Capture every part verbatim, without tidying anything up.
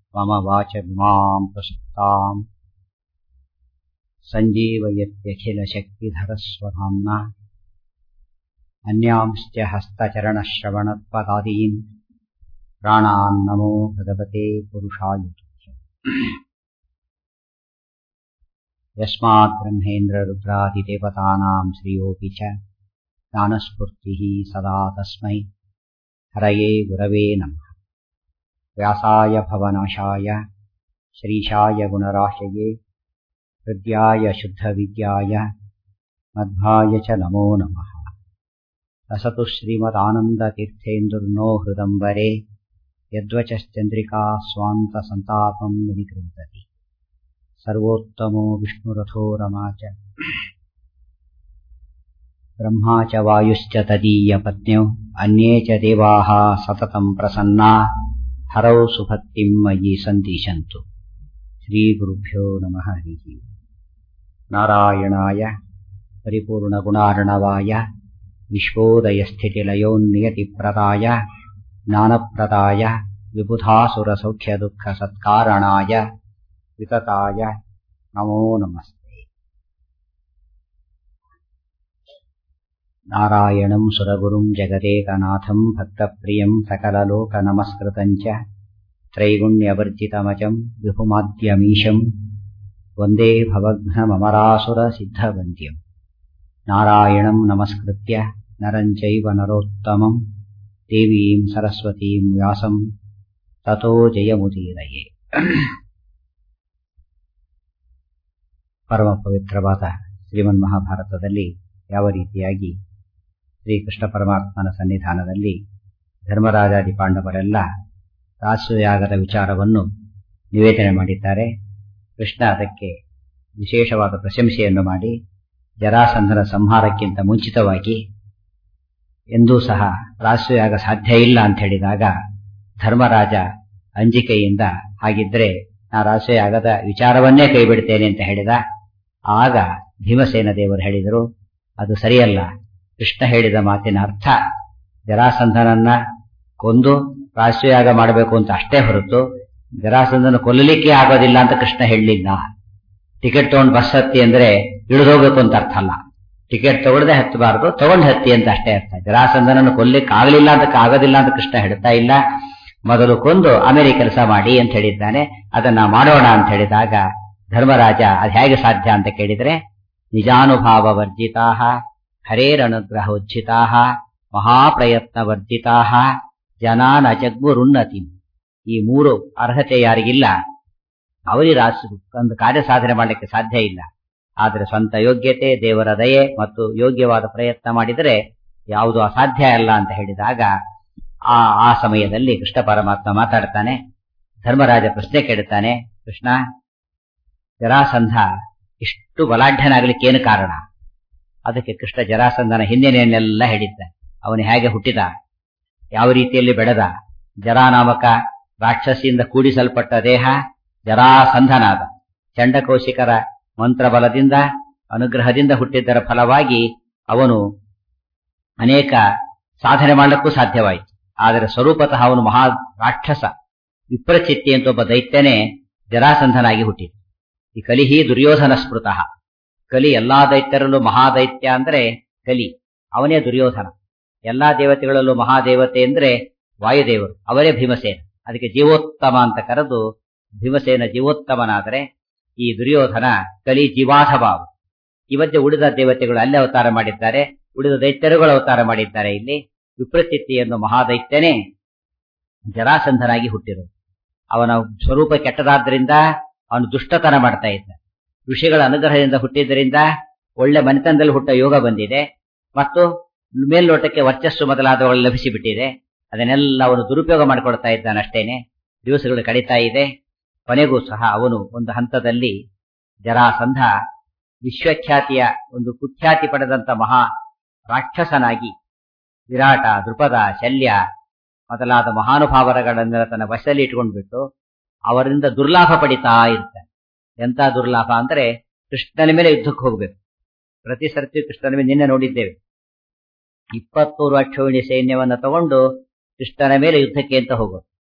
मम वाचमिमां प्रसुप्ताम् सञ्जीवयत्यखिलशक्तिधरस्वधाम्ना अन्यांश्च हस्तचरणश्रवणत्वदादीन् प्राणान् नमो भगवते पुरुषाय यस्मात् ब्रह्मेन्द्ररुद्रादिदेवतानां श्रियोऽपि च ज्ञानस्फूर्तिः सदा तस्मै हरये गुरवे नमः। व्यासाय भवनाशाय श्रीशाय गुणराशये हृद्याय शुद्धविद्याय मध्वाय च नमो नमः। असतु श्रीमदानन्दतीर्थेन्दुर्नो हृदम्बरे यद्वचश्चन्द्रिका स्वान्तसन्तापं विनिकृन्तति। सर्वोत्तमो विष्णुरथो रमा च ब्रह्मा च वायुश्च तदीयपत्न्यौ अन्ये च देवाः सततं प्रसन्ना हरौ सुभक्तिं मयि सन्दिशन्तु। श्रीगुरुभ्यो नमः। हरिः नारायणाय परिपूर्णगुणार्णवाय विश्वोदयस्थितिलयोन्नियतिप्रदाय ज्ञानप्रदाय विबुधासुरसौख्यदुःखसत्कारणाय वितताय नमो नमस्ते। नारायणं सुरगुरुं जगदेकनाथं भक्तप्रियं सकललोकनमस्कृतं च त्रैगुण्यवर्जितमजं विभुमाद्यमीशं वन्दे भवघ्नममरासुरसिद्धवन्द्यं। नारायणं नमस्कृत्य नरं चैव नरोत्तमं देवीं सरस्वतीं व्यासं ततो जयमुदीरये। ಪರಮ ಪವಿತ್ರವಾದ ಶ್ರೀಮನ್ ಮಹಾಭಾರತದಲ್ಲಿ ಯಾವ ರೀತಿಯಾಗಿ ಶ್ರೀಕೃಷ್ಣ ಪರಮಾತ್ಮನ ಸನ್ನಿಧಾನದಲ್ಲಿ ಧರ್ಮರಾಜಾದಿ ಪಾಂಡವರೆಲ್ಲ ರಾಸಯಾಗದ ವಿಚಾರವನ್ನು ನಿವೇದನೆ ಮಾಡಿದ್ದಾರೆ. ಕೃಷ್ಣ ಅದಕ್ಕೆ ವಿಶೇಷವಾದ ಪ್ರಶಂಸೆಯನ್ನು ಮಾಡಿ ಜರಾಸಂಧನ ಸಂಹಾರಕ್ಕಿಂತ ಮುಂಚಿತವಾಗಿ ಎಂದೂ ಸಹ ರಾಸಯಾಗ ಸಾಧ್ಯ ಇಲ್ಲ ಅಂತ ಹೇಳಿದಾಗ ಧರ್ಮರಾಜ ಅಂಜಿಕೆಯಿಂದ ಹಾಗಿದ್ರೆ ನಾ ರಾಸಯಾಗದ ವಿಚಾರವನ್ನೇ ಕೈಬಿಡ್ತೇನೆ ಅಂತ ಹೇಳಿದ. ಆಗ ಭೀಮಸೇನ ದೇವರು ಹೇಳಿದರು, ಅದು ಸರಿಯಲ್ಲ. ಕೃಷ್ಣ ಹೇಳಿದ ಮಾತಿನ ಅರ್ಥ ಜರಾಸಂಧನನ್ನ ಕೊಂದು ರಾಸಯಾಗ ಮಾಡಬೇಕು ಅಂತ ಅಷ್ಟೇ ಹೊರತು ಜರಾಸಂಧನ ಕೊಲ್ಲಲಿಕ್ಕೆ ಆಗೋದಿಲ್ಲ ಅಂತ ಕೃಷ್ಣ ಹೇಳಲಿಲ್ಲ. ಟಿಕೆಟ್ ತಗೊಂಡು ಬಸ್ ಹತ್ತಿ ಅಂದ್ರೆ ಇಳಿದೋಗ್ಬೇಕು ಅಂತ ಅರ್ಥ ಅಲ್ಲ. ಟಿಕೆಟ್ ತಗೊಳ್ಳದೆ ಹತ್ತಬಾರದು, ತಗೊಂಡು ಹತ್ತಿ ಅಂತ ಅಷ್ಟೇ ಅರ್ಥ. ಜರಾಸಂಧನನ್ನು ಕೊಲ್ಲಿಕ್ಕೆ ಆಗಲಿಲ್ಲ ಅಂತ ಆಗೋದಿಲ್ಲ ಅಂತ ಕೃಷ್ಣ ಹೇಳ್ತಾ ಇಲ್ಲ. ಮೊದಲು ಕೊಂದು ಆಮೇಲೆ ಕೆಲಸ ಮಾಡಿ ಅಂತ ಹೇಳಿದ್ದಾನೆ. ಅದನ್ನ ಮಾಡೋಣ ಅಂತ ಹೇಳಿದಾಗ ಧರ್ಮರಾಜ ಅದು ಹೇಗೆ ಸಾಧ್ಯ ಅಂತ ಕೇಳಿದ್ರೆ, ನಿಜಾನುಭಾವ ವರ್ಜಿತಾ ಹರೇರನುಗ್ರಹೋಜ್ಜಿತಾ ಮಹಾಪ್ರಯತ್ನ ವರ್ಜಿತಾ ಜನಾನ ಜಗ್ಗುರುನ್ನತಿ. ಈ ಮೂರು ಅರ್ಹತೆ ಯಾರಿಗಿಲ್ಲ ಅವರಿ ರಾಸ ಒಂದು ಕಾರ್ಯ ಸಾಧನೆ ಮಾಡಲಿಕ್ಕೆ ಸಾಧ್ಯ ಇಲ್ಲ. ಆದರೆ ಸ್ವಂತ ಯೋಗ್ಯತೆ, ದೇವರ ದಯೆ ಮತ್ತು ಯೋಗ್ಯವಾದ ಪ್ರಯತ್ನ ಮಾಡಿದರೆ ಯಾವುದು ಅಸಾಧ್ಯ ಅಲ್ಲ ಅಂತ ಹೇಳಿದಾಗ ಆ ಆ ಸಮಯದಲ್ಲಿ ಕೃಷ್ಣ ಪರಮಾತ್ಮ ಮಾತಾಡ್ತಾನೆ. ಧರ್ಮರಾಜ ಪ್ರಶ್ನೆ ಕೇಳುತ್ತಾನೆ, ಕೃಷ್ಣ, ಜರಾಸಂಧ ಇಷ್ಟು ಬಲಾಢ್ಯನಾಗಲಿಕ್ಕೆ ಏನು ಕಾರಣ? ಅದಕ್ಕೆ ಕೃಷ್ಣ ಜರಾಸಂಧನ ಹಿಂದಿನೆಲ್ಲ ಹೇಳಿದ್ದಾನೆ. ಅವನು ಹೇಗೆ ಹುಟ್ಟಿದ, ಯಾವ ರೀತಿಯಲ್ಲಿ ಬೆಳೆದ, ಜರಾನಾಮಕ ರಾಕ್ಷಸಿಯಿಂದ ಕೂಡಿಸಲ್ಪಟ್ಟ ದೇಹ ಜರಾಸಂಧನಾದ. ಚಂಡಕೌಶಿಕರ ಮಂತ್ರಬಲದಿಂದ ಅನುಗ್ರಹದಿಂದ ಹುಟ್ಟಿದ್ದರ ಫಲವಾಗಿ ಅವನು ಅನೇಕ ಸಾಧನೆ ಮಾಡಲಿಕ್ಕೂ ಸಾಧ್ಯವಾಯಿತು. ಆದರೆ ಸ್ವರೂಪತಃ ಅವನು ಮಹಾ ರಾಕ್ಷಸ ವಿಪ್ರಚಿತ್ತಿ ಅಂತ ಒಬ್ಬ ದೈತ್ಯನೇ ಜರಾಸಂಧನಾಗಿ ಹುಟ್ಟಿದ. ಈ ಕಲಿಹಿ ದುರ್ಯೋಧನ ಸ್ಮೃತಃ. ಕಲಿ ಎಲ್ಲಾ ದೈತ್ಯರಲ್ಲೂ ಮಹಾದೈತ್ಯ ಅಂದ್ರೆ ಕಲಿ, ಅವನೇ ದುರ್ಯೋಧನ. ಎಲ್ಲಾ ದೇವತೆಗಳಲ್ಲೂ ಮಹಾದೇವತೆ ಅಂದ್ರೆ ವಾಯುದೇವರು, ಅವರೇ ಭೀಮಸೇನ. ಅದಕ್ಕೆ ಜೀವೋತ್ತಮ ಅಂತ ಕರೆದು ಭೀಮಸೇನ ಜೀವೋತ್ತಮನಾದರೆ ಈ ದುರ್ಯೋಧನ ಕಲಿ ಜೀವಾಧಭಾವ. ಈ ಮಧ್ಯೆ ಉಳಿದ ದೇವತೆಗಳು ಅಲ್ಲೇ ಅವತಾರ ಮಾಡಿದ್ದಾರೆ, ಉಳಿದ ದೈತ್ಯರುಗಳು ಅವತಾರ ಮಾಡಿದ್ದಾರೆ. ಇಲ್ಲಿ ವಿಪ್ರಚಿತ್ತಿಯನ್ನು ಮಹಾದೈತ್ಯನೇ ಜರಾಸಂಧನಾಗಿ ಹುಟ್ಟಿರೋದು. ಅವನ ಸ್ವರೂಪ ಕೆಟ್ಟದಾದ್ರಿಂದ ಅವನು ದುಷ್ಟತನ ಮಾಡ್ತಾ ಇದ್ದ. ಋಷಿಗಳ ಅನುಗ್ರಹದಿಂದ ಹುಟ್ಟಿದ್ದರಿಂದ ಒಳ್ಳೆ ಮನೆತನದಲ್ಲಿ ಹುಟ್ಟ ಯೋಗ ಬಂದಿದೆ ಮತ್ತು ಮೇಲ್ನೋಟಕ್ಕೆ ವರ್ಚಸ್ಸು ಮೊದಲಾದವುಗಳು ಲಭಿಸಿಬಿಟ್ಟಿದೆ. ಅದನ್ನೆಲ್ಲ ಅವನು ದುರುಪಯೋಗ ಮಾಡಿಕೊಡ್ತಾ ಇದ್ದಾನಷ್ಟೇನೆ. ದಿವಸಗಳು ಕಳೀತಾ ಇದೆ. ಕೊನೆಗೂ ಸಹ ಅವನು ಒಂದು ಹಂತದಲ್ಲಿ ಜರಾಸಂಧ ವಿಶ್ವಖ್ಯಾತಿಯ ಒಂದು ಕುಖ್ಯಾತಿ ಪಡೆದಂತ ಮಹಾ ರಾಕ್ಷಸನಾಗಿ ವಿರಾಟ, ದೃಪದ, ಶಲ್ಯ ಮೊದಲಾದ ಮಹಾನುಭಾವರಗಳನ್ನೆಲ್ಲ ತನ್ನ ವಶದಲ್ಲಿ ಇಟ್ಕೊಂಡ್ಬಿಟ್ಟು ಅವರಿಂದ ದುರ್ಲಾಭ ಪಡಿತಾ ಇರ್ತಾನೆ. ಎಂತ ದುರ್ಲಾಭ ಅಂದ್ರೆ ಕೃಷ್ಣನ ಮೇಲೆ ಯುದ್ಧಕ್ಕೆ ಹೋಗ್ಬೇಕು. ಪ್ರತಿ ಸರ್ತಿ ಕೃಷ್ಣನ ಮೇಲೆ ನಿನ್ನೆ ನೋಡಿದ್ದೇವೆ, ಇಪ್ಪತ್ತೂರು ಅಕ್ಷೋಹಿಣಿ ಸೈನ್ಯವನ್ನ ತಗೊಂಡು ಕೃಷ್ಣನ ಮೇಲೆ ಯುದ್ಧಕ್ಕೆ ಅಂತ ಹೋಗೋದು.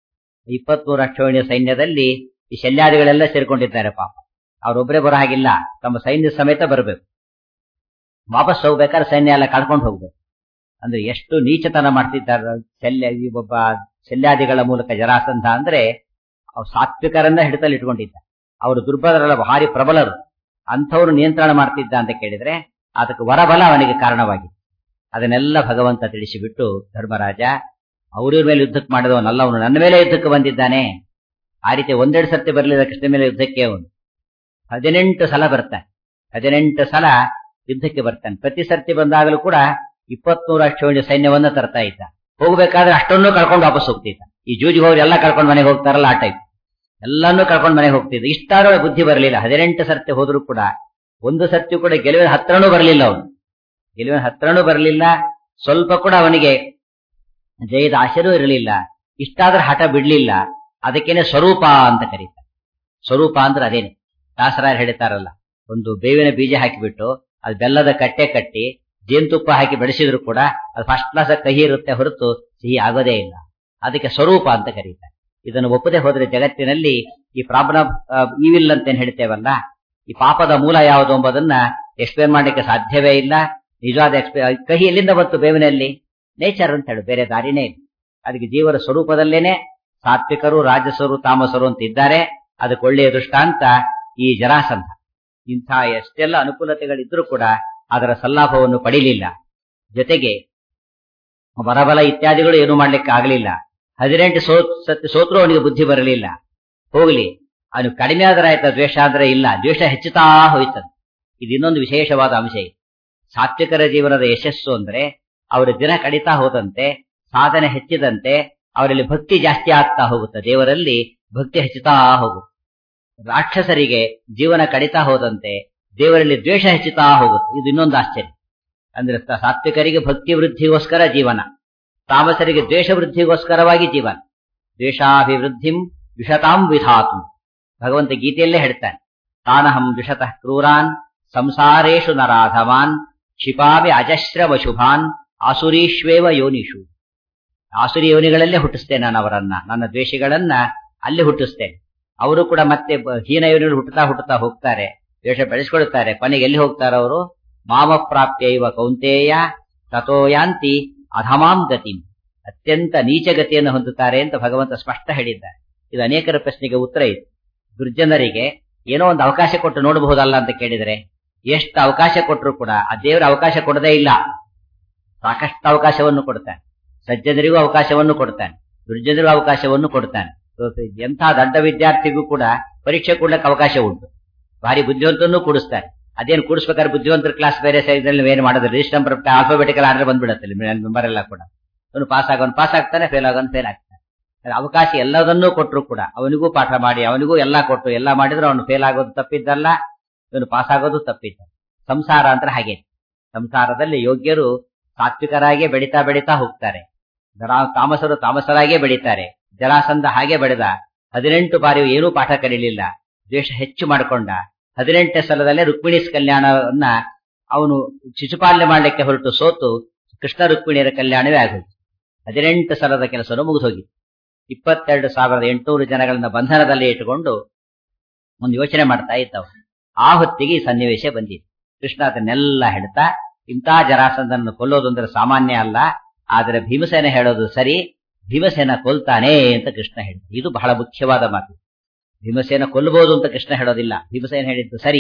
ಇಪ್ಪತ್ಮೂರು ಅಕ್ಷೋಹಿಣಿ ಸೈನ್ಯದಲ್ಲಿ ಈ ಶಲ್ಯಾದಿಗಳೆಲ್ಲ ಸೇರ್ಕೊಂಡಿದ್ದಾರೆ ಪಾಪ. ಅವರೊಬ್ಬರೇ ಬರೋ ಹಾಗಿಲ್ಲ, ತಮ್ಮ ಸೈನ್ಯ ಸಮೇತ ಬರಬೇಕು. ವಾಪಸ್ ಹೋಗ್ಬೇಕಾದ್ರೆ ಸೈನ್ಯ ಎಲ್ಲ ಕಳ್ಕೊಂಡು ಹೋಗ್ಬೇಕು. ಅಂದ್ರೆ ಎಷ್ಟು ನೀಚತನ ಮಾಡ್ತಿದ್ದಾರೆ ಶಲ್ಯ ಈ ಒಬ್ಬ ಶಲ್ಯಾದಿಗಳ ಮೂಲಕ ಜರಾಸಂಧ. ಅಂದ್ರೆ ಅವ್ರು ಸಾತ್ವಿಕರನ್ನ ಹಿಡಿತಲ್ಲಿ ಇಟ್ಕೊಂಡಿದ್ದ. ಅವರು ದುರ್ಬಲರಲ್ಲ, ಭಾರಿ ಪ್ರಬಲರು. ಅಂಥವ್ರು ನಿಯಂತ್ರಣ ಮಾಡ್ತಿದ್ದ ಅಂತ ಕೇಳಿದ್ರೆ ಅದಕ್ಕೆ ವರಬಲ ಅವನಿಗೆ ಕಾರಣವಾಗಿದೆ. ಅದನ್ನೆಲ್ಲ ಭಗವಂತ ತಿಳಿಸಿಬಿಟ್ಟು, ಧರ್ಮರಾಜ ಅವ್ರ ಮೇಲೆ ಯುದ್ಧಕ್ಕೆ ಮಾಡಿದವನಲ್ಲ, ಅವನು ನನ್ನ ಮೇಲೆ ಯುದ್ಧಕ್ಕೆ ಬಂದಿದ್ದಾನೆ. ಆ ರೀತಿ ಒಂದೆರಡು ಸರ್ತಿ ಬರಲಿಲ್ಲ ಕೃಷ್ಣ ಮೇಲೆ ಯುದ್ಧಕ್ಕೆ. ಅವನು ಹದಿನೆಂಟು ಸಲ ಬರ್ತಾನೆ. ಹದಿನೆಂಟು ಸಲ ಯುದ್ಧಕ್ಕೆ ಬರ್ತಾನೆ. ಪ್ರತಿ ಸರ್ತಿ ಬಂದಾಗಲೂ ಕೂಡ ಇಪ್ಪತ್ಮೂರು ಅಕ್ಷೋಹಿಣಿ ಸೈನ್ಯವನ್ನ ತರ್ತಾ ಇದ್ದ. ಹೋಗ್ಬೇಕಾದ್ರೆ ಅಷ್ಟನ್ನು ಕಳ್ಕೊಂಡು ವಾಪಸ್ ಹೋಗ್ತಿದ್ದ. ಈ ಜೂಜಿಗೆ ಹೋಗಿ ಎಲ್ಲ ಕಳ್ಕೊಂಡು ಮನೆಗೆ ಹೋಗ್ತಾರಲ್ಲ ಆ ಟೈಪ್, ಎಲ್ಲಾನು ಕಳ್ಕೊಂಡು ಮನೆಗೆ ಹೋಗ್ತಿದ್ದ. ಇಷ್ಟಾದ್ರೂ ಬುದ್ಧಿ ಬರಲಿಲ್ಲ. ಹದಿನೆಂಟು ಸರ್ತಿ ಹೋದ್ರು ಕೂಡ ಒಂದು ಸರ್ತಿ ಕೂಡ ಗೆಲುವಿನ ಹತ್ರನೂ ಬರಲಿಲ್ಲ. ಅವನು ಗೆಲುವಿನ ಹತ್ರನೂ ಬರಲಿಲ್ಲ. ಸ್ವಲ್ಪ ಕೂಡ ಅವನಿಗೆ ಜಯದ ಆಶೆನೂ ಇರಲಿಲ್ಲ. ಇಷ್ಟಾದ್ರೂ ಹಠ ಬಿಡ್ಲಿಲ್ಲ. ಅದಕ್ಕೇನೆ ಸ್ವರೂಪ ಅಂತ ಕರೀತಾರೆ. ಸ್ವರೂಪ ಅಂದ್ರೆ ಅದೇನೆ. ದಾಸರಾಯರು ಹೇಳ್ತಾರಲ್ಲ, ಒಂದು ಬೇವಿನ ಬೀಜ ಹಾಕಿಬಿಟ್ಟು ಅದು ಬೆಲ್ಲದ ಕಟ್ಟೆ ಕಟ್ಟಿ ಜೇನುತುಪ್ಪ ಹಾಕಿ ಬೆಳೆಸಿದ್ರು ಕೂಡ ಅದು ಫಸ್ಟ್ ಕ್ಲಾಸ್ ಕಹಿ ಇರುತ್ತೆ ಹೊರತು ಸಿಹಿ ಆಗೋದೇ ಇಲ್ಲ. ಅದಕ್ಕೆ ಸ್ವರೂಪ ಅಂತ ಕರೀತಾರೆ. ಇದನ್ನು ಒಪ್ಪದೆ ಹೋದ್ರೆ ಜಗತ್ತಿನಲ್ಲಿ ಈ ಪ್ರಾಬ್ಲಮ್ ಈವಿಲ್ ಅಂತೇನು ಹೇಳ್ತೇವಲ್ಲ, ಈ ಪಾಪದ ಮೂಲ ಯಾವುದು ಎಂಬುದನ್ನ ಎಕ್ಸ್ಪ್ಲೇನ್ ಮಾಡ್ಲಿಕ್ಕೆ ಸಾಧ್ಯವೇ ಇಲ್ಲ. ನಿಜವಾದ ಎಕ್ಸ್ಪ್ಲೇ ಕಹಿ ಎಲ್ಲಿಂದ ಬಂತು ಬೇವಿನಲ್ಲಿ? ನೇಚರ್ ಅಂತ ಹೇಳು, ಬೇರೆ ದಾರಿನೇ ಇಲ್ಲ. ಅದಕ್ಕೆ ಜೀವನ ಸ್ವರೂಪದಲ್ಲೇನೆ ಸಾತ್ವಿಕರು, ರಾಜಸರು, ತಾಮಸರು ಅಂತ ಇದ್ದಾರೆ. ಅದಕ್ಕೆ ಒಳ್ಳೆಯ ದೃಷ್ಟಾಂತ ಈ ಜರಾಸಂಧ. ಇಂಥ ಎಷ್ಟೆಲ್ಲ ಅನುಕೂಲತೆಗಳಿದ್ರೂ ಕೂಡ ಅದರ ಸಲ್ಲಾಭವನ್ನು ಪಡೀಲಿಲ್ಲ. ಜೊತೆಗೆ ವರಬಲ ಇತ್ಯಾದಿಗಳು ಏನು ಮಾಡ್ಲಿಕ್ಕೆ ಆಗಲಿಲ್ಲ. ಹದಿನೆಂಟು ಸೋ ಸತ್ಯ ಸೋತ್ರು ಅವನಿಗೆ ಬುದ್ಧಿ ಬರಲಿಲ್ಲ. ಹೋಗ್ಲಿ, ಅವನು ಕಡಿಮೆ ಆದ್ರೆ ಆಯ್ತಾ, ದ್ವೇಷ ಆದ್ರೆ ಇಲ್ಲ, ದ್ವೇಷ ಹೆಚ್ಚುತ್ತಾ ಹೋಯ್ತದೆ. ಇದು ಇನ್ನೊಂದು ವಿಶೇಷವಾದ ಅಂಶ. ಸಾತ್ವಿಕರ ಜೀವನದ ಯಶಸ್ಸು ಅಂದ್ರೆ ಅವರ ದಿನ ಕಡಿತಾ ಹೋದಂತೆ, ಸಾಧನೆ ಹೆಚ್ಚಿದಂತೆ ಅವರಲ್ಲಿ ಭಕ್ತಿ ಜಾಸ್ತಿ ಆಗ್ತಾ ಹೋಗುತ್ತೆ. ದೇವರಲ್ಲಿ ಭಕ್ತಿ ಹೆಚ್ಚುತ್ತಾ ಹೋಗುತ್ತೆ. ರಾಕ್ಷಸರಿಗೆ ಜೀವನ ಕಡಿತಾ ಹೋದಂತೆ ದೇವರಲ್ಲಿ ದ್ವೇಷ ಹೆಚ್ಚುತ್ತಾ ಹೋಗುತ್ತೆ. ಇದು ಇನ್ನೊಂದು ಆಶ್ಚರ್ಯ. ಅಂದ್ರೆ ಸಾತ್ವಿಕರಿಗೆ ಭಕ್ತಿ ವೃದ್ಧಿಗೋಸ್ಕರ ಜೀವನ, ತಾಮಸರಿಗೆ ದ್ವೇಷ ವೃದ್ಧಿಗೋಸ್ಕರವಾಗಿ ಜೀವನ. ದ್ವೇಷಾಭಿವೃದ್ಧಿಂ ವಿಷತಾಂ ವಿಧಾತು ಭಗವಂತ ಗೀತೆಯಲ್ಲೇ ಹೇಳ್ತಾನೆ. ತಾನಹಂ ವಿಷತಃ ಕ್ರೂರಾನ್ ಸಂಸಾರೇಶು ನರಾಧಮಾನ್ ಕ್ಷಿಪಾಮಿ ಅಜಶ್ರವಶುಭಾನ್ ಆಸುರೀಶ್ವೇವ ಯೋನಿಷು. ಆಸುರಿ ಯೋನಿಗಳಲ್ಲೇ ಹುಟ್ಟಿಸ್ತೇನೆ ನಾನು ಅವರನ್ನ, ನನ್ನ ದ್ವೇಷಿಗಳನ್ನ ಅಲ್ಲಿ ಹುಟ್ಟಿಸ್ತೇನೆ. ಅವರು ಕೂಡ ಮತ್ತೆ ಹೀನ ಯೋನಿಗಳು ಹುಟ್ಟುತ್ತಾ ಹುಟ್ಟುತ್ತಾ ಹೋಗ್ತಾರೆ, ದ್ವೇಷ ಬೆಳೆಸ್ಕೊಳ್ತಾರೆ. ಕೊನೆಗೆ ಎಲ್ಲಿ ಹೋಗ್ತಾರೆ ಅವರು? ಮಾಮ ಪ್ರಾಪ್ಯ ಇವ ಕೌಂತೇಯ ತಥೋಯಾಂತಿ ಅಧಮಾಂ ಗತಿಂ, ಅತ್ಯಂತ ನೀಚ ಗತಿಯನ್ನು ಹೊಂದುತ್ತಾರೆ ಅಂತ ಭಗವಂತ ಸ್ಪಷ್ಟ ಹೇಳಿದ್ದಾರೆ. ಇದು ಅನೇಕರ ಪ್ರಶ್ನೆಗೆ ಉತ್ತರ ಇದೆ. ದುರ್ಜನರಿಗೆ ಏನೋ ಒಂದು ಅವಕಾಶ ಕೊಟ್ಟು ನೋಡಬಹುದಲ್ಲ ಅಂತ ಕೇಳಿದರೆ, ಎಷ್ಟು ಅವಕಾಶ ಕೊಟ್ಟರು ಕೂಡ ಆ ದೇವರ ಅವಕಾಶ ಕೊಡದೇ ಇಲ್ಲ. ಸಾಕಷ್ಟು ಅವಕಾಶವನ್ನು ಕೊಡ್ತಾನೆ. ಸಜ್ಜನರಿಗೂ ಅವಕಾಶವನ್ನು ಕೊಡ್ತಾನೆ, ದುರ್ಜನರಿಗೂ ಅವಕಾಶವನ್ನು ಕೊಡ್ತಾನೆ. ಎಂಥ ದೊಡ್ಡ ವಿದ್ಯಾರ್ಥಿಗೂ ಕೂಡ ಪರೀಕ್ಷೆ ಕೊಡ್ಲಿಕ್ಕೆ ಅವಕಾಶ ಉಂಟು. ಭಾರಿ ಬುದ್ಧಿವಂತನೂ ಕೂಡಿಸ್ತಾನೆ. ಅದೇನು ಕೂಡಿಸ್ಬೇಕಾದ್ರೆ ಬುದ್ಧಿವಂತರ ಕ್ಲಾಸ್ ಬೇರೆ ಸೈಜಲ್ಲಿ ಏನು ಮಾಡೋದು, ರಿಜಿಸ್ಟರ್ ನಂಬರ್ ಆಲ್ಫಾಬೆಟಿಕಲ್ ಆರ್ಡರ್ ಬಂದ್ಬಿಡುತ್ತೆ ಮೆಂಬರ್ ಎಲ್ಲ ಕೂಡ. ಅವನು ಪಾಸ್ ಆಗೋನು ಪಾಸ್ ಆಗ್ತಾನೆ, ಫೇಲ್ ಆಗೋನು ಫೇಲ್ ಆಗ್ತಾನೆ. ಅವಕಾಶ ಎಲ್ಲದನ್ನೂ ಕೊಟ್ಟರು ಕೂಡ ಅವನಿಗೂ ಪಾಠ ಮಾಡಿ ಅವನಿಗೂ ಎಲ್ಲಾ ಕೊಟ್ಟು ಎಲ್ಲ ಮಾಡಿದ್ರು ಅವನು ಫೇಲ್ ಆಗೋದು ತಪ್ಪಿದ್ದಲ್ಲ, ಇವನು ಪಾಸ್ ಆಗೋದು ತಪ್ಪಿದ್ದ. ಸಂಸಾರ ಅಂದ್ರೆ ಹಾಗೆ. ಸಂಸಾರದಲ್ಲಿ ಯೋಗ್ಯರು ಸಾತ್ವಿಕರಾಗಿ ಬೆಳೀತಾ ಬೆಳೀತಾ ಹೋಗ್ತಾರೆ, ತಾಮಸರು ತಾಮಸರಾಗೇ ಬೆಳೀತಾರೆ. ಜರಾಸಂಧ ಹಾಗೆ ಬೆಳೆದ. ಹದಿನೆಂಟು ಬಾರಿ ಏನೂ ಪಾಠ ಕಲಿಯಲಿಲ್ಲ, ದ್ವೇಷ ಹೆಚ್ಚು ಮಾಡಿಕೊಂಡ. ಹದಿನೆಂಟನೇ ಸಲದಲ್ಲೇ ರುಕ್ಮಿಣೀಸ್ ಕಲ್ಯಾಣವನ್ನ ಅವನು ಶಿಶುಪಾಲನೆ ಮಾಡಲಿಕ್ಕೆ ಹೊರಟು ಸೋತು ಕೃಷ್ಣ ರುಕ್ಮಿಣಿಯರ ಕಲ್ಯಾಣವೇ ಆಗೋಯ್ತು. ಹದಿನೆಂಟು ಸಲದ ಕೆಲಸವನ್ನು ಮುಗಿದೋಗಿತ್ತು. ಇಪ್ಪತ್ತೆರಡು ಸಾವಿರದ ಎಂಟುನೂರು ಜನಗಳನ್ನ ಬಂಧನದಲ್ಲಿ ಇಟ್ಟುಕೊಂಡು ಒಂದು ಯೋಚನೆ ಮಾಡ್ತಾ ಇದ್ದವು. ಆ ಹೊತ್ತಿಗೆ ಈ ಸನ್ನಿವೇಶ ಬಂದಿದೆ. ಕೃಷ್ಣ ಅದನ್ನೆಲ್ಲ ಹೇಳ್ತಾ, ಇಂಥ ಜರಾಸಂಧನನ್ನು ಕೊಲ್ಲೋದು ಅಂದ್ರೆ ಸಾಮಾನ್ಯ ಅಲ್ಲ, ಆದರೆ ಭೀಮಸೇನ ಹೇಳೋದು ಸರಿ, ಭೀಮಸೇನ ಕೊಲ್ತಾನೆ ಅಂತ ಕೃಷ್ಣ ಹೇಳಿದ. ಇದು ಬಹಳ ಮುಖ್ಯವಾದ ಮಾತು. ಭೀಮಸೇನ ಕೊಲ್ಲಬಹುದು ಅಂತ ಕೃಷ್ಣ ಹೇಳೋದಿಲ್ಲ, ಭೀಮಸೇನ ಹೇಳಿದ್ದು ಸರಿ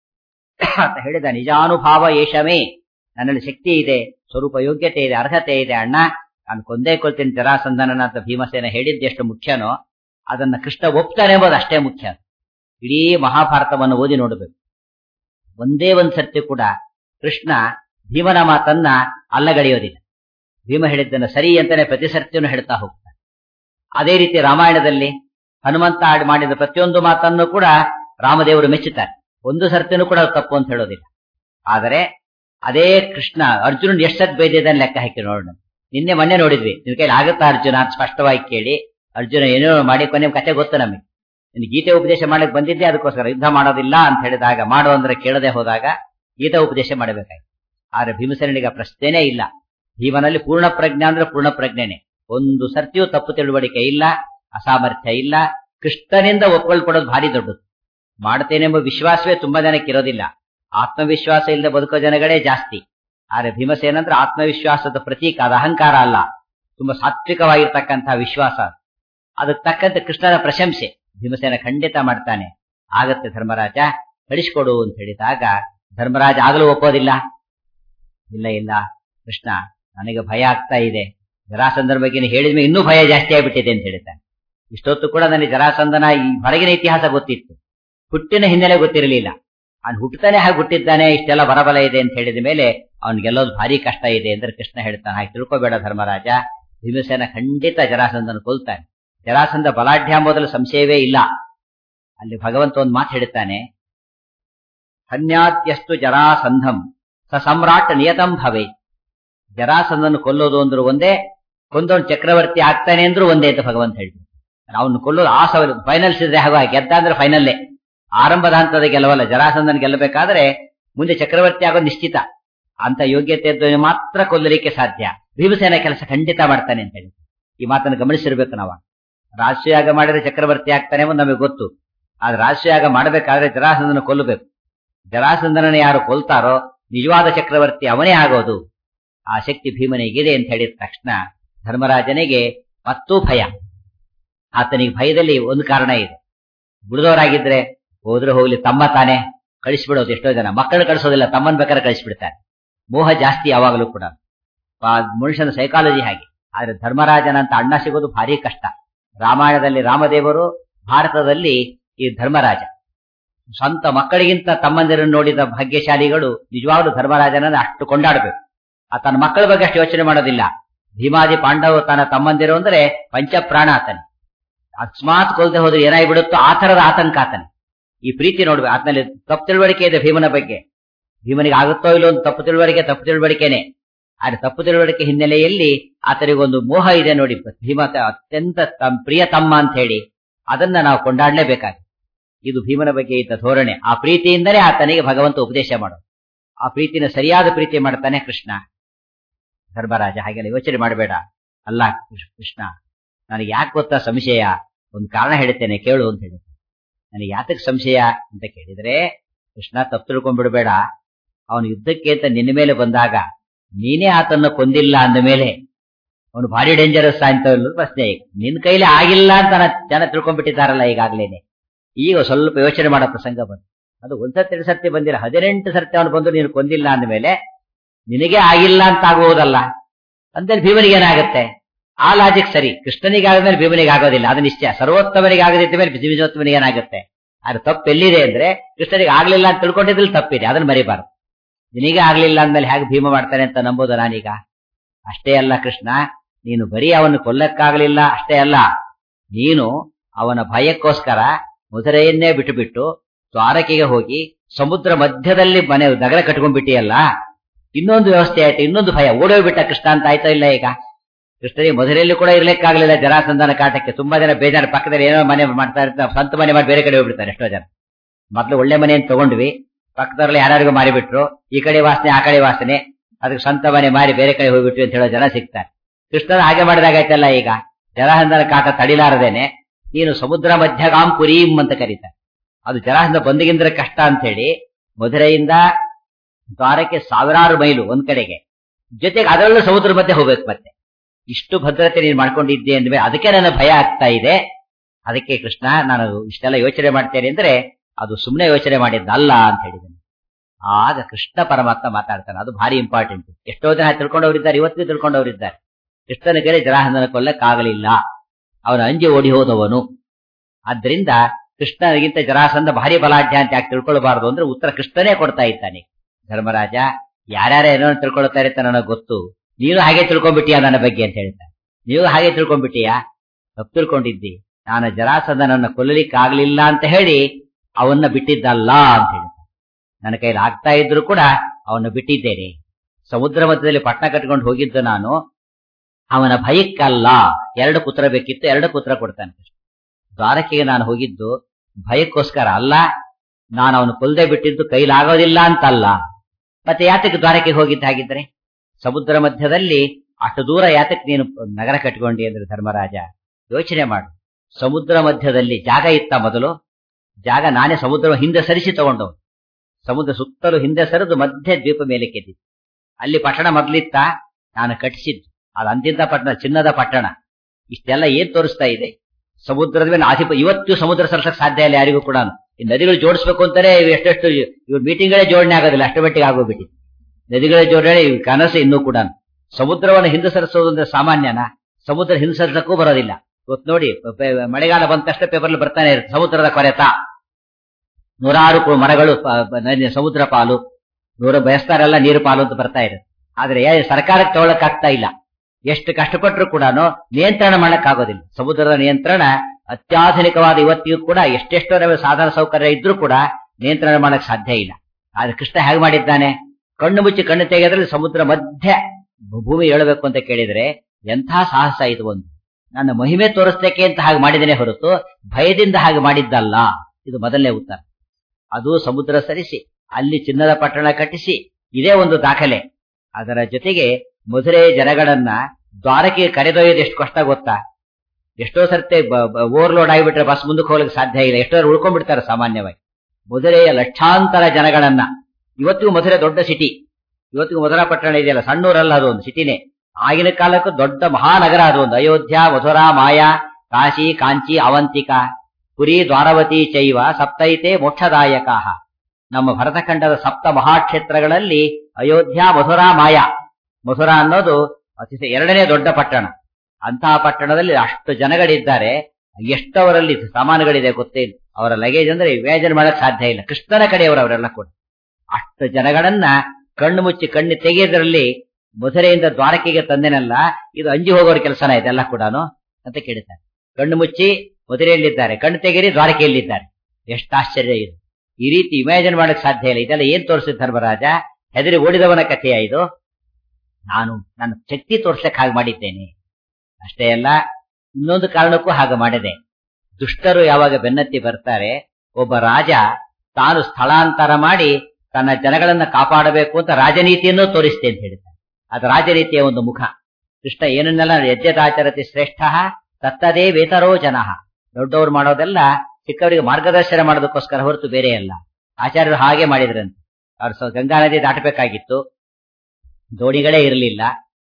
ಅಂತ ಹೇಳಿದ. ನಿಜಾನುಭಾವ ಏಷಮೇ, ನನ್ನಲ್ಲಿ ಶಕ್ತಿ ಇದೆ, ಸ್ವರೂಪ ಯೋಗ್ಯತೆ ಇದೆ, ಅರ್ಹತೆ ಇದೆ ಅಣ್ಣ, ನಾನು ಕೊಂದೇ ಕೊಲ್ತೀನಿ ಜರಾಸಂಧನನ ಅಂತ ಭೀಮಸೇನ ಹೇಳಿದ್ದು ಎಷ್ಟು ಮುಖ್ಯನೋ ಅದನ್ನ ಕೃಷ್ಣ ಒಪ್ತಾನೆ ಎಂಬುದು ಅಷ್ಟೇ ಮುಖ್ಯ. ಇಡೀ ಮಹಾಭಾರತವನ್ನು ಓದಿ ನೋಡಬೇಕು. ಒಂದೇ ಒಂದ್ ಸರ್ತಿ ಕೂಡ ಕೃಷ್ಣ ಭೀಮನ ಮಾತನ್ನ ಅಲ್ಲಗಳೆಯೋದಿಲ್ಲ. ಭೀಮ ಹೇಳಿದ್ದನ್ನು ಸರಿ ಅಂತಾನೆ ಪ್ರತಿ ಸರ್ತಿಯನ್ನು ಹೇಳ್ತಾ ಹೋಗ್ತಾನೆ. ಅದೇ ರೀತಿ ರಾಮಾಯಣದಲ್ಲಿ ಹನುಮಂತ ಮಾಡಿದ ಪ್ರತಿಯೊಂದು ಮಾತನ್ನು ಕೂಡ ರಾಮದೇವರು ಮೆಚ್ಚುತ್ತಾರೆ. ಒಂದು ಸರ್ತಿನೂ ಕೂಡ ತಪ್ಪು ಅಂತ ಹೇಳೋದಿಲ್ಲ. ಆದರೆ ಅದೇ ಕೃಷ್ಣ ಅರ್ಜುನನ್ ಎಷ್ಟು ಸತ್ ಬೈದಿದ್ದಾನೆ ಲೆಕ್ಕ ಹಾಕಿ ನೋಡೋಣ. ನಿನ್ನೆ ಮೊನ್ನೆ ನೋಡಿದ್ವಿ, ನಿನ್ ಕೈಲಿ ಆಗುತ್ತಾ ಅರ್ಜುನ ಅಂತ ಸ್ಪಷ್ಟವಾಗಿ ಕೇಳಿ, ಅರ್ಜುನ ಏನೋ ಮಾಡಿ ಕೊನೆ ಕತೆ ಗೊತ್ತು ನಮಗೆ. ನಿನ್ ಗೀತೆ ಉಪದೇಶ ಮಾಡಕ್ ಬಂದಿದ್ದೆ, ಅದಕ್ಕೋಸ್ಕರ ಯುದ್ಧ ಮಾಡೋದಿಲ್ಲ ಅಂತ ಹೇಳಿದಾಗ, ಮಾಡೋ ಅಂದ್ರೆ ಕೇಳದೆ ಹೋದಾಗ ಗೀತಾ ಉಪದೇಶ ಮಾಡಬೇಕಾಯ್ತು. ಆದ್ರೆ ಭೀಮಸೇನಿಗೆ ಪ್ರಶ್ನೆನೇ ಇಲ್ಲ. ಭೀಮನಲ್ಲಿ ಪೂರ್ಣ ಪ್ರಜ್ಞೆ ಅಂದ್ರೆ ಪೂರ್ಣ ಪ್ರಜ್ಞೆನೆ, ಒಂದು ಸರ್ತಿಯೂ ತಪ್ಪು ತಿಳುವಳಿಕೆ ಇಲ್ಲ. ಅಸಾಮರ್ಥ್ಯ ಇಲ್ಲ. ಕೃಷ್ಣನಿಂದ ಒಪ್ಕೊಳ್ಪಡೋದು ಭಾರಿ ದೊಡ್ಡದು. ಮಾಡ್ತೇನೆಂಬ ವಿಶ್ವಾಸವೇ ತುಂಬಾ ಜನಕ್ಕೆ ಇರೋದಿಲ್ಲ. ಆತ್ಮವಿಶ್ವಾಸ ಇಲ್ಲದೆ ಬದುಕೋ ಜನಗಳೇ ಜಾಸ್ತಿ. ಆದ್ರೆ ಭೀಮಸೇನ ಅಂದ್ರೆ ಆತ್ಮವಿಶ್ವಾಸದ ಪ್ರತೀಕ, ಅದು ಅಹಂಕಾರ ಅಲ್ಲ, ತುಂಬಾ ಸಾತ್ವಿಕವಾಗಿರ್ತಕ್ಕಂತಹ ವಿಶ್ವಾಸ. ಅದಕ್ಕೆ ತಕ್ಕಂತೆ ಕೃಷ್ಣನ ಪ್ರಶಂಸೆ ಭೀಮಸೇನ ಖಂಡಿತ ಮಾಡ್ತಾನೆ. ಆಗತ್ತೆ ಧರ್ಮರಾಜ, ಕಳಿಸ್ಕೊಡು ಅಂತ ಹೇಳಿದಾಗ ಧರ್ಮರಾಜ ಆಗಲೂ ಒಪ್ಪೋದಿಲ್ಲ. ಇಲ್ಲ ಇಲ್ಲ ಕೃಷ್ಣ, ನನಗೆ ಭಯ ಆಗ್ತಾ ಇದೆ. ಜರಾಸಂಧನ ಬಗ್ಗೆ ಹೇಳಿದ್ಮೇಲೆ ಇನ್ನೂ ಭಯ ಜಾಸ್ತಿ ಆಗ್ಬಿಟ್ಟಿದೆ ಅಂತ ಹೇಳ್ತಾನೆ. ಇಷ್ಟೊತ್ತು ಕೂಡ ನನಗೆ ಜರಾಸಂಧನ ಈ ಹೊರಗಿನ ಇತಿಹಾಸ ಗೊತ್ತಿತ್ತು, ಹುಟ್ಟಿನ ಹಿನ್ನೆಲೆ ಗೊತ್ತಿರಲಿಲ್ಲ. ಅವ್ನು ಹುಟ್ಟುತ್ತಾನೆ ಹಾಗೆ ಹುಟ್ಟಿದ್ದಾನೆ, ಇಷ್ಟೆಲ್ಲ ಬರಬಲ ಇದೆ ಅಂತ ಹೇಳಿದ ಮೇಲೆ ಅವ್ನಿಗೆಲ್ಲೋದು ಭಾರಿ ಕಷ್ಟ ಇದೆ ಅಂದ್ರೆ ಕೃಷ್ಣ ಹೇಳ್ತಾನೆ, ಹಾಗೆ ತಿಳ್ಕೋಬೇಡ ಧರ್ಮರಾಜ, ಭೀಮಸೇನ ಖಂಡಿತ ಜರಾಸಂಧನ ಕೊಲ್ತಾನೆ. ಜರಾಸಂಧ ಬಲಾಢ್ಯ ಮೊದಲು ಸಂಶಯವೇ ಇಲ್ಲ. ಅಲ್ಲಿ ಭಗವಂತ ಒಂದು ಮಾತು ಹೇಳ್ತಾನೆ, ಹನ್ಯಾದ್ಯಸ್ತು ಜರಾಸಂಧಂ ಸ ಸಮ್ರಾಟ್ ನಿಯತಂ ಭವೆ. ಜರಾಸಂಧನ ಕೊಲ್ಲೋದು ಅಂದ್ರು ಒಂದೇ, ಕೊಂದವನು ಚಕ್ರವರ್ತಿ ಆಗ್ತಾನೆ ಅಂದ್ರೂ ಒಂದೇ ಅಂತ ಭಗವಂತ ಹೇಳಿದ್ರು. ಅವನು ಕೊಲ್ಲೋದು ಆ ಸವಾಲು ಫೈನಲ್ಸ್ ಇದ್ರೆ ಹಾಗೆ, ಗೆದ್ದ ಅಂದ್ರೆ ಫೈನಲ್ಲೇ, ಆರಂಭದ ಹಂತದ ಗೆಲವಲ್ಲ. ಜರಾಸಂಧನ ಗೆಲ್ಲಬೇಕಾದ್ರೆ ಮುಂದೆ ಚಕ್ರವರ್ತಿ ಆಗೋದು ನಿಶ್ಚಿತ. ಅಂತ ಯೋಗ್ಯತೆ ಇದ್ದವನು ಮಾತ್ರ ಕೊಲ್ಲಲಿಕ್ಕೆ ಸಾಧ್ಯ. ಭೀಮಸೇನ ಕೆಲಸ ಖಂಡಿತ ಮಾಡ್ತಾನೆ ಅಂತ ಹೇಳಿ ಈ ಮಾತನ್ನು ಗಮನಿಸಿರ್ಬೇಕು ನಾವು. ರಾಷ್ಟ್ರೀಯಾಗ ಮಾಡಿದ್ರೆ ಚಕ್ರವರ್ತಿ ಆಗ್ತಾನೆ ಅನ್ನೋದು ನಮಗೆ ಗೊತ್ತು. ಆದ್ರೆ ರಾಷ್ಟ್ರೀಯಾಗ ಮಾಡಬೇಕಾದ್ರೆ ಜರಾಸಂಧನ ಕೊಲ್ಲಬೇಕು. ಜರಾಸಂಧನನ್ನು ಯಾರು ಕೊಲ್ತಾರೋ ನಿಜವಾದ ಚಕ್ರವರ್ತಿ ಅವನೇ ಆಗೋದು. ಆ ಶಕ್ತಿ ಭೀಮನಿಗಿದೆ ಅಂತ ಹೇಳಿದ ತಕ್ಷಣ ಧರ್ಮರಾಜನಿಗೆ ಮತ್ತೂ ಭಯ. ಆತನಿಗೆ ಭಯದಲ್ಲಿ ಒಂದು ಕಾರಣ ಇದೆ. ಬಿಡದವರಾಗಿದ್ರೆ ಹೋದ್ರೆ ಹೋಗ್ಲಿ, ತಮ್ಮ ತಾನೇ ಕಳಿಸ್ಬಿಡೋದು. ಎಷ್ಟೋ ಜನ ಮಕ್ಕಳು ಕಳಿಸೋದಿಲ್ಲ, ತಮ್ಮನ್ ಬೇಕಾದ್ರೆ ಕಳಿಸ್ಬಿಡ್ತಾರೆ. ಮೋಹ ಜಾಸ್ತಿ ಯಾವಾಗಲೂ ಕೂಡ, ಮನುಷ್ಯನ ಸೈಕಾಲಜಿ ಹಾಗೆ. ಆದ್ರೆ ಧರ್ಮರಾಜನಂತ ಅಣ್ಣ ಸಿಗೋದು ಭಾರಿ ಕಷ್ಟ. ರಾಮಾಯಣದಲ್ಲಿ ರಾಮದೇವರು, ಭಾರತದಲ್ಲಿ ಈ ಧರ್ಮರಾಜ. ಸ್ವಂತ ಮಕ್ಕಳಿಗಿಂತ ತಮ್ಮಂದಿರನ್ನು ನೋಡಿದ ಭಾಗ್ಯಶಾಲಿಗಳು ನಿಜವಾಗ್ಲೂ ಧರ್ಮರಾಜನನ್ನು ಅಷ್ಟು ಕೊಂಡಾಡಬೇಕು. ಆ ತನ್ನ ಮಕ್ಕಳ ಬಗ್ಗೆ ಅಷ್ಟು ಯೋಚನೆ ಮಾಡೋದಿಲ್ಲ. ಭೀಮಾದಿ ಪಾಂಡವರು ತನ್ನ ತಮ್ಮಂದಿರು ಅಂದ್ರೆ ಪಂಚಪ್ರಾಣ ಆತನೆ. ಅಕಸ್ಮಾತ್ ಕೊಲ್ದೆ ಹೋದ್ರೆ ಏನಾಗ್ಬಿಡುತ್ತೋ ಆ ತರದ ಆತಂಕ ಆತನೆ. ಈ ಪ್ರೀತಿ ನೋಡ್ಬೇಕು. ಆತನಲ್ಲಿ ತಪ್ಪು ತಿಳುವಳಿಕೆ ಇದೆ ಭೀಮನ ಬಗ್ಗೆ. ಭೀಮನಿಗೆ ಆಗುತ್ತೋ ಇಲ್ಲೋ ಒಂದು ತಪ್ಪು ತಿಳುವಳಿಕೆ, ತಪ್ಪು ತಿಳುವಳಿಕೆನೆ. ಆದ್ರೆ ತಪ್ಪು ತಿಳುವಳಿಕೆ ಹಿನ್ನೆಲೆಯಲ್ಲಿ ಆತನಿಗೊಂದು ಮೋಹ ಇದೆ ನೋಡಿ. ಭೀಮ ಅತ್ಯಂತ ಪ್ರಿಯ ತಮ್ಮ ಅಂತ ಹೇಳಿ ಅದನ್ನ ನಾವು ಕೊಂಡಾಡ್ಲೇಬೇಕಾಗಿ. ಇದು ಭೀಮನ ಬಗ್ಗೆ ಇದ್ದ ಧೋರಣೆ. ಆ ಪ್ರೀತಿಯಿಂದಲೇ ಆತನಿಗೆ ಭಗವಂತ ಉಪದೇಶ ಮಾಡೋದು. ಆ ಪ್ರೀತಿನ ಸರಿಯಾದ ಪ್ರೀತಿ ಮಾಡ್ತಾನೆ ಕೃಷ್ಣ. ಧರ್ಮರಾಜ ಹಾಗೆಲ್ಲ ಯೋಚನೆ ಮಾಡಬೇಡ. ಅಲ್ಲ ಕೃಷ್ಣ, ನನಗೆ ಯಾಕೆ ಗೊತ್ತಾ ಸಂಶಯ, ಒಂದು ಕಾರಣ ಹೇಳ್ತೇನೆ ಕೇಳು ಅಂತ ಹೇಳಿ. ನನಗೆ ಯಾತಕ್ ಸಂಶಯ ಅಂತ ಕೇಳಿದ್ರೆ, ಕೃಷ್ಣ ತಪ್ಪು ತಿಳ್ಕೊಂಡ್ಬಿಡ್ಬೇಡ. ಅವನು ಯುದ್ಧಕ್ಕೆ ಅಂತ ನಿನ್ನ ಮೇಲೆ ಬಂದಾಗ ನೀನೇ ಆತನ್ನ ಕೊಂದಿಲ್ಲ ಅಂದ ಮೇಲೆ ಅವನು ಭಾರಿ ಡೇಂಜರಸ್ ಅಂತ ಪ್ರಶ್ನೆ. ನಿನ್ ಕೈಲಿ ಆಗಿಲ್ಲ ಅಂತ ಜನ ತಿಳ್ಕೊಂಡ್ಬಿಟ್ಟಿದ್ದಾರಲ್ಲ ಈಗಾಗ್ಲೇನೆ. ಈಗ ಸ್ವಲ್ಪ ಯೋಚನೆ ಮಾಡೋ ಪ್ರಸಂಗ ಬಂತು. ಅದು ಒಂದ್ಸತಿ ಎರಡು ಸರ್ತಿ ಬಂದಿಲ್ಲ, ಹದಿನೆಂಟು ಸರ್ತಿ ಅವನು ಬಂದು ನೀನು ಕೊಂದಿಲ್ಲ ಅಂದ್ಮೇಲೆ ನಿನಗೆ ಆಗಿಲ್ಲ ಅಂತ ಆಗುವುದಲ್ಲ. ಅಂದ್ರೆ ಭೀಮನಿಗೆ ಏನಾಗುತ್ತೆ? ಆ ಲಾಜಿಕ್ ಸರಿ. ಕೃಷ್ಣನಿಗೆ ಆದ್ಮೇಲೆ ಭೀಮನಿಗೆ ಆಗೋದಿಲ್ಲ, ಅದು ನಿಶ್ಚಯ. ಸರ್ವೋತ್ತಮನಿಗೆ ಆಗದಿದ್ದ ಮೇಲೆ ಭೀಮೋತ್ತಮನಿಗೆ ಏನಾಗುತ್ತೆ? ಆದ್ರೆ ತಪ್ಪು ಎಲ್ಲಿದೆ ಅಂದ್ರೆ ಕೃಷ್ಣನಿಗೆ ಆಗ್ಲಿಲ್ಲ ಅಂತ ತಿಳ್ಕೊಂಡಿದ್ರಲ್ಲಿ ತಪ್ಪಿದೆ, ಅದನ್ನ ಮರಿಬಾರ್ದು. ನಿನಗೆ ಆಗ್ಲಿಲ್ಲ ಅಂದ್ಮೇಲೆ ಹೇಗೆ ಭೀಮ ಮಾಡ್ತಾನೆ ಅಂತ ನಂಬೋದು ನಾನೀಗ? ಅಷ್ಟೇ ಅಲ್ಲ ಕೃಷ್ಣ, ನೀನು ಬರೀ ಅವನು ಕೊಲ್ಲಕ್ಕಾಗಲಿಲ್ಲ ಅಷ್ಟೇ ಅಲ್ಲ, ನೀನು ಅವನ ಭಯಕ್ಕೋಸ್ಕರ ಮಧುರೆಯನ್ನೇ ಬಿಟ್ಟು ಬಿಟ್ಟು ದ್ವಾರಕೆಗೆ ಹೋಗಿ ಸಮುದ್ರ ಮಧ್ಯದಲ್ಲಿ ಮನೆ ನಗರ ಕಟ್ಕೊಂಡ್ಬಿಟ್ಟಿಯಲ್ಲ. ಇನ್ನೊಂದು ವ್ಯವಸ್ಥೆ ಆಯ್ತು, ಇನ್ನೊಂದು ಭಯ, ಓಡೋಗ್ಬಿಟ್ಟ ಕೃಷ್ಣ ಅಂತ ಆಯ್ತಾ ಇಲ್ಲ ಈಗ? ಕೃಷ್ಣನಿಗೆ ಮಧುರೆಯಲ್ಲಿ ಕೂಡ ಇರ್ಲಿಕ್ಕಾಗಲಿಲ್ಲ ಜರಾಸಂಧನ ಕಾಟಕ್ಕೆ. ತುಂಬಾ ಜನ ಬೇಜಾರು, ಪಕ್ಕದಲ್ಲಿ ಏನೋ ಮನೆ ಮಾಡ್ತಾ ಇರ್ತಾರೆ, ಸ್ವಂತ ಮನೆ ಮಾಡಿ ಬೇರೆ ಕಡೆ ಹೋಗ್ಬಿಡ್ತಾರೆ ಎಷ್ಟೋ ಜನ. ಮೊದ್ಲು ಒಳ್ಳೆ ಮನೆಯನ್ನು ತಗೊಂಡ್ವಿ, ಪಕ್ಕದವ್ರಲ್ಲಿ ಯಾರಿಗೂ ಮಾರಿಬಿಟ್ರು, ಈ ಕಡೆ ವಾಸನೆ ಆ ಕಡೆ ವಾಸನೆ, ಅದಕ್ಕೆ ಸ್ವಂತ ಮನೆ ಮಾರಿ ಬೇರೆ ಕಡೆ ಹೋಗ್ಬಿಟ್ವಿ ಅಂತ ಹೇಳೋ ಜನ ಸಿಗ್ತಾರೆ. ಕೃಷ್ಣನ ಹಾಗೆ ಮಾಡಿದಾಗಾಯ್ತಲ್ಲ ಈಗ. ಜರಾಸಂಧನ ಕಾಟ ತಡಿಲಾರದೇನೆ ನೀನು ಸಮುದ್ರ ಮಧ್ಯಗಾಂ ಪುರೀಂ ಅಂತ ಕರೀತಾರೆ. ಅದು ಜರಾಸಂಧ ಬಂದಿಗಿಂದ್ರೆ ಕಷ್ಟ ಅಂತ ಹೇಳಿ ಮಧುರೆಯಿಂದ ದ್ವಾರಕ್ಕೆ ಸಾವಿರಾರು ಮೈಲು ಒಂದ್ ಕಡೆಗೆ, ಜೊತೆಗೆ ಅದರಲ್ಲೂ ಸಮುದ್ರ ಮಧ್ಯೆ ಹೋಗ್ಬೇಕು. ಮತ್ತೆ ಇಷ್ಟು ಭದ್ರತೆ ನೀನು ಮಾಡ್ಕೊಂಡಿದ್ದೆ ಅಂದ್ರೆ ಅದಕ್ಕೆ ನನ್ನ ಭಯ ಆಗ್ತಾ ಇದೆ. ಅದಕ್ಕೆ ಕೃಷ್ಣ ನಾನು ಇಷ್ಟೆಲ್ಲ ಯೋಚನೆ ಮಾಡ್ತೇನೆ ಅಂದ್ರೆ ಅದು ಸುಮ್ಮನೆ ಯೋಚನೆ ಮಾಡಿದ್ದಲ್ಲ ಅಂತ ಹೇಳಿದ್ದೇನೆ. ಆಗ ಕೃಷ್ಣ ಪರಮಾತ್ಮ ಮಾತಾಡ್ತಾನೆ. ಅದು ಭಾರಿ ಇಂಪಾರ್ಟೆಂಟ್. ಎಷ್ಟೋ ಜನ ತಿಳ್ಕೊಂಡವರಿದ್ದಾರೆ, ಇವತ್ತಿಗೂ ತಿಳ್ಕೊಂಡವರಿದ್ದಾರೆ. ಕೃಷ್ಣನ ಕೈಲಿ ಜರಾಸಂಧನ ಕೊಲ್ಲಕ್ಕಾಗಲಿಲ್ಲ, ಅವನ ಅಂಜಿ ಓಡಿ ಹೋದವನು. ಆದ್ರಿಂದ ಕೃಷ್ಣನಿಗಿಂತ ಜರಾಸಂಧ ಭಾರಿ ಬಲಾಢ್ಯ ಅಂತ ಯಾಕೆ ತಿಳ್ಕೊಳ್ಬಾರ್ದು ಅಂದ್ರೆ ಉತ್ತರ ಕೃಷ್ಣನೇ ಕೊಡ್ತಾ ಇದ್ದಾನೆ. ಧರ್ಮರಾಜ, ಯಾರ್ಯಾರ ಏನೋ ತಿಳ್ಕೊಳ್ತಾರೆ ಅಂತ ನನಗೆ ಗೊತ್ತು, ನೀನು ಹಾಗೆ ತಿಳ್ಕೊಂಡ್ಬಿಟ್ಟಿಯಾ ನನ್ನ ಬಗ್ಗೆ ಅಂತ ಹೇಳ್ತಾನೆ. ನೀವು ಹಾಗೆ ತಿಳ್ಕೊಂಡ್ಬಿಟ್ಟಿಯಾ? ತಪ್ಪು ತಿಳ್ಕೊಂಡಿದ್ದಿ. ನಾನು ಜರಾಸಂಧನನ್ನ ಕೊಲ್ಲಲಿಕ್ಕಾಗ್ಲಿಲ್ಲ ಅಂತ ಹೇಳಿ ಅವನ್ನ ಬಿಟ್ಟಿದ್ದಲ್ಲ ಅಂತ ಹೇಳ್ತಾನೆ. ನನ್ನ ಕೈಲಿ ಆಗ್ತಾ ಇದ್ರು ಕೂಡ ಅವನ್ನ ಬಿಟ್ಟಿದ್ದೇನೆ. ಸಮುದ್ರ ಮಧ್ಯದಲ್ಲಿ ಪಟ್ಟಣ ಕಟ್ಕೊಂಡು ಹೋಗಿದ್ದು ನಾನು ಅವನ ಭಯಕ್ಕಲ್ಲ. ಎರಡು ಪುತ್ರ ಬೇಕಿತ್ತು, ಎರಡು ಪುತ್ರ ಕೊಡ್ತಾನೆ. ದ್ವಾರಕೆಗೆ ನಾನು ಹೋಗಿದ್ದು ಭಯಕ್ಕೋಸ್ಕರ ಅಲ್ಲ, ನಾನು ಅವನು ಕೊಲ್ಲದೆ ಬಿಟ್ಟಿದ್ದು ಕೈಲಾಗೋದಿಲ್ಲ ಅಂತಲ್ಲ. ಮತ್ತೆ ಯಾತಕ್ಕೆ ದ್ವಾರಕೆಗೆ ಹೋಗಿದ್ದ ಹಾಗಿದ್ರೆ? ಸಮುದ್ರ ಮಧ್ಯದಲ್ಲಿ ಅಷ್ಟು ದೂರ ಯಾತಕ್ಕೆ ನೀನು ನಗರ ಕಟ್ಕೊಂಡಿ ಅಂದ್ರೆ ಧರ್ಮರಾಜ ಯೋಚನೆ ಮಾಡು. ಸಮುದ್ರ ಮಧ್ಯದಲ್ಲಿ ಜಾಗ ಇತ್ತ ಮೊದಲು, ಜಾಗ ನಾನೇ ಸಮುದ್ರ ಹಿಂದೆ ಸರಿಸಿ ತಗೊಂಡವನು. ಸಮುದ್ರ ಸುತ್ತಲೂ ಹಿಂದೆ ಸರಿದು ಮಧ್ಯೆ ದ್ವೀಪ ಮೇಲೆ ಕೆದ್ದಿದ್ದು. ಅಲ್ಲಿ ಪಟ್ಟಣ ಮೊದಲಿತ್ತ, ನಾನು ಕಟ್ಟಿಸಿದ್ದು. ಅದು ಅಂತಿಂತ ಪಟ್ಟಣ, ಚಿನ್ನದ ಪಟ್ಟಣ. ಇಷ್ಟೆಲ್ಲ ಏನ್ ತೋರಿಸ್ತಾ ಇದೆ? ಸಮುದ್ರದ ಮೇಲೆ ಆಧಿಪ ಇವತ್ತು ಸಮುದ್ರ ಸರಸಕ್ಕೆ ಸಾಧ್ಯ ಇಲ್ಲ ಯಾರಿಗೂ ಕೂಡ. ಈ ನದಿಗಳು ಜೋಡಿಸ್ಬೇಕು ಅಂತಾನೆ ಎಷ್ಟೆಷ್ಟು ಇವ್ರ ಮೀಟಿಂಗ್ಗಳೇ ಜೋಡಣೆ ಆಗೋದಿಲ್ಲ, ಅಷ್ಟು ಮಟ್ಟಿಗೆ ಆಗೋಗ್ಬಿಟ್ಟು ನದಿಗಳ ಜೋಡಣೆ ಕನಸು ಇನ್ನೂ ಕೂಡ. ಸಮುದ್ರವನ್ನು ಹಿಂದೆ ಸರಿಸೋದು ಅಂದ್ರೆ ಸಾಮಾನ್ಯನಾ? ಸಮುದ್ರ ಹಿಂದೆ ಸರಿಸಕ್ಕೂ ಬರೋದಿಲ್ಲ. ಇವತ್ತು ನೋಡಿ, ಮಳೆಗಾಲ ಬಂದ ತಕ್ಷಣ ಪೇಪರ್ಲಿ ಬರ್ತಾನೆ ಇರುತ್ತೆ ಸಮುದ್ರದ ಕೊರೆತ, ನೂರಾರು ಮರಗಳು ಸಮುದ್ರ ಪಾಲು, ನೂರ ಬಯಸ್ತಾರೆಲ್ಲ ನೀರು ಪಾಲು ಅಂತ ಬರ್ತಾ ಇರುತ್ತೆ. ಆದ್ರೆ ಸರ್ಕಾರಕ್ಕೆ ತಗೊಳಕ್ ಆಗ್ತಾ ಇಲ್ಲ. ಎಷ್ಟು ಕಷ್ಟಪಟ್ಟರು ಕೂಡ ನಿಯಂತ್ರಣ ಮಾಡಕ್ ಆಗೋದಿಲ್ಲ. ಸಮುದ್ರದ ನಿಯಂತ್ರಣ ಅತ್ಯಾಧುನಿಕವಾದ ಇವತ್ತಿಗೂ ಕೂಡ ಎಷ್ಟೆಷ್ಟೋ ನಮಗೆ ಸಾಧನ ಸೌಕರ್ಯ ಇದ್ರೂ ಕೂಡ ನಿಯಂತ್ರಣ ಮಾಡಕ್ ಸಾಧ್ಯ ಇಲ್ಲ. ಆದ್ರೆ ಕೃಷ್ಣ ಹೇಗೆ ಮಾಡಿದ್ದಾನೆ? ಕಣ್ಣು ಮುಚ್ಚಿ ಕಣ್ಣು ತೆಗೆದ್ರಲ್ಲಿ ಸಮುದ್ರ ಮಧ್ಯ ಭೂಮಿ ಹೇಳಬೇಕು ಅಂತ ಕೇಳಿದ್ರೆ ಎಂಥ ಸಾಹಸ ಇದು! ಒಂದು ನನ್ನ ಮಹಿಮೆ ತೋರಿಸ್ತಕ್ಕೆ ಅಂತ ಹಾಗೆ ಮಾಡಿದ್ದೇನೆ ಹೊರತು ಭಯದಿಂದ ಹಾಗೆ ಮಾಡಿದ್ದಲ್ಲ. ಇದು ಮೊದಲನೇ ಉತ್ತರ. ಅದು ಸಮುದ್ರ ಸರಿಸಿ ಅಲ್ಲಿ ಚಿನ್ನದ ಪಟ್ಟಣ ಕಟ್ಟಿಸಿ, ಇದೇ ಒಂದು ದಾಖಲೆ. ಅದರ ಜೊತೆಗೆ ಮಧುರೆ ಜನಗಳನ್ನ ದ್ವಾರಕ್ಕೆ ಕರೆದೊಯ್ಯೋದು ಎಷ್ಟು ಕಷ್ಟ ಗೊತ್ತಾ? ಎಷ್ಟೋ ಸರ್ತೆ ಓವರ್ಲೋಡ್ ಆಗಿಬಿಟ್ರೆ ಬಸ್ ಮುಂದಕ್ಕೆ ಹೋಗ್ಲಿಕ್ಕೆ ಸಾಧ್ಯ ಇಲ್ಲ, ಎಷ್ಟೋ ಉಳ್ಕೊಂಡ್ಬಿಡ್ತಾರೆ ಸಾಮಾನ್ಯವಾಗಿ. ಮಧುರೆಯ ಲಕ್ಷಾಂತರ ಜನಗಳನ್ನ, ಇವತ್ತಿಗೂ ಮಧುರೆ ದೊಡ್ಡ ಸಿಟಿ, ಇವತ್ತಿಗೂ ಮಧುರಾ ಪಟ್ಟಣ ಇದೆಯಲ್ಲ, ಸಣ್ಣೂರಲ್ಲ, ಅದು ಒಂದು ಸಿಟಿನೇ. ಆಗಿನ ಕಾಲಕ್ಕೂ ದೊಡ್ಡ ಮಹಾನಗರ ಅದು ಒಂದು. ಅಯೋಧ್ಯ, ಮಥುರಾ, ಮಾಯಾ, ಕಾಶಿ, ಕಾಂಚಿ, ಅವಂತಿಕಾ, ಪುರಿ, ದ್ವಾರವತಿ ಚೈವ ಸಪ್ತೈತೆ ಮೋಕ್ಷದಾಯಕ. ನಮ್ಮ ಭರತಖಂಡದ ಸಪ್ತ ಮಹಾಕ್ಷೇತ್ರಗಳಲ್ಲಿ ಅಯೋಧ್ಯ, ಮಥುರಾ, ಮಾಯಾ. ಮಥುರಾ ಅನ್ನೋದು ಅತಿ ಎರಡನೇ ದೊಡ್ಡ ಪಟ್ಟಣ. ಅಂತಹ ಪಟ್ಟಣದಲ್ಲಿ ಅಷ್ಟು ಜನಗಳಿದ್ದಾರೆ. ಎಷ್ಟವರಲ್ಲಿ ಸಾಮಾನುಗಳಿದೆ ಗೊತ್ತೇನು? ಅವರ ಲಗೇಜ್ ಅಂದ್ರೆ ಇಮ್ಯಾಜಿನ್ ಮಾಡಕ್ ಸಾಧ್ಯ ಇಲ್ಲ. ಕೃಷ್ಣನ ಕಡೆಯವರು ಅವರೆಲ್ಲ ಕೂಡ. ಅಷ್ಟು ಜನಗಳನ್ನ ಕಣ್ಣು ಮುಚ್ಚಿ ಕಣ್ಣು ತೆಗೆಯೋದ್ರಲ್ಲಿ ಮಧುರೆಯಿಂದ ದ್ವಾರಕೆಗೆ ತಂದೆನಲ್ಲ, ಇದು ಅಂಜಿ ಹೋಗೋರ ಕೆಲಸನ ಇದೆಲ್ಲ ಕೂಡ ಅಂತ ಕೇಳ್ತಾರೆ. ಕಣ್ಣು ಮುಚ್ಚಿ ಮಧುರೆಯಲ್ಲಿದ್ದಾರೆ, ಕಣ್ಣು ತೆಗೀರಿ ದ್ವಾರಕೆಯಲ್ಲಿದ್ದಾರೆ. ಎಷ್ಟು ಆಶ್ಚರ್ಯ ಇದು! ಈ ರೀತಿ ಇಮ್ಯಾಜಿನ್ ಮಾಡಕ್ ಸಾಧ್ಯ ಇಲ್ಲ. ಇದೆಲ್ಲ ಏನ್ ತೋರಿಸಿದ ಧರ್ಮರಾಜ? ಹೆದರಿ ಓಡಿದವನ ಕಥೆಯ ಇದು. ನಾನು ನನ್ನ ಶಕ್ತಿ ತೋರ್ಸಕ್ ಹಾಗೆ ಮಾಡಿದ್ದೇನೆ ಅಷ್ಟೇ ಅಲ್ಲ, ಇನ್ನೊಂದು ಕಾರಣಕ್ಕೂ ಹಾಗೆ ಮಾಡಿದೆ. ದುಷ್ಟರು ಯಾವಾಗ ಬೆನ್ನತ್ತಿ ಬರ್ತಾರೆ, ಒಬ್ಬ ರಾಜ ತಾನು ಸ್ಥಳಾಂತರ ಮಾಡಿ ತನ್ನ ಜನಗಳನ್ನ ಕಾಪಾಡಬೇಕು ಅಂತ ರಾಜನೀತಿಯನ್ನು ತೋರಿಸ್ತೆ ಅಂತ ಹೇಳಿದ್ದಾರೆ. ಅದು ರಾಜನೀತಿಯ ಒಂದು ಮುಖ. ಕೃಷ್ಣ ಏನನ್ನೆಲ್ಲ ಯಜ್ಞದಾಚರತಿ ಶ್ರೇಷ್ಠ ತತ್ತದೇ ವೇತರೋ ಜನಃ. ದೊಡ್ಡವರು ಮಾಡೋದೆಲ್ಲ ಚಿಕ್ಕವರಿಗೆ ಮಾರ್ಗದರ್ಶನ ಮಾಡೋದಕ್ಕೋಸ್ಕರ ಹೊರತು ಬೇರೆ ಅಲ್ಲ. ಆಚಾರ್ಯರು ಹಾಗೆ ಮಾಡಿದ್ರಂತೆ. ಅವ್ರು ಗಂಗಾ ನದಿ ದಾಟಬೇಕಾಗಿತ್ತು, ದೋಣಿಗಳೇ ಇರಲಿಲ್ಲ.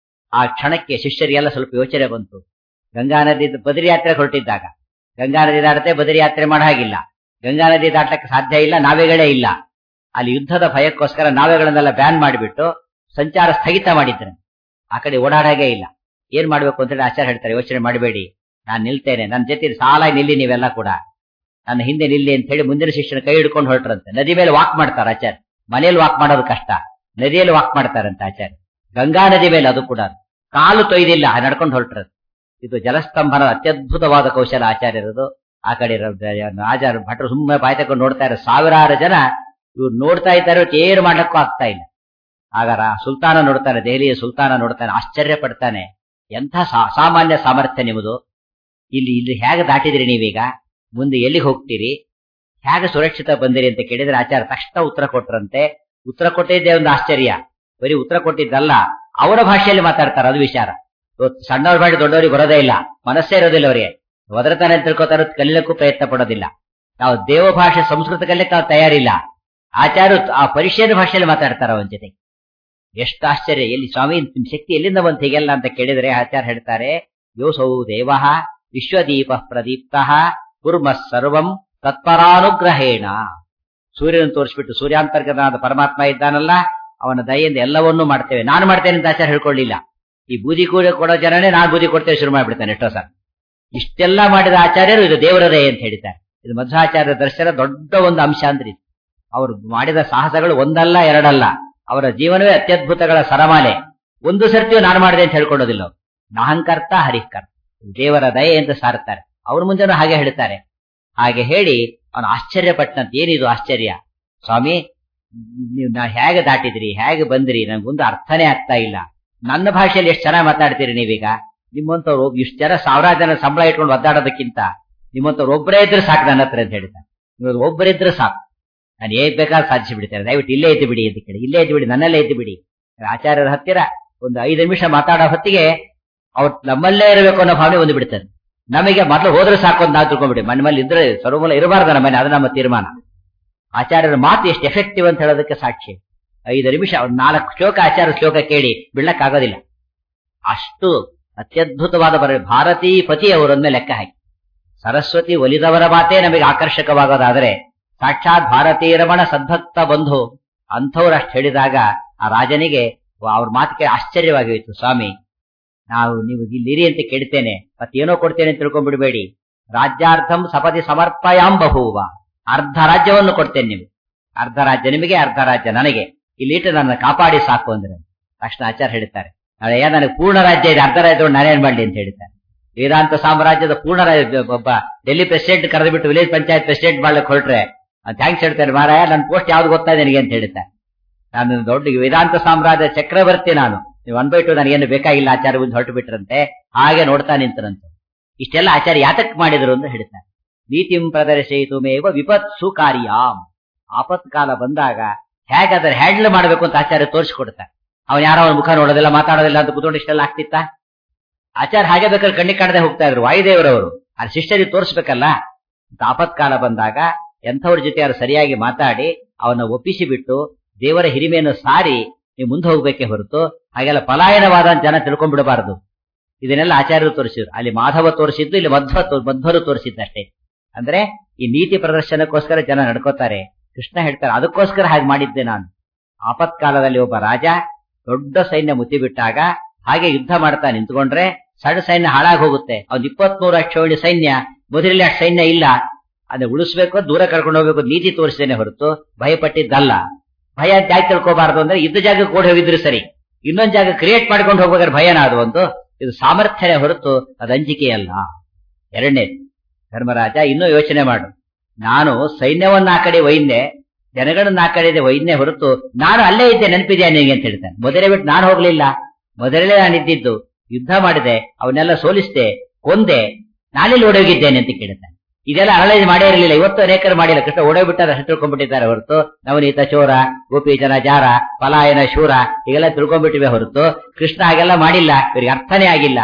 ಆ ಕ್ಷಣಕ್ಕೆ ಶಿಷ್ಯರಿಗೆಲ್ಲ ಸ್ವಲ್ಪ ಯೋಚನೆ ಬಂತು. ಗಂಗಾ ನದಿ ಬದರಿ ಯಾತ್ರೆ ಹೊರಟಿದ್ದಾಗ, ಗಂಗಾ ನದಿ ದಾಟತೆ ಬದರಿ ಯಾತ್ರೆ ಮಾಡೋ ಹಾಗಿಲ್ಲ, ಗಂಗಾ ನದಿ ದಾಟಕ್ಕೆ ಸಾಧ್ಯ ಇಲ್ಲ, ನಾವೆಗಳೇ ಇಲ್ಲ. ಅಲ್ಲಿ ಯುದ್ಧದ ಭಯಕ್ಕೋಸ್ಕರ ನಾವೆಗಳನ್ನೆಲ್ಲ ಬ್ಯಾನ್ ಮಾಡಿಬಿಟ್ಟು ಸಂಚಾರ ಸ್ಥಗಿತ ಮಾಡಿದ್ರೆ ಆ ಕಡೆ ಓಡಾಡಾಗೇ ಇಲ್ಲ. ಏನ್ ಮಾಡ್ಬೇಕು ಅಂತ ಹೇಳಿ ಆಚಾರ್ಯ ಹೇಳ್ತಾರೆ, ಯೋಚನೆ ಮಾಡಬೇಡಿ, ನಾನು ನಿಲ್ತೇನೆ, ನನ್ನ ಜೊತೆ ಸಾಲ ನಿಲ್ಲಿ, ನೀವೆಲ್ಲ ಕೂಡ ನನ್ನ ಹಿಂದೆ ನಿಲ್ಲಿ ಅಂತ ಹೇಳಿ ಮುಂದಿನ ಶಿಷ್ಯನ ಕೈ ಹಿಡ್ಕೊಂಡು ಹೊರಟ್ರಂತೆ. ನದಿ ಮೇಲೆ ವಾಕ್ ಮಾಡ್ತಾರೆ ಆಚಾರ್ಯ. ಮನೆಯಲ್ಲಿ ವಾಕ್ ಮಾಡೋದು ಕಷ್ಟ, ನದಿಯಲ್ಲಿ ವಾಕ್ ಮಾಡ್ತಾರಂತೆ ಆಚಾರ್ಯ. ಗಂಗಾ ನದಿ ಮೇಲೆ ಅದು ಕೂಡ ಕಾಲು ತೊಯ್ದಿಲ್ಲ, ನಡ್ಕೊಂಡು ಹೊರಟ್ರದು. ಇದು ಜಲಸ್ತಂಭನ ಅತ್ಯದ್ಭುತವಾದ ಕೌಶಲ ಆಚಾರ್ಯರದು. ಆ ಕಡೆ ರಾಜ ಭಟ್ರು ಸುಮ್ಮನೆ ಬಾಯಿ ತಕೊಂಡು ನೋಡ್ತಾ ಇರೋ ಸಾವಿರಾರು ಜನ ಇವ್ರು ನೋಡ್ತಾ ಇದ್ದಾರೆ, ಏನು ಮಾಡಕ್ಕೂ ಆಗ್ತಾ ಇಲ್ಲ. ಆಗ ಸುಲ್ತಾನ ನೋಡ್ತಾನೆ, ದೆಹಲಿಯ ಸುಲ್ತಾನ ನೋಡ್ತಾನೆ, ಆಶ್ಚರ್ಯ ಪಡ್ತಾನೆ. ಎಂಥ ಸಾಮಾನ್ಯ ಸಾಮರ್ಥ್ಯ ನಿಮ್ಮದು! ಇಲ್ಲಿ ಇಲ್ಲಿ ಹೇಗೆ ದಾಟಿದ್ರಿ ನೀವೀಗ? ಮುಂದೆ ಎಲ್ಲಿಗೆ ಹೋಗ್ತೀರಿ? ಹೇಗೆ ಸುರಕ್ಷಿತ ಬಂದಿರಿ ಅಂತ ಕೇಳಿದ್ರೆ ಆಚಾರ್ಯ ತಕ್ಷಣ ಉತ್ತರ ಕೊಟ್ರಂತೆ. ಉತ್ತರ ಕೊಟ್ಟಿದ್ದೇ ಒಂದು ಆಶ್ಚರ್ಯ. ಬರೀ ಉತ್ತರ ಕೊಟ್ಟಿದ್ದಲ್ಲ, ಅವರ ಭಾಷೆಯಲ್ಲಿ ಮಾತಾಡ್ತಾರೆ, ಅದು ವಿಚಾರ. ಸಣ್ಣವ್ರ ಭಾಷೆ ದೊಡ್ಡವರಿಗೆ ಬರೋದೇ ಇಲ್ಲ, ಮನಸ್ಸೇ ಇರೋದಿಲ್ಲ ಅವರಿಗೆ. ಒದರತಾನೆ ಅಂತ ತಿಳ್ಕೊತಾರ, ಕಲಿಯಕ್ಕೂ ಪ್ರಯತ್ನ ಪಡೋದಿಲ್ಲ. ನಾವು ದೇವ ಭಾಷೆ ಸಂಸ್ಕೃತ ಕಲಿಯಕ್ಕೆ ನಾವು ತಯಾರಿಲ್ಲ. ಆಚಾರ್ಯ ಆ ಪರಿಚಯದ ಭಾಷೆಯಲ್ಲಿ ಮಾತಾಡ್ತಾರ ಅವನ ಜೊತೆ. ಎಷ್ಟು ಆಶ್ಚರ್ಯ! ಎಲ್ಲಿ ಸ್ವಾಮಿ ನಿಮ್ ಶಕ್ತಿ ಎಲ್ಲಿಂದ ಬಂತು ಹೀಗೆಲ್ಲ ಅಂತ ಕೇಳಿದ್ರೆ ಆಚಾರ್ಯ ಹೇಳ್ತಾರೆ, ಯೋಸೌ ದೇವ ವಿಶ್ವದೀಪ ಪ್ರದೀಪ್ತ ಕುರ್ಮ ಸರ್ವಂ ತತ್ಪರಾನುಗ್ರಹೇಣ. ಸೂರ್ಯನ ತೋರಿಸ್ಬಿಟ್ಟು ಸೂರ್ಯಾಂತರ್ಗತನಾದ ಪರಮಾತ್ಮ ಇದ್ದಾನಲ್ಲ, ಅವನ ದಯೆಯಿಂದ ಎಲ್ಲವನ್ನೂ ಮಾಡ್ತೇವೆ, ನಾನು ಮಾಡ್ತೇನೆ ಅಂತ ಆಚಾರ್ಯ ಹೇಳ್ಕೊಳ್ಳಿಲ್ಲ. ಈ ಬೂದಿ ಕೂಡ ಕೊಡೋ ಜನನೇ ನಾನು ಬೂದಿ ಕೊಡ್ತೇವೆ ಶುರು ಮಾಡ್ಬಿಡ್ತಾನೆ ಎಷ್ಟೋ ಸರ್. ಇಷ್ಟೆಲ್ಲ ಮಾಡಿದ ಆಚಾರ್ಯರು ಇದು ದೇವರ ದಯೆ ಅಂತ ಹೇಳಿದ್ದಾರೆ. ಇದು ಮಧ್ವಾಚಾರ್ಯ ದರ್ಶನ ದೊಡ್ಡ ಒಂದು ಅಂಶ ಅಂದ್ರೆ ಇದು. ಅವರು ಮಾಡಿದ ಸಾಹಸಗಳು ಒಂದಲ್ಲ ಎರಡಲ್ಲ, ಅವರ ಜೀವನವೇ ಅತ್ಯದ್ಭುತಗಳ ಸರಮಾಲೆ. ಒಂದು ಸರ್ತಿಯೂ ನಾನು ಮಾಡಿದೆ ಅಂತ ಹೇಳ್ಕೊಳ್ಳೋದಿಲ್ಲ. ನಾಹಂಕರ್ತ ಹರಿಕರ್ತ, ದೇವರ ದಯೆ ಅಂತ ಸಾರುತ್ತಾರೆ. ಅವ್ರ ಮುಂದೆನೂ ಹಾಗೆ ಹೇಳ್ತಾರೆ. ಹಾಗೆ ಹೇಳಿ ಅವನು ಆಶ್ಚರ್ಯಪಟ್ಟಂತ, ಏನಿದು ಆಶ್ಚರ್ಯ ಸ್ವಾಮಿ, ನೀವು ನಾ ಹೇಗೆ ದಾಟಿದ್ರಿ, ಹೇಗೆ ಬಂದ್ರಿ, ನನ್ಗೊಂದು ಅರ್ಥನೇ ಆಗ್ತಾ ಇಲ್ಲ. ನನ್ನ ಭಾಷೆಯಲ್ಲಿ ಎಷ್ಟು ಚೆನ್ನಾಗಿ ಮಾತಾಡ್ತೀರಿ ನೀವೀಗ. ನಿಮ್ಮಂತವ್ರು ಇಷ್ಟು ಜನ ಸಾವಿರಾರು ಜನ ಸಂಬಳ ಇಟ್ಕೊಂಡು ಒದ್ದಾಡೋದಕ್ಕಿಂತ ನಿಮ್ಮಂತವ್ರು ಒಬ್ಬರೇ ಇದ್ರೆ ಸಾಕು ನನ್ನ ಹತ್ರ ಅಂತ ಹೇಳ್ತಾರೆ. ನೀವು ಒಬ್ಬರಿದ್ರೆ ಸಾಕು, ನಾನು ಹೇಗ್ ಬೇಕಾದ್ರೆ ಸಾಧಿಸಿ ಬಿಡ್ತೇನೆ, ದಯವಿಟ್ಟು ಇಲ್ಲೇ ಇದ್ದು ಬಿಡಿ ಅಂತ ಕೇಳಿ. ಇಲ್ಲೇ ಇದ್ದು ಬಿಡಿ, ನನ್ನಲ್ಲೇ ಇದ್ದು ಬಿಡಿ. ಆಚಾರ್ಯರ ಹತ್ತಿರ ಒಂದು ಐದು ನಿಮಿಷ ಮಾತಾಡೋ ಹೊತ್ತಿಗೆ ಅವ್ರು ನಮ್ಮಲ್ಲೇ ಇರಬೇಕು ಅನ್ನೋ ಭಾವನೆ ಒಂದು ಬಿಡ್ತಾರೆ. ನಮಗೆ ಮೊದಲು ಹೋದ್ರೆ ಸಾಕು ಅಂತ ನಾವು ತಿಳ್ಕೊಂಡ್ಬಿಡಿ. ಮನೆ ಮೇಲೆ ಇದ್ರೆ ಸರ್ವಮೂಲ ಇರಬಾರ್ದು ನಮ್ಮ ಮನೆ, ಅದು ನಮ್ಮ ತೀರ್ಮಾನ. ಆಚಾರ್ಯರ ಮಾತು ಎಷ್ಟು ಎಫೆಕ್ಟಿವ್ ಅಂತ ಹೇಳೋದಕ್ಕೆ ಸಾಕ್ಷಿ. ಐದು ನಿಮಿಷ ಒಂದು ನಾಲ್ಕು ಶ್ಲೋಕ ಆಚಾರ್ಯ ಶ್ಲೋಕ ಕೇಳಿ ಬಿಡ್ಲಕ್ಕಾಗೋದಿಲ್ಲ. ಅಷ್ಟು ಅತ್ಯದ್ಭುತವಾದ ಬರ ಭಾರತೀ ಪತಿ ಅವರೊಂದ್ಮೇಲೆ ಲೆಕ್ಕ ಹಾಕಿ. ಸರಸ್ವತಿ ಒಲಿದವರ ಮಾತೇ ನಮಗೆ ಆಕರ್ಷಕವಾಗೋದಾದ್ರೆ ಸಾಕ್ಷಾತ್ ಭಾರತೀಯ ರಮಣ ಸದ್ಭಕ್ತ ಬಂಧು ಅಂಥವ್ರು ಅಷ್ಟು ಹೇಳಿದಾಗ ಆ ರಾಜನಿಗೆ ಅವ್ರ ಮಾತಿಗೆ ಆಶ್ಚರ್ಯವಾಗಿ ಹೋಯ್ತು. ಸ್ವಾಮಿ, ನಾವು ನೀವು ಇಲ್ಲಿರಿ ಅಂತ ಕೇಳ್ತೇನೆ, ಮತ್ತೇನೋ ಕೊಡ್ತೇನೆ ಅಂತ ತಿಳ್ಕೊಂಡ್ಬಿಡ್ಬೇಡಿ. ರಾಜ್ಯಾರ್ಥಂ ಸಪದಿ ಸಮರ್ಪಯಾಂ ಬಹೂವ, ಅರ್ಧ ರಾಜ್ಯವನ್ನು ಕೊಡ್ತೇನೆ ನಿಮ್ಗೆ. ಅರ್ಧ ರಾಜ್ಯ ನಿಮಗೆ, ಅರ್ಧ ರಾಜ್ಯ ನನಗೆ. ಇಲ್ಲಿಟ್ಟು ನನ್ನ ಕಾಪಾಡಿ ಸಾಕು ಅಂದ್ರೆ ತಕ್ಷಣ ಆಚಾರ್ಯ ಹೇಳ್ತಾರೆ, ನಾಳೆ ನನಗೆ ಪೂರ್ಣ ರಾಜ್ಯ ಇದೆ, ಅರ್ಧ ರಾಜ್ಯದೊಳಗೆ ನಾನೇನ್ ಮಾಡ್ಲಿ ಅಂತ ಹೇಳ್ತಾರೆ. ವೇದಾಂತ ಸಾಮ್ರಾಜ್ಯದ ಪೂರ್ಣ ರಾಜ್ಯ ಒಬ್ಬ ಡೆಲ್ಲಿ ಪ್ರೆಸಿಡೆಂಟ್ ಕರೆದು ಬಿಟ್ಟು ವಿಲೇಜ್ ಪಂಚಾಯತ್ ಪ್ರೆಸಿಡೆಂಟ್ ಮಾಡ್ಲಿಕ್ಕೆ ಹೊರಟ್ರೆ ಥ್ಯಾಂಕ್ಸ್ ಹೇಳ್ತಾರೆ, ಮಾರಾಯ ನನ್ನ ಪೋಸ್ಟ್ ಯಾವ್ದು ಗೊತ್ತಾ ನನಗೆ ಅಂತ ಹೇಳ್ತಾರೆ. ನಾನು ದೊಡ್ಡ ವೇದಾಂತ ಸಾಮ್ರಾಜ್ಯ ಚಕ್ರವರ್ತಿ, ನಾನು ನೀವು ಒನ್ ಬೈ ಟು ನನಗೇನು ಬೇಕಾಗಿಲ್ಲ ಆಚಾರ್ಯ ಮುಂದೆ ಹೊರಟು ಬಿಟ್ರಂತೆ. ಹಾಗೆ ನೋಡ್ತಾ ನಿಂತರಂತೆ. ಇಷ್ಟೆಲ್ಲ ಆಚಾರ್ಯ ಯಾತಕ್ ಮಾಡಿದ್ರು ಅಂತ ಹೇಳ್ತಾರೆ. ನೀತಿಂ ಪ್ರದರ್ಶಯಿತು ಮೇವ ವಿಪತ್ಸು ಕಾರ್ಯಾಂ, ಆಪತ್ಕಾಲ ಬಂದಾಗ ಹೇಗಾದ್ರೆ ಹ್ಯಾಂಡಲ್ ಮಾಡಬೇಕು ಅಂತ ಆಚಾರ್ಯ ತೋರಿಸ್ಕೊಡ್ತಾರೆ. ಅವನ್ ಯಾರೋ ಅವನ ಮುಖ ನೋಡೋದಿಲ್ಲ, ಮಾತಾಡೋದಿಲ್ಲ ಅಂತ ಕೂತ್ಕೊಂಡು ಇಷ್ಟೆಲ್ಲ ಆಗ್ತಿತ್ತ? ಆಚಾರ್ಯ ಹಾಗೆ ಬೇಕಾದ್ರೆ ಕಣ್ಣಿಗೆ ಕಾಣದೆ ಹೋಗ್ತಾ ಇದ್ರು. ವಾಯುದೇವರವರು ಆ ಶಿಷ್ಯರಿಗೆ ತೋರಿಸ್ಬೇಕಲ್ಲ. ಆಪತ್ಕಾಲ ಬಂದಾಗ ಎಂಥವ್ರ ಜೊತೆ ಯಾರು ಸರಿಯಾಗಿ ಮಾತಾಡಿ ಅವನ್ನ ಒಪ್ಪಿಸಿ ಬಿಟ್ಟು ದೇವರ ಹಿರಿಮೆಯನ್ನು ಸಾರಿ ನೀವು ಮುಂದೆ ಹೋಗ್ಬೇಕೆ ಹೊರತು ಹಾಗೆಲ್ಲ ಪಲಾಯನವಾದ ಜನ ತಿಳ್ಕೊಂಡ್ಬಿಡಬಾರದು. ಇದನ್ನೆಲ್ಲ ಆಚಾರ್ಯರು ತೋರಿಸಿದ್ರು. ಅಲ್ಲಿ ಮಾಧವ ತೋರಿಸಿದ್ದು, ಇಲ್ಲಿ ಮಧ್ವ ಮಧ್ವರು ತೋರಿಸಿದ್ದಷ್ಟೇ. ಅಂದ್ರೆ ಈ ನೀತಿ ಪ್ರದರ್ಶನಕ್ಕೋಸ್ಕರ ಜನ ನಡ್ಕೋತಾರೆ. ಕೃಷ್ಣ ಹೇಳ್ತಾರೆ, ಅದಕ್ಕೋಸ್ಕರ ಹಾಗೆ ಮಾಡಿದ್ದೆ ನಾನು. ಆಪತ್ಕಾಲದಲ್ಲಿ ಒಬ್ಬ ರಾಜ ದೊಡ್ಡ ಸೈನ್ಯ ಮುತ್ತಿಬಿಟ್ಟಾಗ ಹಾಗೆ ಯುದ್ಧ ಮಾಡ್ತಾ ನಿಂತ್ಕೊಂಡ್ರೆ ಸಣ್ಣ ಸೈನ್ಯ ಹಾಳಾಗಿ ಹೋಗುತ್ತೆ. ಅವ್ನ್ ಇಪ್ಪತ್ಮೂರು ಅಕ್ಷೋಣಿ ಸೈನ್ಯ, ಮೊದಲಲ್ಲಿ ಅಷ್ಟು ಸೈನ್ಯ ಇಲ್ಲ, ಅದನ್ನ ಉಳಿಸ್ಬೇಕು, ದೂರ ಕರ್ಕೊಂಡು ಹೋಗ್ಬೇಕು, ನೀತಿ ತೋರಿಸ್ತೇನೆ ಹೊರತು ಭಯಪಟ್ಟಿದ್ದಲ್ಲ. ಭಯ ಅಂತ ಯಾಕೆ ತಿಳ್ಕೋಬಾರ್ದು ಅಂದ್ರೆ ಇದ್ದ ಜಾಗಕ್ಕೆ ಓಡಿ ಹೋಗಿದ್ರು ಸರಿ, ಇನ್ನೊಂದ್ ಜಾಗ ಕ್ರಿಯೇಟ್ ಮಾಡ್ಕೊಂಡು ಹೋಗ್ಬೇಕಾದ್ರೆ ಭಯನ ಅದು ಒಂದು. ಇದು ಸಾಮರ್ಥ್ಯನೇ ಹೊರತು ಅದು ಅಂಜಿಕೆಯಲ್ಲ. ಎರಡನೇದು, ಧರ್ಮರಾಜ ಇನ್ನೂ ಯೋಚನೆ ಮಾಡು. ನಾನು ಸೈನ್ಯವನ್ನ ಆ ಕಡೆ ಒಯ್ದೆ, ಜನಗಳನ್ನ ಆ ಕಡೆ ಒಯ್ದೆ ಹೊರತು ನಾನು ಅಲ್ಲೇ ಇದ್ದೆ, ನೆನಪಿದ್ಯಾ ನಿನಗೆ ಅಂತ ಹೇಳ್ತಾನೆ. ಮೊದಲೇ ಬಿಟ್ಟು ನಾನು ಹೋಗ್ಲಿಲ್ಲ, ಮೊದಲೇ ನಾನು ಇದ್ದಿದ್ದು, ಯುದ್ಧ ಮಾಡಿದೆ, ಅವನ್ನೆಲ್ಲ ಸೋಲಿಸ್ದೆ, ಕೊಂದೆ, ನಾನೆಲ್ಲಿ ಓಡೋಗಿದ್ದೇನೆ ಅಂತ ಕೇಳ್ತಾನೆ. ಇದೆಲ್ಲ ಅನಲೈಸ್ ಮಾಡೇ ಇರಲಿಲ್ಲ, ಇವತ್ತು ಅನೇಕರು ಮಾಡಿಲ್ಲ. ಕೃಷ್ಣ ಓಡೋಗ್ಬಿಟ್ಟಾರೆ, ಅಷ್ಟು ತಿಳ್ಕೊಂಡ್ಬಿಟ್ಟಿದ್ದಾರೆ ಹೊರತು ನವನೀತ ಚೋರ, ಗೋಪೀಜನ ಜಾರ, ಪಲಾಯನ ಶೂರ ಹೀಗೆಲ್ಲ ತಿಳ್ಕೊಂಡ್ಬಿಟ್ಟಿವೆ ಹೊರತು ಕೃಷ್ಣ ಹಾಗೆಲ್ಲ ಮಾಡಿಲ್ಲ. ಇವರಿಗೆ ಅರ್ಥನೇ ಆಗಿಲ್ಲ.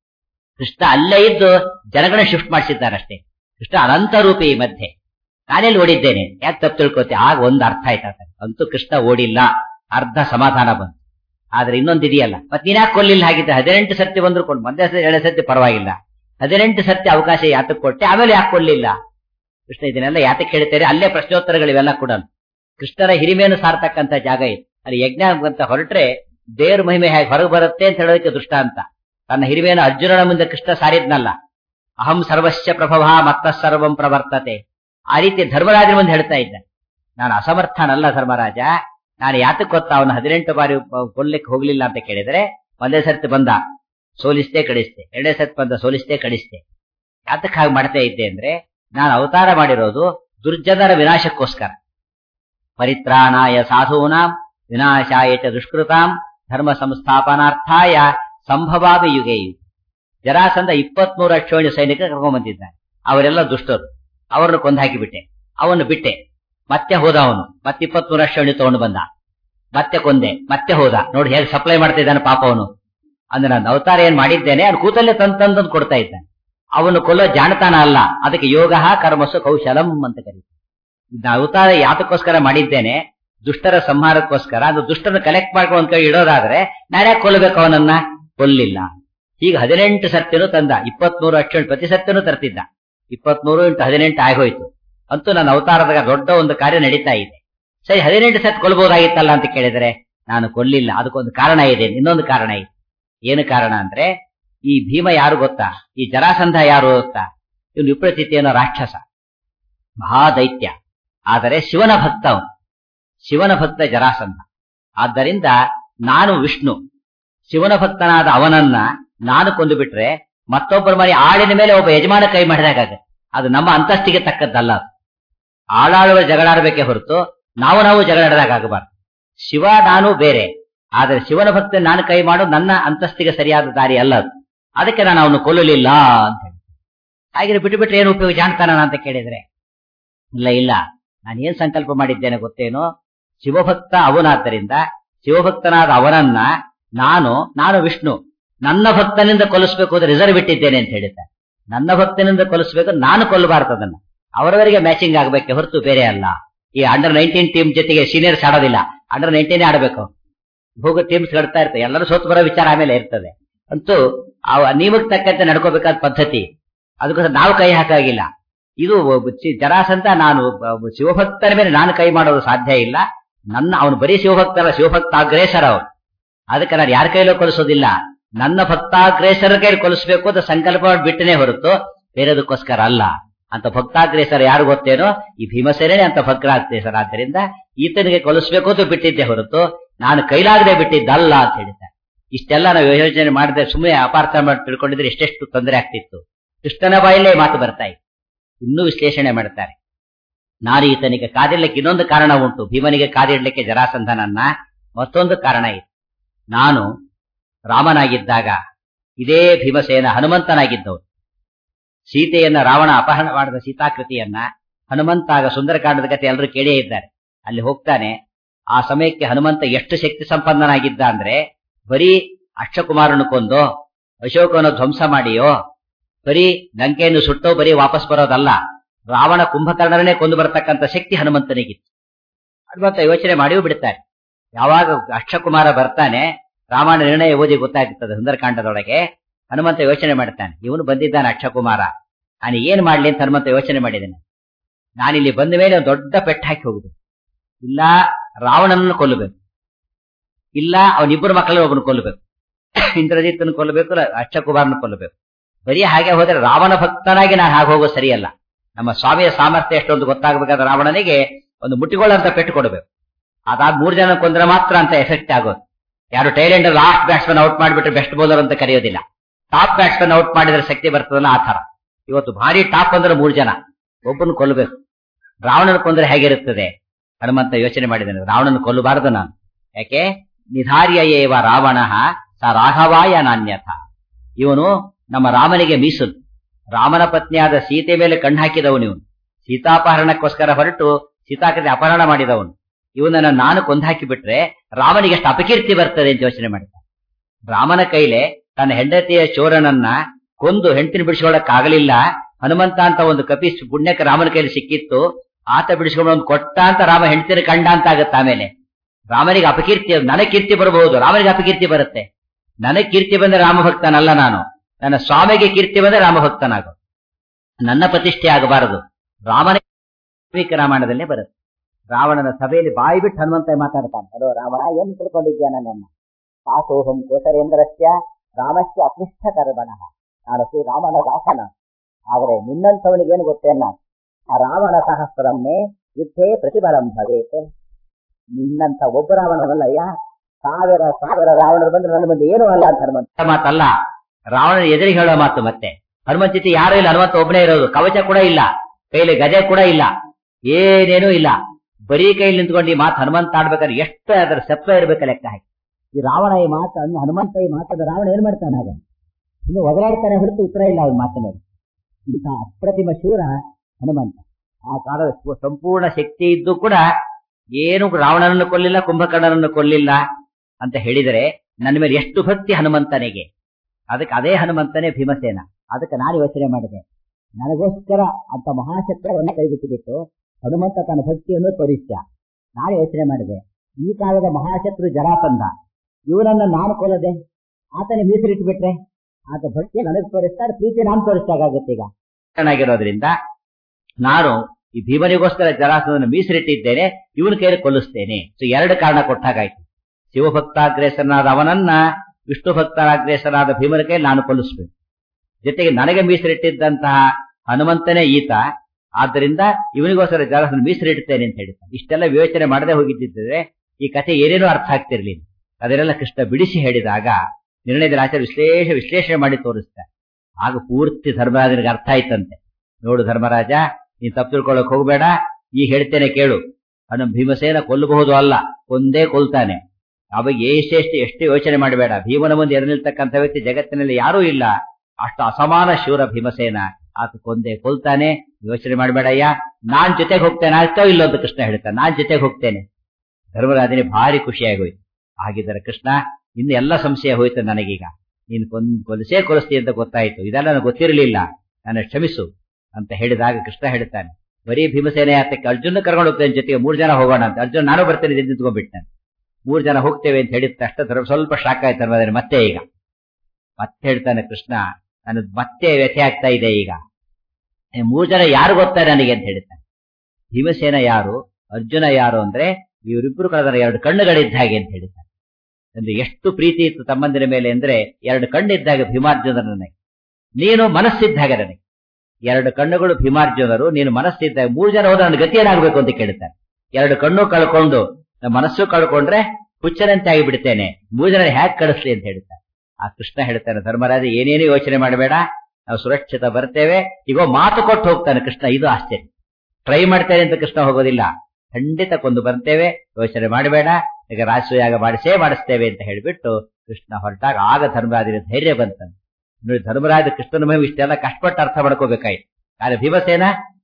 ಕೃಷ್ಣ ಅಲ್ಲೇ ಇದ್ದು ಜನಗಳನ್ನ ಶಿಫ್ಟ್ ಮಾಡಿಸಿದ್ದಾರೆ ಅಷ್ಟೇ. ಕೃಷ್ಣ ಅನಂತ ರೂಪಿ ಈ ಮಧ್ಯೆ, ನಾನೆಲ್ಲಿ ಓಡಿದ್ದೇನೆ ಯಾಕೆ ತಪ್ಪು ತಿಳ್ಕೊತೆ? ಆಗ ಒಂದು ಅರ್ಥ ಆಯ್ತಾ, ಅಂತೂ ಕೃಷ್ಣ ಓಡಿಲ್ಲ, ಅರ್ಧ ಸಮಾಧಾನ ಬಂತು. ಆದ್ರೆ ಇನ್ನೊಂದಿದೆಯಲ್ಲ, ಮತ್ತೆ ನೀನ್ಯಾಕೆ ಕೊಲ್ಲಿಲ್ಲ? ಹಾಗಿದ್ದ ಹದಿನೆಂಟು ಸರ್ತಿ ಬಂದ್ರು ಕೊಂಡು, ಒಂದೇ ಎರಡು ಸರ್ತಿ ಪರವಾಗಿಲ್ಲ, ಹದಿನೆಂಟು ಸರ್ತಿ ಅವಕಾಶ ಯಾತಕ್ಕೆ ಕೊಟ್ಟೆ, ಆಮೇಲೆ ಯಾಕೆ ಕೊಡ್ಲಿಲ್ಲ? ಕೃಷ್ಣ ಇದನ್ನೆಲ್ಲ ಯಾತಕ್ಕೆ ಹೇಳ್ತಾರೆ? ಅಲ್ಲೇ ಪ್ರಶ್ನೋತ್ತರಗಳಿವೆಲ್ಲ ಕೂಡ. ಕೃಷ್ಣರ ಹಿರಿಮೆಯನ್ನು ಸಾರ್ತಕ್ಕಂಥ ಜಾಗ ಇದು. ಅಲ್ಲಿ ಯಜ್ಞ ಅಂತ ಹೊರಟ್ರೆ ದೇವ್ರ ಮಹಿಮೆ ಹೇಗೆ ಹೊರಗೆ ಬರುತ್ತೆ ಅಂತ ಹೇಳೋದಕ್ಕೆ ದೃಷ್ಟಾಂತ. ತನ್ನ ಹಿರಿಮೆಯನ್ನು ಅರ್ಜುನನ ಮುಂದೆ ಕೃಷ್ಣ ಸಾರಿದ್ನಲ್ಲ, ಅಹಂ ಸರ್ವಸ್ಯ ಪ್ರಭವ ಮತ್ತ ಸರ್ವಂ ಪ್ರವರ್ತತೆ, ಆ ರೀತಿ ಧರ್ಮರಾಜನ ಮುಂದೆ ಹೇಳ್ತಾ ಇದ್ದ, ನಾನು ಅಸಮರ್ಥನಲ್ಲ ಧರ್ಮರಾಜ, ನಾನು ಯಾತಕ್ಕೆ ಗೊತ್ತಾ ಅವನು ಹದಿನೆಂಟು ಬಾರಿ ಕೊಡ್ಲಿಕ್ಕೆ ಹೋಗ್ಲಿಲ್ಲ ಅಂತ ಕೇಳಿದ್ರೆ, ಒಂದೇ ಸರ್ತಿ ಬಂದ ಸೋಲಿಸ್ತೇ ಕಡಿಸ್ತೆ, ಎರಡನೇ ಸರ್ತಿ ಬಂದ ಸೋಲಿಸ್ತೇ ಕಡಿಸ್ತೆ. ಯಾತಕ್ಕೆ ಹಾಗೆ ಮಾಡ್ತಾ ಇದ್ದೆ ಅಂದ್ರೆ, ನಾನು ಅವತಾರ ಮಾಡಿರೋದು ದುರ್ಜನರ ವಿನಾಶಕ್ಕೋಸ್ಕರ. ಪರಿತ್ರಾಣಾಯ ಸಾಧೂನಾಂ ವಿನಾಶಾಯ ಚ ದುಷ್ಕೃತಾಂ ಧರ್ಮ ಸಂಸ್ಥಾಪನಾರ್ಥಾಯ ಸಂಭವಾಮಿ ಯುಗೇ ಯುಗ. ಜರಾಸಂಧ ಇಪ್ಪತ್ಮೂರು ಅಕ್ಷೋಣಿ ಸೈನಿಕ ಕರ್ಕೊಂಡ್ ಬಂದಿದ್ದಾನೆ. ಅವರೆಲ್ಲ ದುಷ್ಟರು, ಅವರನ್ನು ಕೊಂದು ಹಾಕಿಬಿಟ್ಟೆ. ಅವನು ಬಿಟ್ಟೆ, ಮತ್ತೆ ಹೋದ ಅವನು, ಮತ್ತೆ ಇಪ್ಪತ್ಮೂರು ಅಕ್ಷೋಣಿ ತಗೊಂಡು ಬಂದ, ಮತ್ತೆ ಕೊಂದೆ, ಮತ್ತೆ ಹೋದ. ನೋಡಿ ಹೇಗೆ ಸಪ್ಲೈ ಮಾಡ್ತಾ ಇದ್ದಾನೆ ಪಾಪ ಅವನು. ಅಂದ್ರೆ ನಾನು ಅವತಾರ ಏನ್ ಮಾಡಿದ್ದೇನೆ ಅವ್ನು ಕೂತಲ್ಲೇ ತಂದು ತಂದು ಕೊಡ್ತಾ ಇದ್ದಾನೆ. ಅವನು ಕೊಲ್ಲೋ ಜಾಣತಾನ ಅಲ್ಲ, ಅದಕ್ಕೆ ಯೋಗ ಕರ್ಮಸು ಕೌಶಲಂ ಅಂತ ಕರೀತಾರೆ. ಅವತಾರ ಯಾತಕ್ಕೋಸ್ಕರ ಮಾಡಿದ್ದೇನೆ? ದುಷ್ಟರ ಸಂಹಾರಕ್ಕೋಸ್ಕರ. ಅದು ದುಷ್ಟರನ್ನು ಕಲೆಕ್ಟ್ ಮಾಡ್ಕೊಂಡು ಒಂದ್ ಕೈ ಇಡೋದಾದ್ರೆ ನಾನ್ಯಾಕೆ ಕೊಲ್ಲಬೇಕು? ಅವನನ್ನ ಕೊಲ್ಲಿಲ್ಲ. ಈಗ ಹದಿನೆಂಟು ಸತ್ಯನು ತಂದ, ಇಪ್ಪತ್ಮೂರು ಅಕ್ಷೋಣಿ ಪ್ರತಿ ಸತ್ಯನೂ ತರ್ತಿದ್ದ. ಇಪ್ಪತ್ಮೂರು ಇಂಟು ಹದಿನೆಂಟು ಆಗೋಯ್ತು. ಅಂತೂ ನನ್ನ ಅವತಾರದಾಗ ದೊಡ್ಡ ಒಂದು ಕಾರ್ಯ ನಡೀತಾ ಇದೆ. ಸರಿ, ಹದಿನೆಂಟು ಸತ್ ಕೊಲ್ಬಹುದಾಗಿತ್ತಲ್ಲ ಅಂತ ಕೇಳಿದ್ರೆ ನಾನು ಕೊಲ್ಲಿಲ್ಲ. ಅದಕ್ಕೊಂದು ಕಾರಣ ಇದೆ, ಇನ್ನೊಂದು ಕಾರಣ ಇದೆ. ಏನು ಕಾರಣ ಅಂದ್ರೆ, ಈ ಭೀಮ ಯಾರು ಗೊತ್ತಾ? ಈ ಜರಾಸಂಧ ಯಾರು ಗೊತ್ತಾ? ಇವನು ವಿಪ್ರಚಿತಿಯನ ರಾಕ್ಷಸ, ಮಹಾದೈತ್ಯ. ಆದರೆ ಶಿವನ ಭಕ್ತ ಅವನು, ಶಿವನ ಭಕ್ತ ಜರಾಸಂಧ. ಆದ್ದರಿಂದ ನಾನು ವಿಷ್ಣು, ಶಿವನ ಭಕ್ತನಾದ ಅವನನ್ನ ನಾನು ಕೊಂದು ಬಿಟ್ರೆ ಮತ್ತೊಬ್ಬರ ಮನೆ ಆಳಿನ ಮೇಲೆ ಒಬ್ಬ ಯಜಮಾನ ಕೈ ಮಾಡಿದಾಗ ಅದು ನಮ್ಮ ಅಂತಸ್ತಿಗೆ ತಕ್ಕದ್ದಲ್ಲ. ಆಳಾಳುವ ಜಗಳಾಡಬೇಕೇ ಹೊರತು ನಾವು ನಾವು ಜಗಳಾಡದಾಗ ಆಗಬಾರ್ದು. ಶಿವ ನಾನು ಬೇರೆ, ಆದರೆ ಶಿವನ ಭಕ್ತ ನಾನು ಕೈ ಮಾಡೋ ನನ್ನ ಅಂತಸ್ತಿಗೆ ಸರಿಯಾದ ದಾರಿ ಅಲ್ಲ ಅದು. ಅದಕ್ಕೆ ನಾನು ಅವನು ಕೊಲ್ಲಲಿಲ್ಲ ಅಂತ ಹೇಳಿ. ಹಾಗೆ ಬಿಟ್ಟು ಬಿಟ್ರೆ ಏನು ಉಪಯೋಗ ಜಾಣ್ತಾನ ಅಂತ ಕೇಳಿದ್ರೆ, ಇಲ್ಲ ಇಲ್ಲ, ನಾನು ಏನ್ ಸಂಕಲ್ಪ ಮಾಡಿದ್ದೇನೆ ಗೊತ್ತೇನೋ? ಶಿವಭಕ್ತ ಅವನಾದ್ದರಿಂದ ಶಿವಭಕ್ತನಾದ ಅವನನ್ನ ನಾನು ನಾನು ವಿಷ್ಣು ನನ್ನ ಭಕ್ತನಿಂದ ಕೊಲ್ಲಿಸಬೇಕು ಅಂತ ರಿಸರ್ವ್ ಇಟ್ಟಿದ್ದೇನೆ ಅಂತ ಹೇಳಿದ್ದ. ನನ್ನ ಭಕ್ತನಿಂದ ಕೊಲಿಸ್ಬೇಕು, ನಾನು ಕೊಲ್ಲಬಾರದು ಅದನ್ನ. ಅವರವರಿಗೆ ಮ್ಯಾಚಿಂಗ್ ಆಗಬೇಕೆ ಹೊರತು ಬೇರೆ ಅಲ್ಲ. ಈ ಅಂಡರ್ ನೈನ್ಟೀನ್ ಟೀಮ್ ಜೊತೆಗೆ ಸೀನಿಯರ್ಸ್ ಆಡೋದಿಲ್ಲ, ಅಂಡರ್ ನೈನ್ಟೀನ್ ಆಡಬೇಕು. ಹೋಗೋ ಟೀಮ್ಸ್ ಗಳಿರ್ತಾ ಇರ್ತವೆ, ಎಲ್ಲರೂ ಸೋತು ಬರೋ ವಿಚಾರ ಆಮೇಲೆ ಇರ್ತದೆ. ಅಂತೂ ಆ ನಿಯಮಕ್ಕೆ ತಕ್ಕಂತೆ ನಡ್ಕೋಬೇಕಾದ ಪದ್ಧತಿ. ಅದಕ್ಕೋಸ್ಕರ ನಾವು ಕೈ ಹಾಕಾಗಿಲ್ಲ. ಇದು ಜರಾಸಂಧ ನಾನು ಶಿವಭಕ್ತನ ಮೇಲೆ ನಾನು ಕೈ ಮಾಡೋದು ಸಾಧ್ಯ ಇಲ್ಲ. ನನ್ನ ಅವನು ಬರೀ ಶಿವಭಕ್ತಲ್ಲ, ಶಿವಭಕ್ತಾಗ್ರೇಸರ ಅವನು. ಅದಕ್ಕೆ ನಾನು ಯಾರ ಕೈಲೂ ಕೊಲಿಸೋದಿಲ್ಲ, ನನ್ನ ಭಕ್ತಾಗ್ರೇಸರ ಕೈಲಿ ಕೊಲಿಸ್ಬೇಕು ಅಂತ ಸಂಕಲ್ಪ ಬಿಟ್ಟನೇ ಹೊರತು ಬೇರೆದಕ್ಕೋಸ್ಕರ ಅಲ್ಲ. ಅಂತ ಭಕ್ತಾಗ್ರೇಸರ ಯಾರು ಗೊತ್ತೇನೋ ಈ ಭೀಮಸೇನೇ ಅಂತ ಭಕ್ತಾಗ್ರೇಸರ. ಆದ್ದರಿಂದ ಈತನಿಗೆ ಕೊಲಿಸ್ಬೇಕು ಅಂತ ಬಿಟ್ಟಿದ್ದೆ ಹೊರತು ನಾನು ಕೈಲಾಗದೆ ಬಿಟ್ಟಿದ್ದಲ್ಲ ಅಂತ ಹೇಳಿದ್ದಾರೆ. ಇಷ್ಟೆಲ್ಲ ನಾವು ಯೋಚನೆ ಮಾಡಿದ್ರೆ ಸುಮ್ಮನೆ ಅಪಾರ್ಥ ಮಾಡಿ ತಿಳ್ಕೊಂಡಿದ್ರೆ ಎಷ್ಟೆಷ್ಟು ತೊಂದರೆ ಆಗ್ತಿತ್ತು. ಕೃಷ್ಣನ ಬಾಯಲ್ಲೇ ಮಾತು ಬರ್ತಾ ಇತ್ತು. ಇನ್ನೂ ವಿಶ್ಲೇಷಣೆ ಮಾಡ್ತಾರೆ. ನಾನು ಈತನಿಗೆ ಕಾದಿಡ್ಲಿಕ್ಕೆ ಇನ್ನೊಂದು ಕಾರಣ ಉಂಟು. ಭೀಮನಿಗೆ ಕಾದಿಡ್ಲಿಕ್ಕೆ ಜರಾಸಂಧನನ್ನ ಮತ್ತೊಂದು ಕಾರಣ ಇತ್ತು. ನಾನು ರಾಮನಾಗಿದ್ದಾಗ ಇದೇ ಭೀಮಸೇನ ಹನುಮಂತನಾಗಿದ್ದವು. ಸೀತೆಯನ್ನ ರಾವಣ ಅಪಹರಣ ಮಾಡಿದ ಸೀತಾಕೃತಿಯನ್ನ ಹನುಮಂತಾಗ ಸುಂದರಕಾಂಡದ ಕಥೆ ಎಲ್ಲರೂ ಕೇಳೇ ಇದ್ದಾರೆ. ಅಲ್ಲಿ ಹೋಗ್ತಾನೆ. ಆ ಸಮಯಕ್ಕೆ ಹನುಮಂತ ಎಷ್ಟು ಶಕ್ತಿ ಸಂಪನ್ನನಾಗಿದ್ದ ಅಂದ್ರೆ ಬರೀ ಅಕ್ಷಕುಮಾರನು ಕೊಂದೋ, ಅಶೋಕನ ಧ್ವಂಸ ಮಾಡಿಯೋ, ಬರೀ ಲಂಕೆಯನ್ನು ಸುಟ್ಟೋ ಬರೀ ವಾಪಸ್ ಬರೋದಲ್ಲ, ರಾವಣ ಕುಂಭಕರ್ಣರನ್ನೇ ಕೊಂದು ಬರತಕ್ಕಂಥ ಶಕ್ತಿ ಹನುಮಂತನಿಗಿತ್ತು. ಹನುಮಂತ ಯೋಚನೆ ಮಾಡಿಯೂ ಬಿಡ್ತಾರೆ. ಯಾವಾಗ ಅಕ್ಷಕುಮಾರ ಬರ್ತಾನೆ, ರಾಮಾಯಣ ನಿರ್ಣಯ ಓದಿ ಗೊತ್ತಾಗ್ತದೆ ಸುಂದರಕಾಂಡದೊಳಗೆ. ಹನುಮಂತ ಯೋಚನೆ ಮಾಡ್ತಾನೆ, ಇವನು ಬಂದಿದ್ದಾನೆ ಅಕ್ಷಕುಮಾರ, ನಾನು ಏನ್ ಮಾಡ್ಲಿ ಅಂತ ಹನುಮಂತ ಯೋಚನೆ ಮಾಡಿದ್ದೇನೆ. ನಾನಿಲ್ಲಿ ಬಂದ ಮೇಲೆ ಒಂದು ದೊಡ್ಡ ಪೆಟ್ಟು ಹಾಕಿ ಹೋಗುದು, ಇಲ್ಲ ರಾವಣನನ್ನು ಕೊಲ್ಲಬೇಕು, ಇಲ್ಲ ಅವನಿಬ್ಬರು ಮಕ್ಕಳಲ್ಲಿ ಒಬ್ಬನು ಕೊಲ್ಲಬೇಕು, ಇಂದ್ರಜಿತ್ತನ್ನು ಕೊಲ್ಲಬೇಕು, ಅಕ್ಷಕುಮಾರನ ಕೊಲ್ಲಬೇಕು. ಬರೀ ಹಾಗೆ ಹೋದ್ರೆ ರಾವಣ ಭಕ್ತನಾಗಿ ನಾನು ಹಾಗೆ ಹೋಗೋದು ಸರಿಯಲ್ಲ. ನಮ್ಮ ಸ್ವಾಮಿಯ ಸಾಮರ್ಥ್ಯ ಎಷ್ಟೊಂದು ಗೊತ್ತಾಗಬೇಕಾದ ರಾವಣನಿಗೆ ಒಂದು ಮುಟ್ಟಿಕೊಳ್ಳಂತ ಪೆಟ್ಟು ಕೊಡಬೇಕು. ಅದಾದ ಮೂರು ಜನ ಕೊಂದ್ರೆ ಮಾತ್ರ ಅಂತ ಎಫೆಕ್ಟ್ ಆಗೋದು. ಯಾರು ಟೈಲೆಂಡ್ ಲಾಸ್ಟ್ ಬ್ಯಾಟ್ಸ್ಮನ್ ಔಟ್ ಮಾಡಿಬಿಟ್ರೆ ಬೆಸ್ಟ್ ಬೌಲರ್ ಅಂತ ಕರೆಯೋದಿಲ್ಲ, ಟಾಪ್ ಬ್ಯಾಟ್ಸ್ಮನ್ ಔಟ್ ಮಾಡಿದ್ರೆ ಶಕ್ತಿ ಬರ್ತದಲ್ಲ ಆ ತರ. ಇವತ್ತು ಭಾರಿ ಟಾಪ್ ಅಂದ್ರೆ ಮೂರು ಜನ, ಒಬ್ಬನು ಕೊಲ್ಲಬೇಕು. ರಾವಣನ ಕೊಂದ್ರೆ ಹೇಗಿರುತ್ತದೆ? ಹನುಮಂತ ಯೋಚನೆ ಮಾಡಿದ್ದಾನೆ, ರಾವಣನ ಕೊಲ್ಲಬಾರದು ನಾನು. ಯಾಕೆ? ನಿಧಾರ್ಯ ಏವ ರಾವಣ ಸ ರಾಘವಾಯ ನಾನ್ಯಥ. ಇವನು ನಮ್ಮ ರಾಮನಿಗೆ ಮೀಸಲು. ರಾಮನ ಪತ್ನಿಯಾದ ಸೀತೆ ಮೇಲೆ ಕಣ್ಣು ಹಾಕಿದವನು ಇವನು. ಸೀತಾಪಹರಣಕ್ಕೋಸ್ಕರ ಹೊರಟು ಸೀತಾಕೃತಿ ಅಪಹರಣ ಮಾಡಿದವನು. ಇವನನ್ನ ನಾನು ಕೊಂದಾಕಿ ಬಿಟ್ರೆ ರಾಮನಿಗೆ ಎಷ್ಟು ಅಪಕೀರ್ತಿ ಬರ್ತದೆ ಅಂತ ಯೋಚನೆ ಮಾಡ್ತಾನೆ. ರಾಮನ ಕೈಲೆ ತನ್ನ ಹೆಂಡತಿಯ ಚೋರನನ್ನ ಕೊಂದು ಹೆಂಡತಿನ ಬಿಡಿಸ್ಕೊಳ್ಳಕ್ಕಾಗಲಿಲ್ಲ. ಹನುಮಂತ ಅಂತ ಒಂದು ಕಪಿ ಪುಣ್ಯಕ್ಕೆ ರಾಮನ ಕೈಲಿ ಸಿಕ್ಕಿತ್ತು, ಆತ ಬಿಡಿಸ್ಕೊಂಡು ಒಂದು ಕೊಟ್ಟ ಅಂತ ರಾಮ ಹೆಂಡತಿನ ಕಂಡ ಅಂತ ಆಗತ್ತ. ಆಮೇಲೆ ರಾಮನಿಗೆ ಅಪಕೀರ್ತಿ, ನನಗೆ ಕೀರ್ತಿ ಬರಬಹುದು, ರಾಮನಿಗೆ ಅಪಕೀರ್ತಿ ಬರುತ್ತೆ. ನನಗೆ ಕೀರ್ತಿ ಬಂದ್ರೆ ರಾಮಭಕ್ತನಲ್ಲ ನಾನು, ನನ್ನ ಸ್ವಾಮಿಗೆ ಕೀರ್ತಿ ಬಂದ್ರೆ ರಾಮಭಕ್ತನಾಗು. ನನ್ನ ಪ್ರತಿಷ್ಠೆ ಆಗಬಾರದು. ರಾಮನ ರಾಮಾಯಣದಲ್ಲೇ ಬರುತ್ತೆ. ರಾವಣನ ಸಭೆಯಲ್ಲಿ ಬಾಯಿ ಬಿಟ್ಟು ಹನುಮಂತ ಮಾತಾಡ್ತಾನೆ, ಹಲೋ ರಾವಣ, ಏನ್ ತಿಳ್ಕೊಂಡಿದ್ಯಾ ನನ್ನನ್ನ? ಸಾಸೋಹಂ ಕೋಸರೇಂದ್ರಸ್ಯ ರಾಮಸ್ಯ ಅಕ್ಲಿಷ್ಠ ಕರ್ಬಣ. ನಾನು ಶ್ರೀ ರಾಮನ ದಾಸನ. ಆದರೆ ನಿನ್ನಂಥವನಿಗೇನು ಗೊತ್ತೇನ? ಆ ರಾವಣ ಸಹಸ್ರನ್ನೇ ಯುದ್ಧೇ ಪ್ರತಿಫಲಂ ಭವೇತ್. ನಿನ್ನಂಥ ಒಬ್ಬ ರಾವಣನಲ್ಲಯ್ಯ, ಸಾವಿರ ಸಾವಿರ ರಾವಣರು ಬಂದ್ರೆ ನನ್ನ ಮುಂದೆ ಏನೂ ಅಲ್ಲ ಅಂತ ಹನುಮಂತ ಮಾತಲ್ಲ. ರಾವಣನ ಎದುರಿಗೆ ಹೇಳೋ ಮಾತು. ಮತ್ತೆ ಹನುಮಂತ ಜೊತೆ ಯಾರು ಇಲ್ಲ, ಹನುಮಂತ ಒಬ್ಬನೇ ಇರೋದು. ಕವಚ ಕೂಡ ಇಲ್ಲ, ಕೈಲಿ ಗಜೆ ಕೂಡ ಇಲ್ಲ, ಏನೇನೂ ಇಲ್ಲ. ಬರೀ ಕೈಲಿ ನಿಂತ್ಕೊಂಡು ಈ ಮಾತು ಹನುಮಂತ ಆಡ್ಬೇಕಾದ್ರೆ ಎಷ್ಟು ಅದರ ಸತ್ವ ಇರ್ಬೇಕ ಲೆಕ್ಕ ಹಾಕಿ. ಈ ರಾವಣ ಈ ಮಾತು ಅನ್ನು ಹನುಮಂತ ಈ ಮಾತದ ರಾವಣ ಏನ್ ಮಾಡ್ತಾನೆ? ಹಾಗೆ ಇನ್ನು ಒದರಾಡ್ತಾನೆ ಹೊರತು ಉತ್ತರ ಇಲ್ಲ ಅವನ ಮಾತಿನಲ್ಲಿ. ಇಂಥ ಅಪ್ರತಿಮ ಶೂರ ಹನುಮಂತ. ಆ ಕಾಲದ ಸಂಪೂರ್ಣ ಶಕ್ತಿ ಇದ್ದು ಕೂಡ ಏನು ರಾವಣನನ್ನು ಕೊಲ್ಲಿಲ್ಲ, ಕುಂಭಕರ್ಣನನ್ನು ಕೊಲ್ಲಿಲ್ಲ ಅಂತ ಹೇಳಿದರೆ ನನ್ನ ಮೇಲೆ ಎಷ್ಟು ಭಕ್ತಿ ಹನುಮಂತನಿಗೆ. ಅದಕ್ಕೆ ಅದೇ ಹನುಮಂತನೇ ಭೀಮಸೇನ. ಅದಕ್ಕೆ ನಾನು ಯೋಚನೆ ಮಾಡಿದೆ, ನನಗೋಸ್ಕರ ಅಂತ ಮಹಾಶಕ್ರವನ್ನ ಕೈಬಿಟ್ಟುಬಿಟ್ಟು ಹನುಮಂತ ತನ್ನ ಭಕ್ತಿಯನ್ನು ತೋರಿಸ್ತ. ನಾನು ಯೋಚನೆ ಮಾಡಿದೆ, ಈ ಕಾಲದ ಮಹಾಶತ್ರು ಜರಾಸಂಧ, ಇವನನ್ನ ನಾನು ಕೊಲ್ಲದೆ ಆತನೇ ಮೀಸಲಿಟ್ಬಿಟ್ರೆ ಆತ ಭಕ್ತಿ ನನಗೆ ತೋರಿಸ್ತಾರೆ, ಪ್ರೀತಿ ನಾನು ತೋರಿಸ್ದಾಗುತ್ತೆ. ಈಗ ಚೆನ್ನಾಗಿರೋದ್ರಿಂದ ನಾನು ಈ ಭೀಮನಿಗೋಸ್ಕರ ಜರಾಸಂಧನ ಮೀಸಲಿಟ್ಟಿದ್ದೇನೆ, ಇವನ ಕೈಯಲ್ಲಿ ಕೊಲ್ಲಿಸ್ತೇನೆ. ಸೊ ಎರಡು ಕಾರಣ ಕೊಟ್ಟಾಗಾಯ್ತು. ಶಿವಭಕ್ತಾಗ್ರೇಸನಾದ ಅವನನ್ನ ವಿಷ್ಣು ಭಕ್ತಾಗ್ರೇಸನಾದ ಭೀಮನ ಕೈಯಲ್ಲಿ ನಾನು ಕೊಲ್ಲಿಸ್ಬೇಕು. ಜೊತೆಗೆ ನನಗೆ ಮೀಸಲಿಟ್ಟಿದ್ದಂತಹ ಹನುಮಂತನೇ ಈತ, ಆದ್ದರಿಂದ ಇವನಿಗೋಸ್ಕರ ಜರಾಸಂಧನ ಮೀಸಲಿಡ್ತೇನೆ ಅಂತ ಹೇಳ್ತಾನೆ. ಇಷ್ಟೆಲ್ಲ ಯೋಚನೆ ಮಾಡದೆ ಹೋಗಿದ್ದಿದ್ರೆ ಈ ಕಥೆ ಏನೇನೂ ಅರ್ಥ ಆಗ್ತಿರ್ಲಿಲ್ಲ. ಅದನ್ನೆಲ್ಲ ಕೃಷ್ಣ ಬಿಡಿಸಿ ಹೇಳಿದಾಗ ನಿರ್ಣಯದ ಆಚಾರ್ಯ ವಿಶ್ಲೇಷ ವಿಶ್ಲೇಷಣೆ ಮಾಡಿ ತೋರಿಸ್ತಾರೆ. ಆಗ ಪೂರ್ತಿ ಧರ್ಮರಾಜನಿಗೆ ಅರ್ಥ ಆಯ್ತಂತೆ. ನೋಡು ಧರ್ಮರಾಜ, ನೀನ್ ತಪ್ಪು ತಿಳ್ಕೊಳ್ಳಕ್ ಹೋಗ್ಬೇಡ, ಈಗ ಹೇಳ್ತೇನೆ ಕೇಳು. ಅವನು ಭೀಮಸೇನ ಕೊಲ್ಲಬಹುದು ಅಲ್ಲ, ಕೊಂದೇ ಕೊಲ್ತಾನೆ. ಅವಾಗ ಎಷ್ಟೆಷ್ಟು ಎಷ್ಟು ಯೋಚನೆ ಮಾಡಬೇಡ. ಭೀಮನ ಮುಂದೆ ಎದುರಿಲ್ತಕ್ಕಂಥ ವ್ಯಕ್ತಿ ಜಗತ್ತಿನಲ್ಲಿ ಯಾರೂ ಇಲ್ಲ. ಅಷ್ಟು ಅಸಮಾನ ಶೂರ ಭೀಮಸೇನ. ಆತ ಕೊಂದೇ ಕೊಲ್ತಾನೆ, ಯೋಚನೆ ಮಾಡಬೇಡಯ್ಯ. ನಾನ್ ಜೊತೆಗೆ ಹೋಗ್ತೇನೆ ಆಗ್ತೋ ಇಲ್ಲೋ ಅಂತ ಕೃಷ್ಣ ಹೇಳ್ತಾನೆ. ನಾನ್ ಜೊತೆಗೆ ಹೋಗ್ತೇನೆ. ಧರ್ಮರಾಜನೇ ಭಾರಿ ಖುಷಿಯಾಗೋಯ್ತು. ಹಾಗಿದ್ದಾರೆ ಕೃಷ್ಣ, ಇನ್ನು ಎಲ್ಲ ಸಂಶಯ ಹೋಯ್ತು ನನಗೀಗ. ನೀನು ಕೊಂದ್ ಕೊಲಿಸೇ ಕೊಲಿಸ್ತಿ ಅಂತ ಗೊತ್ತಾಯ್ತು. ಇದೆಲ್ಲ ನನಗೆ ಗೊತ್ತಿರಲಿಲ್ಲ. ನನ್ನ ಕ್ಷಮಿಸು ಅಂತ ಹೇಳಿದಾಗ ಕೃಷ್ಣ ಹೇಳ್ತಾನೆ, ಬರೀ ಭೀಮಸೇನೆ ಯಾತಕ್ಕೆ, ಅರ್ಜುನ ಕರ್ಕೊಂಡು ಹೋಗ್ತೇನೆ ಜೊತೆಗೆ ಮೂರು ಜನ ಹೋಗೋಣ ಅಂತ. ಅರ್ಜುನ್ ನಾನು ಬರ್ತೇನೆ ನಿಂತ್ಕೊಂಡ್ಬಿಟ್ಟೆ. ಮೂರು ಜನ ಹೋಗ್ತೇವೆ ಅಂತ ಹೇಳಿದ ತಕ್ಷಣ ಸ್ವಲ್ಪ ಶಾಕ್ ಆಯ್ತಾನೆ. ಅದನ್ನ ಮತ್ತೆ ಈಗ ಮತ್ತೆ ಹೇಳ್ತಾನೆ ಕೃಷ್ಣ, ನನಗೆ ಮತ್ತೆ ವ್ಯಥೆ ಆಗ್ತಾ ಇದೆ ಈಗ. ಮೂರು ಜನ ಯಾರು ಗೊತ್ತಾ ನನಗೆ ಅಂತ ಹೇಳ್ತಾನೆ. ಭೀಮಸೇನ ಯಾರು, ಅರ್ಜುನ ಯಾರು ಅಂದ್ರೆ ಇವರಿಬ್ಬರು ಕಳೆದ ಎರಡು ಕಣ್ಣುಗಳಿದ್ದ ಹಾಗೆ ಅಂತ ಹೇಳ್ತಾನೆ. ಅಂದ್ರೆ ಎಷ್ಟು ಪ್ರೀತಿ ಇತ್ತು ತಮ್ಮಂದಿರ ಮೇಲೆ ಅಂದ್ರೆ, ಎರಡು ಕಣ್ಣಿದ್ದಾಗ ಭೀಮಾರ್ಜುನರು ನನಗೆ, ನೀನು ಮನಸ್ಸಿದ್ದಾಗ ನನಗೆ. ಎರಡು ಕಣ್ಣುಗಳು ಭೀಮಾರ್ಜುನರು, ನೀನು ಮನಸ್ಸಿದ್ದಾಗ. ಮೂರು ಜನ ಹೋದ ನನ್ನ ಗತಿ ಏನಾಗಬೇಕು ಅಂತ ಕೇಳ್ತಾನೆ. ಎರಡು ಕಣ್ಣು ಕಳ್ಕೊಂಡು ನಮ್ಮ ಮನಸ್ಸು ಕಳ್ಕೊಂಡ್ರೆ ಹುಚ್ಚನಂತೆ ಆಗಿಬಿಡ್ತೇನೆ, ಮೂರು ಜನ ಹ್ಯಾಕ್ ಕಳಿಸ್ಲಿ ಅಂತ ಹೇಳ್ತಾನೆ. ಆ ಕೃಷ್ಣ ಹೇಳ್ತಾನೆ, ಧರ್ಮರಾಜ ಏನೇನು ಯೋಚನೆ ಮಾಡಬೇಡ, ನಾವು ಸುರಕ್ಷಿತ ಬರ್ತೇವೆ. ಈಗ ಮಾತು ಕೊಟ್ಟು ಹೋಗ್ತಾನೆ ಕೃಷ್ಣ. ಇದು ಆಶ್ಚರ್ಯ. ಟ್ರೈ ಮಾಡ್ತೇನೆ ಅಂತ ಕೃಷ್ಣ ಹೋಗೋದಿಲ್ಲ, ಖಂಡಿತ ಕೊಂದು ಬರ್ತೇವೆ, ಯೋಚನೆ ಮಾಡಬೇಡ, ಈಗ ರಾಜಸೂಯಾಗ ಮಾಡಿಸೇ ಮಾಡಿಸ್ತೇವೆ ಅಂತ ಹೇಳಿಬಿಟ್ಟು ಕೃಷ್ಣ ಹೊರಟಾಗ ಆಗ ಧರ್ಮರಾಜನ ಧೈರ್ಯ ಬಂತಾನೆ. ನೋಡಿ, ಧರ್ಮರಾಜ ಕೃಷ್ಣನ ಮೇಲೆ ಇಷ್ಟೆಲ್ಲ ಕಷ್ಟಪಟ್ಟು ಅರ್ಥ ಮಾಡ್ಕೋಬೇಕಾಯ್ತು. ಆದ್ರೆ ಭೀಮಸೇನ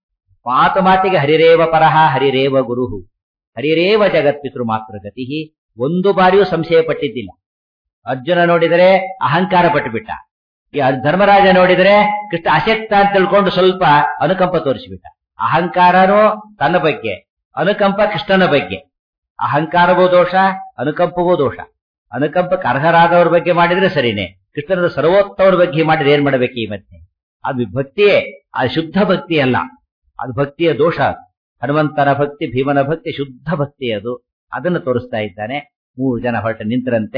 ಮಾತು ಮಾತಿಗೆ ಹರಿರೇವ ಪರಹ ಹರಿರೇವ ಗುರುಹು ಹರಿರೇವ ಜಗತ್ಪಿತೃ ಮಾತೃ ಗತಿ, ಒಂದು ಬಾರಿಯೂ ಸಂಶಯ ಪಟ್ಟಿದ್ದಿಲ್ಲ. ಅರ್ಜುನ ನೋಡಿದರೆ ಅಹಂಕಾರ ಪಟ್ಟುಬಿಟ್ಟ. ಈ ಧರ್ಮರಾಜ ನೋಡಿದರೆ ಕೃಷ್ಣ ಅಶಕ್ತ ಅಂತ ತಿಳ್ಕೊಂಡು ಸ್ವಲ್ಪ ಅನುಕಂಪ ತೋರಿಸಿಬಿಟ್ಟ. ಅಹಂಕಾರನೂ ತನ್ನ ಬಗ್ಗೆ, ಅನುಕಂಪ ಕೃಷ್ಣನ ಬಗ್ಗೆ. ಅಹಂಕಾರವೂ ದೋಷ, ಅನುಕಂಪವೂ ದೋಷ. ಅನುಕಂಪಕ್ಕೆ ಅರ್ಹರಾದವ್ರ ಬಗ್ಗೆ ಮಾಡಿದ್ರೆ ಸರಿನೇ, ಕೃಷ್ಣನ ಸರ್ವೋತ್ತಮರ ಬಗ್ಗೆ ಮಾಡಿದ್ರೆ ಏನ್ ಮಾಡಬೇಕು ಈ ಮಧ್ಯೆ? ಅದು ಭಕ್ತಿಯೇ, ಅದು ಶುದ್ಧ ಭಕ್ತಿ ಅಲ್ಲ, ಅದು ಭಕ್ತಿಯ ದೋಷ. ಹನುಮಂತನ ಭಕ್ತಿ, ಭೀಮನ ಭಕ್ತಿ ಶುದ್ಧ ಭಕ್ತಿ ಅದು. ಅದನ್ನು ತೋರಿಸ್ತಾ ಇದ್ದಾನೆ. ಮೂರು ಜನ ಹೊರಟ ನಿಂತರಂತೆ.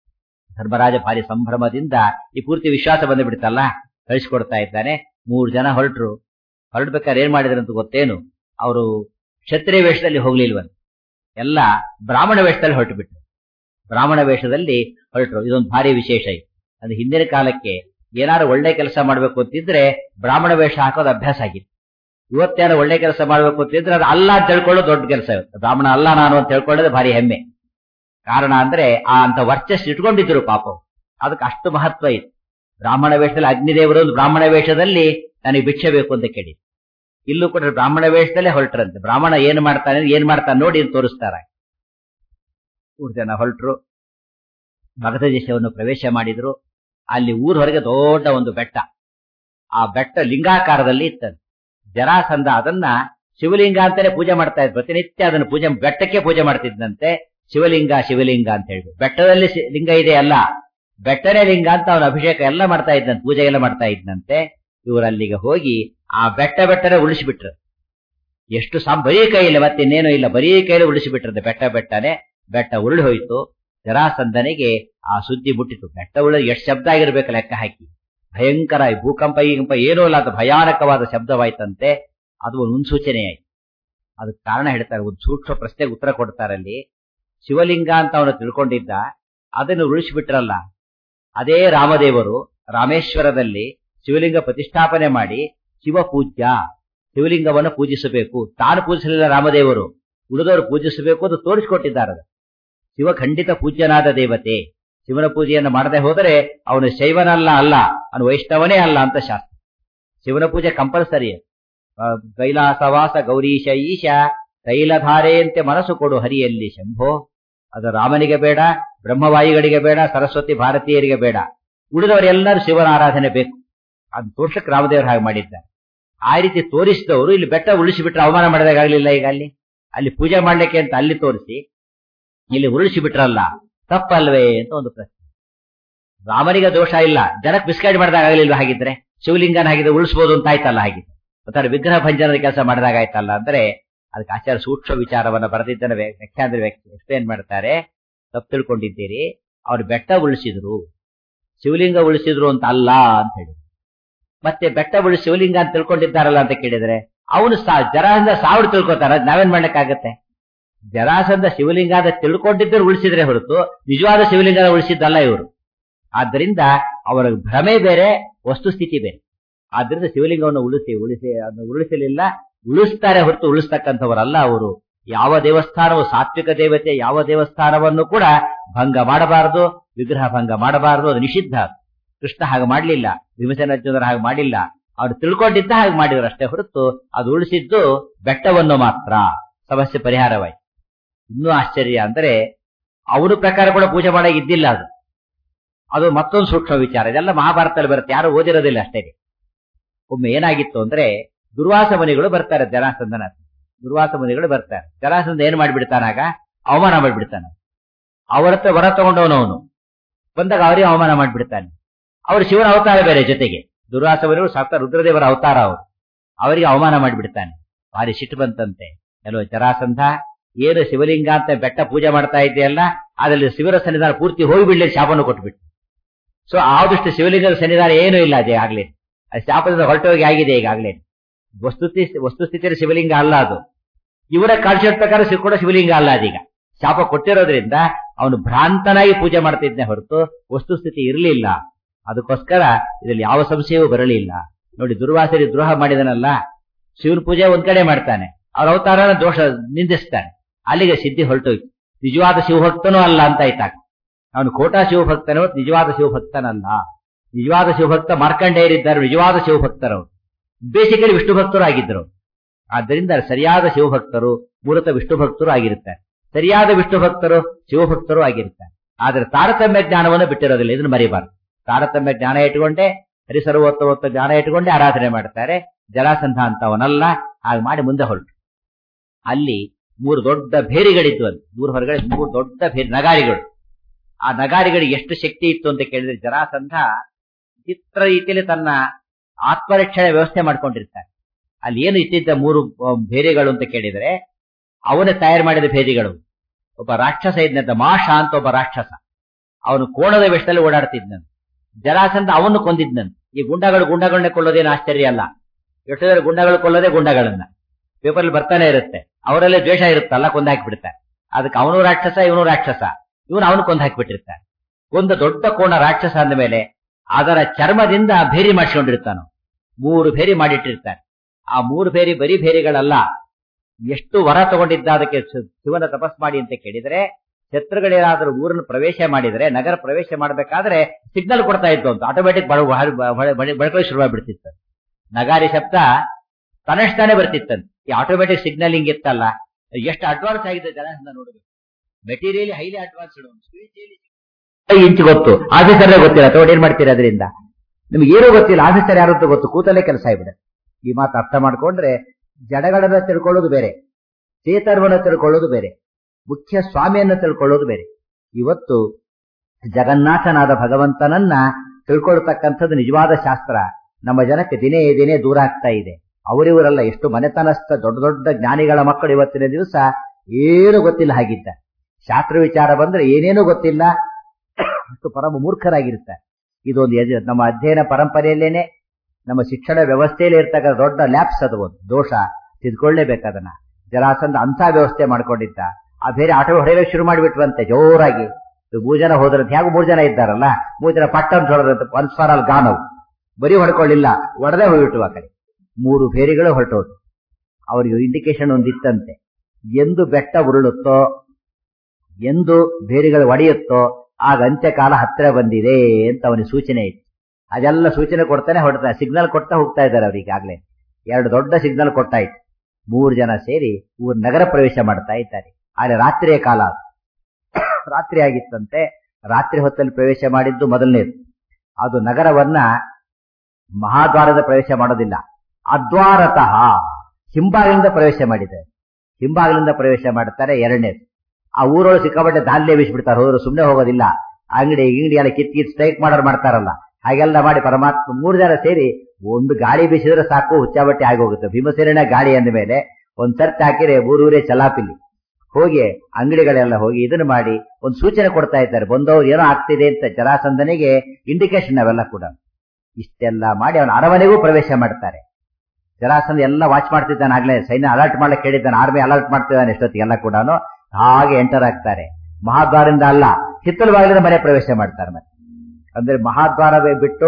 ಧರ್ಮರಾಜ ಭಾರಿ ಸಂಭ್ರಮದಿಂದ ಈ ಪೂರ್ತಿ ವಿಶ್ವಾಸ ಬಂದು ಬಿಡ್ತಲ್ಲ, ಕಳಿಸಿಕೊಡ್ತಾ ಇದ್ದಾನೆ. ಮೂರು ಜನ ಹೊರಟರು. ಹೊರಡ್ಬೇಕಾದ್ರೆ ಏನ್ ಮಾಡಿದ್ರಂತ ಗೊತ್ತೇನು? ಅವರು ಕ್ಷತ್ರಿಯ ವೇಷದಲ್ಲಿ ಹೋಗ್ಲಿಲ್ವಂತ, ಎಲ್ಲ ಬ್ರಾಹ್ಮಣ ವೇಷದಲ್ಲಿ ಹೊರಟು ಬಿಟ್ರು. ಬ್ರಾಹ್ಮಣ ವೇಷದಲ್ಲಿ ಹೊರಟರು. ಇದೊಂದು ಭಾರಿ ವಿಶೇಷ ಇದೆ. ಅದು ಹಿಂದಿನ ಕಾಲಕ್ಕೆ ಏನಾದ್ರು ಒಳ್ಳೆ ಕೆಲಸ ಮಾಡ್ಬೇಕು ಅಂತಿದ್ರೆ ಬ್ರಾಹ್ಮಣ ವೇಷ ಹಾಕೋದು ಅಭ್ಯಾಸ ಆಗಿತ್ತು. ಇವತ್ತೇನೋ ಒಳ್ಳೆ ಕೆಲಸ ಮಾಡ್ಬೇಕು ಅಂತಿದ್ರೆ ಅದು ಅಲ್ಲ ಅಂತ ತಿಳ್ಕೊಳ್ಳೋದು ದೊಡ್ಡ ಕೆಲಸ ಇರುತ್ತೆ. ಬ್ರಾಹ್ಮಣ ಅಲ್ಲ ನಾನು ಅಂತ ತಿಳ್ಕೊಳ್ಳೋದು ಭಾರಿ ಹೆಮ್ಮೆ. ಕಾರಣ ಅಂದ್ರೆ ಆ ಅಂತ ವರ್ಚಸ್ ಇಟ್ಕೊಂಡಿದ್ರು ಪಾಪ, ಅದಕ್ಕೆ ಅಷ್ಟು ಮಹತ್ವ ಇತ್ತು. ಬ್ರಾಹ್ಮಣ ವೇಷದಲ್ಲಿ ಅಗ್ನಿದೇವರು ಒಂದು ಬ್ರಾಹ್ಮಣ ವೇಷದಲ್ಲಿ ನನಗೆ ಭಿಕ್ಷೆ ಬೇಕು ಅಂತ ಕೇಳಿ, ಇಲ್ಲೂ ಕೂಡ ಬ್ರಾಹ್ಮಣ ವೇಷದಲ್ಲೇ ಹೊರಟ್ರಂತೆ. ಬ್ರಾಹ್ಮಣ ಏನ್ ಮಾಡ್ತಾನೆ ಏನ್ ಮಾಡ್ತಾನೆ ನೋಡಿ ತೋರಿಸ್ತಾರ. ಮೂರು ಜನ ಹೊರಟರು, ಮಗಧ ದೇಶವನ್ನು ಪ್ರವೇಶ ಮಾಡಿದ್ರು. ಅಲ್ಲಿ ಊರ ಹೊರಗೆ ದೊಡ್ಡ ಒಂದು ಬೆಟ್ಟ, ಆ ಬೆಟ್ಟ ಲಿಂಗಾಕಾರದಲ್ಲಿ ಇತ್ತಂತೆ. ಜರಾಸಂಧ ಅದನ್ನ ಶಿವಲಿಂಗ ಅಂತಾನೆ ಪೂಜೆ ಮಾಡ್ತಾ ಇದ್ರು. ಪ್ರತಿನಿತ್ಯ ಅದನ್ನು ಪೂಜೆ, ಬೆಟ್ಟಕ್ಕೆ ಪೂಜೆ ಮಾಡ್ತಿದ್ದಂತೆ. ಶಿವಲಿಂಗ ಶಿವಲಿಂಗ ಅಂತ ಹೇಳಿ, ಬೆಟ್ಟದಲ್ಲಿ ಲಿಂಗ ಇದೆ ಅಲ್ಲ, ಬೆಟ್ಟನೇ ಲಿಂಗ ಅಂತ ಅವನ ಅಭಿಷೇಕ ಎಲ್ಲ ಮಾಡ್ತಾ ಇದ್ದಂತೆ, ಪೂಜೆ ಎಲ್ಲ ಮಾಡ್ತಾ ಇದ್ದಂತೆ. ಇವರಲ್ಲಿಗೆ ಹೋಗಿ ಆ ಬೆಟ್ಟ ಬೆಟ್ಟನೇ ಉಳಿಸಿಬಿಟ್ರು. ಎಷ್ಟು ಸಾಂ ಬರೀ ಕೈಯಿಲ್ಲ, ಮತ್ತಿನ್ನೇನು ಇಲ್ಲ, ಬರೀ ಕೈಯಲ್ಲಿ ಉಳಿಸಿಬಿಟ್ರಂತೆ. ಬೆಟ್ಟ ಬೆಟ್ಟನೆ ಬೆಟ್ಟ ಉರುಳಿ ಹೋಯಿತು. ಜರಾಸಂಧನಿಗೆ ಆ ಸುದ್ದಿ ಮುಟ್ಟಿತು. ಬೆಟ್ಟ ಉರುಳ ಎಷ್ಟು ಶಬ್ದ ಆಗಿರ್ಬೇಕು ಲೆಕ್ಕ ಹಾಕಿ. ಭಯಂಕರ ಭೂಕಂಪ ಈಗಂಪ ಏನೂ ಇಲ್ಲ, ಅದು ಭಯಾನಕವಾದ ಶಬ್ದವಾಯ್ತಂತೆ. ಅದು ಒಂದು ಮುನ್ಸೂಚನೆ ಆಯ್ತು. ಅದಕ್ಕೆ ಕಾರಣ ಹೇಳ್ತಾರೆ, ಒಂದು ಸೂಕ್ಷ್ಮ ಪ್ರಶ್ನೆಗೆ ಉತ್ತರ ಕೊಡ್ತಾರಲ್ಲಿ. ಶಿವಲಿಂಗ ಅಂತ ಅವನು ತಿಳ್ಕೊಂಡಿದ್ದ, ಅದನ್ನು ಉಳಿಸಿಬಿಟ್ರಲ್ಲ, ಅದೇ ರಾಮದೇವರು ರಾಮೇಶ್ವರದಲ್ಲಿ ಶಿವಲಿಂಗ ಪ್ರತಿಷ್ಠಾಪನೆ ಮಾಡಿ ಶಿವ ಪೂಜ್ಯ, ಶಿವಲಿಂಗವನ್ನು ಪೂಜಿಸಬೇಕು. ತಾನು ಪೂಜಿಸಲಿಲ್ಲ ರಾಮದೇವರು, ಉಳಿದವರು ಪೂಜಿಸಬೇಕು ಅಂತ ತೋರಿಸಿಕೊಟ್ಟಿದ್ದಾರೆ. ಶಿವ ಖಂಡಿತ ಪೂಜ್ಯನಾದ ದೇವತೆ. ಶಿವನ ಪೂಜೆಯನ್ನು ಮಾಡದೆ ಹೋದರೆ ಅವನು ಶೈವನಲ್ಲ ಅಲ್ಲ, ಅವನು ವೈಷ್ಣವನೇ ಅಲ್ಲ ಅಂತ ಶಾಸ್ತ್ರ. ಶಿವನ ಪೂಜೆ ಕಂಪಲ್ಸರಿ. ಕೈಲಾಸವಾಸ ಗೌರೀಶ ಈಶ ತೈಲಧಾರೆಯಂತೆ ಮನಸ್ಸು ಕೊಡು ಹರಿಯಲ್ಲಿ ಶಂಭೋ. ಅದು ರಾಮನಿಗೆ ಬೇಡ, ಬ್ರಹ್ಮವಾಯುಗಳಿಗೆ ಬೇಡ, ಸರಸ್ವತಿ ಭಾರತೀಯರಿಗೆ ಬೇಡ, ಉಳಿದವರೆಲ್ಲರೂ ಶಿವನ ಆರಾಧನೆ ಬೇಕು. ಅದು ತೋರ್ಸಕ್ ರಾಮದೇವರು ಹಾಗೆ ಮಾಡಿದ್ದಾರೆ. ಆ ರೀತಿ ತೋರಿಸಿದವರು ಇಲ್ಲಿ ಬೆಟ್ಟ ಉಳಿಸಿಬಿಟ್ರೆ ಅವಮಾನ ಮಾಡಿದಾಗಲಿಲ್ಲ. ಈಗ ಅಲ್ಲಿ ಅಲ್ಲಿ ಪೂಜೆ ಮಾಡ್ಲಿಕ್ಕೆ ಅಂತ ಅಲ್ಲಿ ತೋರಿಸಿ ಇಲ್ಲಿ ಉರುಳಿಸಿಬಿಟ್ರಲ್ಲ, ತಪ್ಪಲ್ವೇ ಅಂತ ಒಂದು ಪ್ರಶ್ನೆ. ರಾಮನಿಗೆ ದೋಷ ಇಲ್ಲ, ಜನಕ್ಕೆ ಬಿಸ್ಕೈಡ್ ಮಾಡಿದಾಗಲಿಲ್ವ? ಹಾಗಿದ್ರೆ ಶಿವಲಿಂಗನ ಹಾಗಿದ್ರೆ ಉಳಿಸಬಹುದು ಅಂತ ಆಯ್ತಲ್ಲ. ಹಾಗಿದ್ರೆ ಮತ್ತೆ ವಿಗ್ರಹ ಭಂಜನದ ಕೆಲಸ ಮಾಡಿದಾಗ ಆಯ್ತಲ್ಲ. ಅಂದ್ರೆ ಅದಕ್ಕೆ ಆಚಾರ್ಯ ಸೂಕ್ಷ್ಮ ವಿಚಾರವನ್ನ ಬರೆದಿದ್ದನ್ನು ವ್ಯಾಖ್ಯಾನ ಎಕ್ಸ್ಪ್ಲೇನ್ ಮಾಡ್ತಾರೆ. ತಪ್ಪು ತಿಳ್ಕೊಂಡಿದ್ದೀರಿ, ಅವ್ರು ಬೆಟ್ಟ ಉಳಿಸಿದ್ರು, ಶಿವಲಿಂಗ ಉಳಿಸಿದ್ರು ಅಂತ ಅಲ್ಲ ಅಂತ ಹೇಳಿ. ಮತ್ತೆ ಬೆಟ್ಟ ಉಳಿಸಿ ಶಿವಲಿಂಗ ಅಂತ ತಿಳ್ಕೊಂಡಿದ್ದಾರಲ್ಲ ಅಂತ ಕೇಳಿದ್ರೆ ಅವನು ಜರಾಸಂಧ ಸಾವಿರ ತಿಳ್ಕೊತಾರ, ನಾವೇನ್ ಮಾಡ್ಲಿಕ್ಕಾಗತ್ತೆ? ಜರಾಸಂಧ ಶಿವಲಿಂಗ ಅಂತ ತಿಳ್ಕೊಂಡಿದ್ದರು ಉಳಿಸಿದ್ರೆ ಹೊರತು ನಿಜವಾದ ಶಿವಲಿಂಗ ಉಳಿಸಿದ್ದಲ್ಲ ಇವರು. ಆದ್ದರಿಂದ ಅವರ ಭ್ರಮೆ ಬೇರೆ, ವಸ್ತುಸ್ಥಿತಿ ಬೇರೆ. ಆದ್ರಿಂದ ಶಿವಲಿಂಗವನ್ನು ಉಳಿಸಿ ಉಳಿಸಿ ಅದನ್ನು ಉಳಿಸಲಿಲ್ಲ, ಉಳಿಸ್ತಾರೆ ಹೊರತು ಉಳಿಸ್ತಕ್ಕಂಥವರಲ್ಲ ಅವರು. ಯಾವ ದೇವಸ್ಥಾನವು ಸಾತ್ವಿಕ ದೇವತೆ, ಯಾವ ದೇವಸ್ಥಾನವನ್ನು ಕೂಡ ಭಂಗ ಮಾಡಬಾರದು, ವಿಗ್ರಹ ಭಂಗ ಮಾಡಬಾರದು, ಅದು ನಿಷಿದ್ಧ. ಕೃಷ್ಣ ಹಾಗೆ ಮಾಡಲಿಲ್ಲ, ಭೀಮಸೇನ ಅರ್ಜುನರು ಹಾಗೆ ಮಾಡಿಲ್ಲ, ಅವ್ರು ತಿಳ್ಕೊಂಡಿದ್ದ ಹಾಗೆ ಮಾಡಿದ್ರು ಅಷ್ಟೇ ಹೊರತು ಅದು ಉಳಿಸಿದ್ದು ಬೆಟ್ಟವನ್ನು ಮಾತ್ರ. ಸಮಸ್ಯೆ ಪರಿಹಾರವಾಯಿತು. ಇನ್ನೂ ಆಶ್ಚರ್ಯ ಅಂದ್ರೆ ಅವರ ಪ್ರಕಾರ ಕೂಡ ಪೂಜೆ ಮಾಡಕ್ಕೆ ಇದ್ದಿಲ್ಲ. ಅದು ಅದು ಮತ್ತೊಂದು ಸೂಕ್ಷ್ಮ ವಿಚಾರ. ಇದೆಲ್ಲ ಮಹಾಭಾರತದಲ್ಲಿ ಬರುತ್ತೆ, ಯಾರು ಓದಿರೋದಿಲ್ಲ ಅಷ್ಟೇ. ಒಮ್ಮೆ ಏನಾಗಿತ್ತು ಅಂದ್ರೆ ದುರ್ವಾಸ ಮುನಿಗಳು ಬರ್ತಾರೆ ಜರಾಸಂಧನ ದುರ್ವಾಸ ಮುನಿಗಳು ಬರ್ತಾರೆ. ಜರಾಸಂಧ ಏನ್ ಮಾಡ್ಬಿಡ್ತಾನಾಗ ಅವಮಾನ ಮಾಡ್ಬಿಡ್ತಾನೆ. ಅವರ ಹತ್ರ ವರ ತಗೊಂಡವನು ಅವನು ಬಂದಾಗ ಅವರಿಗೆ ಅವಮಾನ ಮಾಡ್ಬಿಡ್ತಾನೆ. ಅವರು ಶಿವನ ಅವತಾರ ಬೇರೆ ಜೊತೆಗೆ ದುರ್ವಾಸ ಮುನಿಗಳು ಸಾಕ್ಷಾತ್ ರುದ್ರದೇವರ ಅವತಾರ ಅವರು. ಅವರಿಗೆ ಅವಮಾನ ಮಾಡ್ಬಿಡ್ತಾನೆ. ಭಾರಿ ಸಿಟ್ಟು ಬಂತಂತೆ. ಎಲ್ಲೋ ಜರಾಸಂಧ ಏನು ಶಿವಲಿಂಗ ಅಂತ ಬೆಟ್ಟ ಪೂಜೆ ಮಾಡ್ತಾ ಇದೆಯಲ್ಲ, ಅದ್ರಲ್ಲಿ ಶಿವರ ಸನ್ನಿಧಾನ ಪೂರ್ತಿ ಹೋಗಿಬಿಡ್ಲಿ ಶಾಪವನ್ನು ಕೊಟ್ಬಿಟ್ಟು. ಸೊ ಆದಷ್ಟು ಶಿವಲಿಂಗದ ಸನ್ನಿಧಾನ ಏನೂ ಇಲ್ಲ ಅದೇ ಆಗ್ಲೇ ಶಾಪದಿಂದ ಹೊರಟೋಗಿ ಆಗಿದೆ ಈಗಾಗ್ಲೇ. ವಸ್ತುಸ್ಥಿ ವಸ್ತುಸ್ಥಿತಿಯಲ್ಲಿ ಶಿವಲಿಂಗ ಅಲ್ಲ ಅದು. ಇವರ ಕಾನ್ಸೆಪ್ಟ್ ಪ್ರಕಾರ ಶಿವ ಕೂಡ ಶಿವಲಿಂಗ ಅಲ್ಲ ಅದೀಗ. ಶಾಪ ಕೊಟ್ಟಿರೋದ್ರಿಂದ ಅವನು ಭ್ರಾಂತನಾಗಿ ಪೂಜೆ ಮಾಡ್ತಿದ್ನೇ ಹೊರತು ವಸ್ತುಸ್ಥಿತಿ ಇರಲಿಲ್ಲ. ಅದಕ್ಕೋಸ್ಕರ ಇದರಲ್ಲಿ ಯಾವ ಸಂಶಯವೂ ಬರಲಿಲ್ಲ. ನೋಡಿ, ದುರ್ವಾಸರಿ ದ್ರೋಹ ಮಾಡಿದನಲ್ಲ, ಶಿವನ ಪೂಜೆ ಒಂದ್ ಕಡೆ ಮಾಡ್ತಾನೆ, ಅವ್ರ ಅವತಾರನ ದೋಷ ನಿಂದಿಸ್ತಾನೆ. ಅಲ್ಲಿಗೆ ಸಿದ್ಧಿ ಹೊರಟೋಯ್ತು. ನಿಜವಾದ ಶಿವಭಕ್ತನೂ ಅಲ್ಲ ಅಂತ ಆಯ್ತಾಗ. ಅವನು ಕೋಟಾ ಶಿವಭಕ್ತನೋ ನಿಜವಾದ ಶಿವಭಕ್ತನಲ್ಲ. ನಿಜವಾದ ಶಿವಭಕ್ತ ಮಾರ್ಕಂಡೇಯರಿದ್ದಾರೆ, ನಿಜವಾದ ಶಿವಭಕ್ತರವರು ಬೇಸಿಕಲಿ ವಿಷ್ಣು ಭಕ್ತರು ಆಗಿದ್ರು. ಆದ್ದರಿಂದ ಸರಿಯಾದ ಶಿವಭಕ್ತರು ಮೂಲತಃ ವಿಷ್ಣು ಭಕ್ತರು ಆಗಿರುತ್ತಾರೆ. ಸರಿಯಾದ ವಿಷ್ಣು ಭಕ್ತರು ಶಿವಭಕ್ತರು ಆಗಿರ್ತಾರೆ. ಆದ್ರೆ ತಾರತಮ್ಯ ಜ್ಞಾನವನ್ನು ಬಿಟ್ಟಿರೋದಿಲ್ಲ. ಇದನ್ನು ಮರಿಬಾರ್ದು. ತಾರತಮ್ಯ ಜ್ಞಾನ ಇಟ್ಕೊಂಡೆ, ಹರಿಸರ್ವೋತ್ತಮತ್ವ ಜ್ಞಾನ ಇಟ್ಕೊಂಡೆ ಆರಾಧನೆ ಮಾಡ್ತಾರೆ. ಜರಾಸಂಧ ಅಂತವನಲ್ಲ. ಹಾಗೆ ಮಾಡಿ ಮುಂದೆ ಹೊರಟು. ಅಲ್ಲಿ ಮೂರು ದೊಡ್ಡ ಭೇರಿಗಳಿದ್ವು. ಅಲ್ಲಿ ಮೂರು ಹೊರಗಡೆ ಮೂರು ದೊಡ್ಡ ಭೇರಿ ನಗಾರಿಗಳು. ಆ ನಗಾರಿಗಳಿಗೆ ಎಷ್ಟು ಶಕ್ತಿ ಇತ್ತು ಅಂತ ಕೇಳಿದ್ರೆ, ಜರಾಸಂಧ ಚಿತ್ರ ರೀತಿಯಲ್ಲಿ ತನ್ನ ಆತ್ಮರಕ್ಷಣೆ ವ್ಯವಸ್ಥೆ ಮಾಡ್ಕೊಂಡಿರ್ತಾನೆ. ಅಲ್ಲಿ ಏನು ಇಟ್ಟಿದ್ದ ಮೂರು ಭೇರಿಗಳು ಅಂತ ಕೇಳಿದ್ರೆ, ಅವನೇ ತಯಾರು ಮಾಡಿದ ಭೇರಿಗಳು. ಒಬ್ಬ ರಾಕ್ಷಸ ಇದ್ನಂತ, ಮಾಷ ಅಂತ ಒಬ್ಬ ರಾಕ್ಷಸ. ಅವನು ಕೋಣದ ವೇಷದಲ್ಲಿ ಓಡಾಡ್ತಿದ್ನಂತ. ಜರಾಸಂಧ ಅವನು ಕೊಂದಿದ್ನಂತ. ಈ ಗುಂಡಗಳು ಗುಂಡಗಳನ್ನ ಕೊಳ್ಳೋದೇನು ಆಶ್ಚರ್ಯ ಅಲ್ಲ. ಎಷ್ಟು ಜನ ಗುಂಡಗಳು ಕೊಲ್ಲೋದೇ ಗುಂಡಗಳನ್ನ. ಪೇಪರ್ ಬರ್ತಾನೆ ಇರುತ್ತೆ. ಅವರಲ್ಲೇ ದ್ವೇಷ ಇರುತ್ತಲ್ಲ, ಕೊಂದು ಹಾಕಿಬಿಡ್ತಾರೆ. ಅದಕ್ಕೆ ಅವನು ರಾಕ್ಷಸ, ಇವನು ರಾಕ್ಷಸ. ಇವನು ಅವನು ಕೊಂದು ಹಾಕಿಬಿಟ್ಟಿರ್ತಾನೆ. ಒಂದು ದೊಡ್ಡ ಕೋಣ ರಾಕ್ಷಸ ಅಂದ ಮೇಲೆ ಅದರ ಚರ್ಮದಿಂದ ಭೇರಿ ಮಾಡಿಸ್ಕೊಂಡಿರ್ತಾನೆ. ಮೂರು ಭೇರಿ ಮಾಡಿಟ್ಟಿರ್ತಾನೆ. ಆ ಮೂರು ಭೇರಿ ಬರೀ ಭೇರಿಗಳಲ್ಲ. ಎಷ್ಟು ವರ ತಗೊಂಡಿದ್ದ ಅದಕ್ಕೆ ಶಿವನ ತಪಸ್ ಮಾಡಿ ಅಂತ ಕೇಳಿದ್ರೆ, ಶತ್ರುಗಳೇನಾದ್ರೂ ಊರನ್ನು ಪ್ರವೇಶ ಮಾಡಿದ್ರೆ, ನಗರ ಪ್ರವೇಶ ಮಾಡಬೇಕಾದ್ರೆ ಸಿಗ್ನಲ್ ಕೊಡ್ತಾ ಇತ್ತು ಅಂತ ಆಟೋಮೆಟಿಕ್ ಬಳಕೊಳ್ಳಿ ಶುರುವಾಗ್ಬಿಡ್ತಿತ್ತು. ನಗಾರಿ ಶಬ್ದ ತನ್ನಷ್ಟಾನೇ ಬರ್ತಿತ್ತಂತೆ. ಈ ಆಟೋಮೆಟಿಕ್ ಸಿಗ್ನಲಿಂಗ್ ಇತ್ತಲ್ಲ, ಎಷ್ಟು ಅಡ್ವಾನ್ಸ್ ಆಗಿದೆ ಜನ ನೋಡಬೇಕು. ಮೆಟೀರಿಯಲಿ ಹೈಲಿ ಅಡ್ವಾನ್ಸ್ಡ್. ಇಂಚು ಗೊತ್ತು, ಆಫೀಸರೇ ಗೊತ್ತಿಲ್ಲ. ತಗೊಂಡು ಏನ್ ಮಾಡ್ತೀರಿ ಅದರಿಂದ? ನಿಮ್ಗೆ ಏನೂ ಗೊತ್ತಿಲ್ಲ, ಆಫೀಸರ್ ಯಾರು ಅಂತ ಗೊತ್ತು, ಕೂತಲ್ಲೇ ಕೆಲಸ ಆಗ್ಬಿಡುತ್ತೆ. ಈ ಮಾತು ಅರ್ಥ ಮಾಡ್ಕೊಂಡ್ರೆ ಜಡಗಳನ್ನ ತಿಳ್ಕೊಳ್ಳೋದು ಬೇರೆ, ಚೇತನವನ್ನ ತಿಳ್ಕೊಳ್ಳೋದು ಬೇರೆ, ಮುಖ್ಯ ಸ್ವಾಮಿಯನ್ನ ತಿಳ್ಕೊಳ್ಳೋದು ಬೇರೆ. ಇವತ್ತು ಜಗನ್ನಾಥನಾದ ಭಗವಂತನನ್ನ ತಿಳ್ಕೊಳ್ತಕ್ಕಂಥದ್ದು ನಿಜವಾದ ಶಾಸ್ತ್ರ ನಮ್ಮ ಜನಕ್ಕೆ ದಿನೇ ದಿನೇ ದೂರ ಆಗ್ತಾ ಇದೆ. ಅವರಿವರೆಲ್ಲ ಎಷ್ಟು ಮನೆತನಸ್ಥ ದೊಡ್ಡ ದೊಡ್ಡ ಜ್ಞಾನಿಗಳ ಮಕ್ಕಳು ಇವತ್ತಿನ ದಿವಸ ಏನು ಗೊತ್ತಿಲ್ಲ ಹಾಗಿದ್ದ. ಶಾಸ್ತ್ರ ವಿಚಾರ ಬಂದ್ರೆ ಏನೇನೂ ಗೊತ್ತಿಲ್ಲ, ಅಷ್ಟು ಪರಮ ಮೂರ್ಖರಾಗಿರ್ತಾರೆ. ಇದೊಂದು ನಮ್ಮ ಅಧ್ಯಯನ ಪರಂಪರೆಯಲ್ಲೇನೆ, ನಮ್ಮ ಶಿಕ್ಷಣ ವ್ಯವಸ್ಥೆಯಲ್ಲಿ ಇರ್ತಕ್ಕಂಥ ದೊಡ್ಡ ಲ್ಯಾಪ್ಸ್ ಅದು, ಒಂದು ದೋಷ. ತಿದ್ಕೊಳ್ಳೇಬೇಕದನ್ನ. ಜರಾಸಂಧ ಅಂಥ ವ್ಯವಸ್ಥೆ ಮಾಡ್ಕೊಂಡಿದ್ದ. ಆ ಬೇರೆ ಆಟೋ ಹೊಡೆಯಲು ಶುರು ಮಾಡಿಬಿಟ್ರಂತೆ ಜೋರಾಗಿ. ಮೂರು ಜನ ಹೋದ್ರಂತೆ. ಹೇಗೂ ಮೂರು ಜನ ಇದ್ದಾರಲ್ಲ, ಮೂರು ಜನ ಪಟ್ಟ ಅಂತ ಹೊಡೆದ್ರಂತೆ. ಒನ್ಸ್ ಫಾರ್ ಆಲ್ ಗಾನವು. ಬರೀ ಹೊಡ್ಕೊಳ್ಳಿಲ್ಲ, ಒಡೆದೇ ಹೋಗ್ಬಿಟ್ಟು ಆ ಕಡೆ. ಮೂರು ಭೇರಿಗಳು ಹೊರಟೋದು. ಅವರಿಗೆ ಇಂಡಿಕೇಶನ್ ಒಂದಿತ್ತಂತೆ, ಎಂದು ಬೆಟ್ಟ ಉರುಳುತ್ತೋ, ಎಂದು ಭೇರಿಗಳು ಒಡೆಯುತ್ತೋ, ಆಗ ಅಂತ್ಯಕಾಲ ಹತ್ತಿರ ಬಂದಿದೆ ಅಂತ ಅವನಿಗೆ ಸೂಚನೆ ಇತ್ತು. ಅದೆಲ್ಲ ಸೂಚನೆ ಕೊಡ್ತಾನೆ ಹೊಡ್ತಾನೆ. ಸಿಗ್ನಲ್ ಕೊಡ್ತಾ ಹೋಗ್ತಾ ಇದ್ದಾರೆ ಅವ್ರು. ಈಗಾಗಲೇ ಎರಡು ದೊಡ್ಡ ಸಿಗ್ನಲ್ ಕೊಟ್ಟಾಯ್ತು. ಮೂರು ಜನ ಸೇರಿ ಊರ್ ನಗರ ಪ್ರವೇಶ ಮಾಡ್ತಾ ಇದ್ದಾರೆ. ಆದರೆ ರಾತ್ರಿಯ ಕಾಲ, ರಾತ್ರಿ ಆಗಿತ್ತಂತೆ. ರಾತ್ರಿ ಹೊತ್ತಲ್ಲಿ ಪ್ರವೇಶ ಮಾಡಿದ್ದು ಮೊದಲನೇದು. ಅದು ನಗರವನ್ನ ಮಹಾದ್ವಾರದ ಪ್ರವೇಶ ಮಾಡೋದಿಲ್ಲ, ಅದ್ವಾರತಃ ಹಿಂಬಾಗಿಲಿಂದ ಪ್ರವೇಶ ಮಾಡಿದೆ. ಹಿಂಬಾಗಿಲಿಂದ ಪ್ರವೇಶ ಮಾಡ್ತಾರೆ ಎರಡನೇದು. ಆ ಊರೊಳಗೆ ಸಿಕ್ಕಾಪಟ್ಟೆ ದಾನ್ಲೇ ಬೀಸ್ಬಿಡ್ತಾರೆ. ಹೋದ್ರು ಸುಮ್ಮನೆ ಹೋಗೋದಿಲ್ಲ. ಅಂಗಡಿ ಗಿಂಗಡಿ ಎಲ್ಲ ಕಿತ್ ಕಿತ್ ಸ್ಟ್ರೈಕ್ ಮಾಡೋರು ಮಾಡ್ತಾರಲ್ಲ, ಹಾಗೆಲ್ಲ ಮಾಡಿ ಪರಮಾತ್ಮ ಮೂರು ಜನ ಸೇರಿ ಒಂದು ಗಾಳಿ ಬೀಸಿದ್ರೆ ಸಾಕು, ಹುಚ್ಚಾಬಟ್ಟೆ ಆಗಿ ಹೋಗುತ್ತೆ. ಭೀಮಸೇನ ಗಾಳಿ ಅಂದ ಮೇಲೆ ಒಂದ್ ಸರ್ತಿ ಹಾಕಿದ್ರೆ ಊರೂರೇ ಚಲಾಪಿಲ್ಲಿ ಹೋಗಿ ಅಂಗಡಿಗಳೆಲ್ಲ ಹೋಗಿ ಇದನ್ನು ಮಾಡಿ ಒಂದು ಸೂಚನೆ ಕೊಡ್ತಾ ಇದ್ದಾರೆ, ಬಂದವ್ರು ಏನೋ ಆಗ್ತಿದೆ ಅಂತ. ಜರಾಸಂಧನಿಗೆ ಇಂಡಿಕೇಶನ್ ಅವೆಲ್ಲ ಕೂಡ. ಇಷ್ಟೆಲ್ಲ ಮಾಡಿ ಅವನ ಅರಮನೆಗೂ ಪ್ರವೇಶ ಮಾಡ್ತಾರೆ. ಜರಾಸಂಧ ಎಲ್ಲ ವಾಚ್ ಮಾಡ್ತಿದ್ದಾನೆ. ಆಗ್ಲೇ ಸೈನ್ಯ ಅಲರ್ಟ್ ಮಾಡ್ಲಿಕ್ಕೆ ಹೇಳಿದ್ದಾನೆ, ಆರ್ಮಿ ಅಲರ್ಟ್ ಮಾಡ್ತಿದ್ದಾನೆ ಎಷ್ಟೊತ್ತಿಗೆಲ್ಲ ಕೂಡ. ಹಾಗೆ ಎಂಟರ್ ಆಗ್ತಾರೆ. ಮಹಾದ್ವಾರದಿಂದ ಅಲ್ಲ, ಹಿತ್ತಲ ಬಾಗಿಲಿಂದ ಮನೆ ಪ್ರವೇಶ ಮಾಡ್ತಾರೆ. ಮತ್ತೆ ಅಂದ್ರೆ ಮಹಾದ್ವಾರವೇ ಬಿಟ್ಟು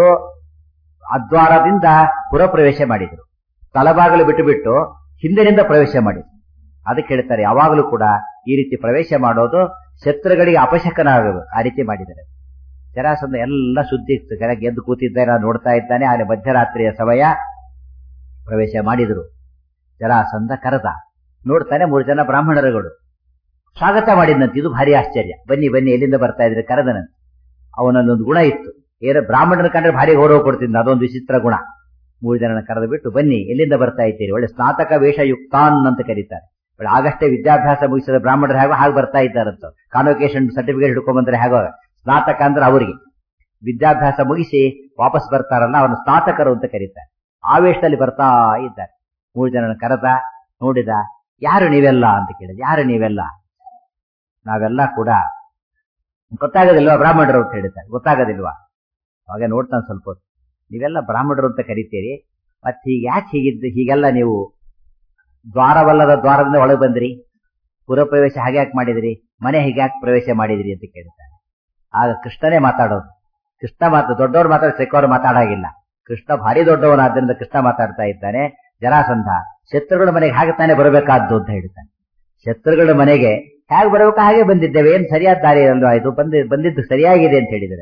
ಅದ್ವಾರದಿಂದ ಪುರ ಪ್ರವೇಶ ಮಾಡಿದ್ರು. ತಲಬಾಗಿಲು ಬಿಟ್ಟು ಬಿಟ್ಟು ಹಿಂದಿನಿಂದ ಪ್ರವೇಶ ಮಾಡಿದ್ರು. ಅದಕ್ಕೆ ಹೇಳ್ತಾರೆ, ಯಾವಾಗಲೂ ಕೂಡ ಈ ರೀತಿ ಪ್ರವೇಶ ಮಾಡೋದು ಶತ್ರುಗಳಿಗೆ ಅಪಶಕನ ಆಗೋದು. ಆ ರೀತಿ ಮಾಡಿದ್ದಾರೆ. ಜರಾಸಂಧ ಎಲ್ಲ ಸುದ್ದಿ ಇತ್ತು. ಕೆಳಗೆ ಎದ್ದು ಕೂತಿದ್ದಾನೆ, ನೋಡ್ತಾ ಇದ್ದಾನೆ. ಅಲ್ಲಿ ಮಧ್ಯರಾತ್ರಿಯ ಸಮಯ ಪ್ರವೇಶ ಮಾಡಿದ್ರು. ಜರಾಸಂಧ ಕರೆದ. ನೋಡ್ತಾನೆ ಮೂರು ಜನ ಬ್ರಾಹ್ಮಣರುಗಳು ಸ್ವಾಗತ ಮಾಡಿದಂತೆ. ಇದು ಭಾರಿ ಆಶ್ಚರ್ಯ. ಬನ್ನಿ ಬನ್ನಿ, ಎಲ್ಲಿಂದ ಬರ್ತಾ ಇದ್ರೆ ಕರೆದನಂತೆ. ಅವನಲ್ಲೊಂದು ಗುಣ ಇತ್ತು. ಏನೋ ಬ್ರಾಹ್ಮಣನ ಕಂಡ್ರೆ ಭಾರಿ ಗೌರವ ಕೊಡ್ತಿದ್ದ. ಅದೊಂದು ವಿಚಿತ್ರ ಗುಣ. ಮೂರು ಜನನ ಕರೆದು ಬಿಟ್ಟು ಬನ್ನಿ, ಎಲ್ಲಿಂದ ಬರ್ತಾ ಇದ್ದೀರಿ? ಒಳ್ಳೆ ಸ್ನಾತಕ ವೇಷ ಯುಕ್ತಾನ್ ಅಂತ ಕರೀತಾರೆ. ಒಳ್ಳೆ ಆಗಷ್ಟೇ ವಿದ್ಯಾಭ್ಯಾಸ ಮುಗಿಸಿದ ಬ್ರಾಹ್ಮಣರು ಹೇಗೋ ಹಾಗೆ ಬರ್ತಾ ಇದ್ದಾರಂತ. ಕಾನ್ವೊಕೇಶನ್ ಸರ್ಟಿಫಿಕೇಟ್ ಹಿಡ್ಕೊಂಡ್ ಬಂದ್ರೆ ಹೇಗೋ, ಸ್ನಾತಕ ಅಂದ್ರೆ ಅವರಿಗೆ ವಿದ್ಯಾಭ್ಯಾಸ ಮುಗಿಸಿ ವಾಪಸ್ ಬರ್ತಾರಲ್ಲ ಅವನು ಸ್ನಾತಕರು ಅಂತ ಕರೀತಾರೆ. ಆವೇಶದಲ್ಲಿ ಬರ್ತಾ ಇದ್ದಾರೆ. ಮೂರು ಜನನ ಕರೆದ, ನೋಡಿದ, ಯಾರು ನೀವೆಲ್ಲ ಅಂತ ಕೇಳಿದ. ಯಾರು ನೀವೆಲ್ಲ? ನಾವೆಲ್ಲ ಕೂಡ ಗೊತ್ತಾಗೋದಿಲ್ವಾ ಬ್ರಾಹ್ಮಣರು ಅಂತ ಹೇಳ್ತಾರೆ. ಗೊತ್ತಾಗೋದಿಲ್ವಾ? ಅವಾಗ ನೋಡ್ತಾನೆ ಸ್ವಲ್ಪ ಹೊತ್ತು. ನೀವೆಲ್ಲ ಬ್ರಾಹ್ಮಣರು ಅಂತ ಕರಿತೀರಿ, ಮತ್ತೆ ಹೀಗೆ ಯಾಕೆ ಹೀಗಿದ್ದು? ಹೀಗೆಲ್ಲ ನೀವು ದ್ವಾರವಲ್ಲದ ದ್ವಾರದಿಂದ ಒಳಗೆ ಬಂದ್ರಿ, ಪುರ ಪ್ರವೇಶ ಹಾಗೆ ಯಾಕೆ ಮಾಡಿದ್ರಿ? ಮನೆ ಹೀಗೆ ಯಾಕೆ ಪ್ರವೇಶ ಮಾಡಿದ್ರಿ ಅಂತ ಕೇಳ್ತಾನೆ. ಆಗ ಕೃಷ್ಣನೇ ಮಾತಾಡೋದು. ಕೃಷ್ಣ ಮಾತು ದೊಡ್ಡವ್ರು ಮಾತಾಡ ಚಿಕ್ಕವ್ರು ಮಾತಾಡಾಗಿಲ್ಲ. ಕೃಷ್ಣ ಭಾರಿ ದೊಡ್ಡವನಾದ್ರಿಂದ ಕೃಷ್ಣ ಮಾತಾಡ್ತಾ ಇದ್ದಾನೆ. ಜರಾಸಂಧ ಶತ್ರುಗಳ ಮನೆಗೆ ಹಾಗೆ ತಾನೇ ಬರಬೇಕಾದ್ದು ಅಂತ ಹೇಳ್ತಾನೆ. ಶತ್ರುಗಳ ಮನೆಗೆ ಹೇಗೆ ಬರಬೇಕು ಹಾಗೆ ಬಂದಿದ್ದೇವೆ, ಏನ್ ಸರಿಯಾದ ದಾರಿ ಅಲ್ವಾ ಇದು? ಬಂದ ಬಂದಿದ್ದು ಸರಿಯಾಗಿದೆ ಅಂತ ಹೇಳಿದರೆ.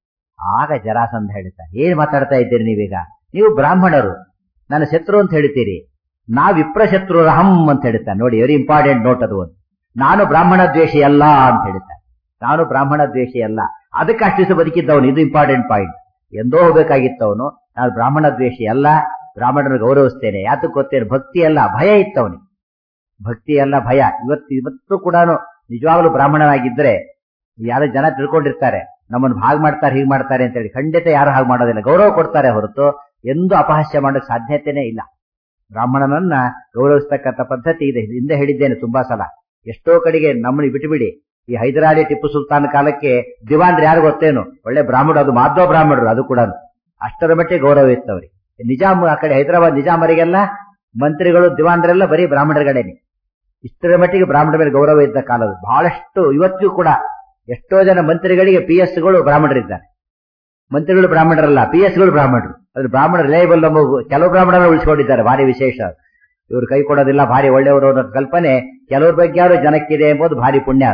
ಆಗ ಜರಾಸಂಧ ಹೇಳ್ತಾನೆ, ಏನ್ ಮಾತಾಡ್ತಾ ಇದ್ದೀರಿ ನೀವೀಗ? ನೀವು ಬ್ರಾಹ್ಮಣರು, ನನ್ನ ಶತ್ರು ಅಂತ ಹೇಳ್ತೀರಿ. ನಾ ವಿಪ್ರ ಶತ್ರು ರಹಂ ಅಂತ ಹೇಳ್ತಾನೆ. ನೋಡಿ, ವೆರಿ ಇಂಪಾರ್ಟೆಂಟ್ ನೋಟ್ ಅದು. ಒಂದು ನಾನು ಬ್ರಾಹ್ಮಣ ದ್ವೇಷಿ ಅಲ್ಲ ಅಂತ ಹೇಳ್ತಾನೆ. ನಾನು ಬ್ರಾಹ್ಮಣ ದ್ವೇಷಿ ಅಲ್ಲ, ಅದಕ್ಕೆ ಅಷ್ಟು ದಿವಸ ಬದುಕಿದ್ದವನು. ಇದು ಇಂಪಾರ್ಟೆಂಟ್ ಪಾಯಿಂಟ್. ಎಂದೋ ಹೋಗ್ಬೇಕಾಗಿತ್ತವನು. ನಾನು ಬ್ರಾಹ್ಮಣ ದ್ವೇಷಿ ಅಲ್ಲ, ಬ್ರಾಹ್ಮಣರನ್ನು ಗೌರವಿಸ್ತೇನೆ. ಯಾತಕ್ಕೆ ಗೊತ್ತೇನು? ಭಕ್ತಿ ಅಲ್ಲ ಭಯ ಇತ್ತವನಿಗೆ. ಭಕ್ತಿ ಅಲ್ಲ ಭಯ. ಇವತ್ತು ಇವತ್ತು ಕೂಡ ನಿಜವಾಗ್ಲೂ ಬ್ರಾಹ್ಮಣನಾಗಿದ್ರೆ ಯಾರು ಜನ ತಿಳ್ಕೊಂಡಿರ್ತಾರೆ, ನಮ್ಮನ್ನು ಹಾಗೆ ಮಾಡ್ತಾರೆ ಹೀಗೆ ಮಾಡ್ತಾರೆ ಅಂತ ಹೇಳಿ. ಖಂಡಿತ ಯಾರು ಹಾಗೆ ಮಾಡೋದಿಲ್ಲ, ಗೌರವ ಕೊಡ್ತಾರೆ ಹೊರತು ಎಂದು ಅಪಹಾಸ್ಯ ಮಾಡೋಕ್ ಸಾಧ್ಯತೆನೇ ಇಲ್ಲ. ಬ್ರಾಹ್ಮಣನನ್ನ ಗೌರವಿಸ್ತಕ್ಕಂಥ ಪದ್ಧತಿ ಇದೆ. ಹಿಂದೆ ಹೇಳಿದ್ದೇನೆ ತುಂಬಾ ಸಲ. ಎಷ್ಟೋ ಕಡೆಗೆ ನಮ್ಮನ್ನು ಬಿಟ್ಟುಬಿಡಿ. ಈ ಹೈದರಾಲಿ ಟಿಪ್ಪು ಸುಲ್ತಾನ್ ಕಾಲಕ್ಕೆ ದಿವಾನ್ರು ಯಾರು ಗೊತ್ತೇನು? ಒಳ್ಳೆ ಬ್ರಾಹ್ಮಣರು, ಅದು ಮಾಧ್ವ ಬ್ರಾಹ್ಮಣರು. ಅದು ಕೂಡ ಅಷ್ಟರ ಮಟ್ಟಿಗೆ ಗೌರವ ಇತ್ತವ್ರಿಗೆ. ನಿಜಾಮ್ ಆ ಕಡೆ ಹೈದರಾಬಾದ್ ನಿಜಾಮರಿಗೆಲ್ಲ ಮಂತ್ರಿಗಳು ದಿವಾನ್ರೆಲ್ಲ ಬರೀ ಬ್ರಾಹ್ಮಣರುಗಳೇನೆ. ಇಷ್ಟರ ಮಟ್ಟಿಗೆ ಬ್ರಾಹ್ಮಣರ ಮೇಲೆ ಗೌರವ ಇದ್ದ ಕಾಲದ ಬಹಳಷ್ಟು. ಇವತ್ತಿಗೂ ಕೂಡ ಎಷ್ಟೋ ಜನ ಮಂತ್ರಿಗಳಿಗೆ ಪಿ ಎಸ್ ಗಳು ಬ್ರಾಹ್ಮಣರಿದ್ದಾರೆ. ಮಂತ್ರಿಗಳು ಬ್ರಾಹ್ಮಣರಲ್ಲ, ಪಿ ಎಸ್ ಗಳು ಬ್ರಾಹ್ಮಣರು. ಅದ್ರ ಬ್ರಾಹ್ಮಣ ರಿಲಯಬಲ್ ನಮ್ಮ ಕೆಲವು ಬ್ರಾಹ್ಮಣರ ಉಳಿಸ್ಕೊಂಡಿದ್ದಾರೆ. ಭಾರಿ ವಿಶೇಷ. ಇವರು ಕೈ ಕೊಡೋದಿಲ್ಲ, ಭಾರಿ ಒಳ್ಳೆಯವರು ಅನ್ನೋ ಕಲ್ಪನೆ ಕೆಲವ್ರ ಬಗ್ಗೆ ಯಾರು ಜನಕ್ಕಿದೆ ಎಂಬುದು ಭಾರಿ ಪುಣ್ಯ.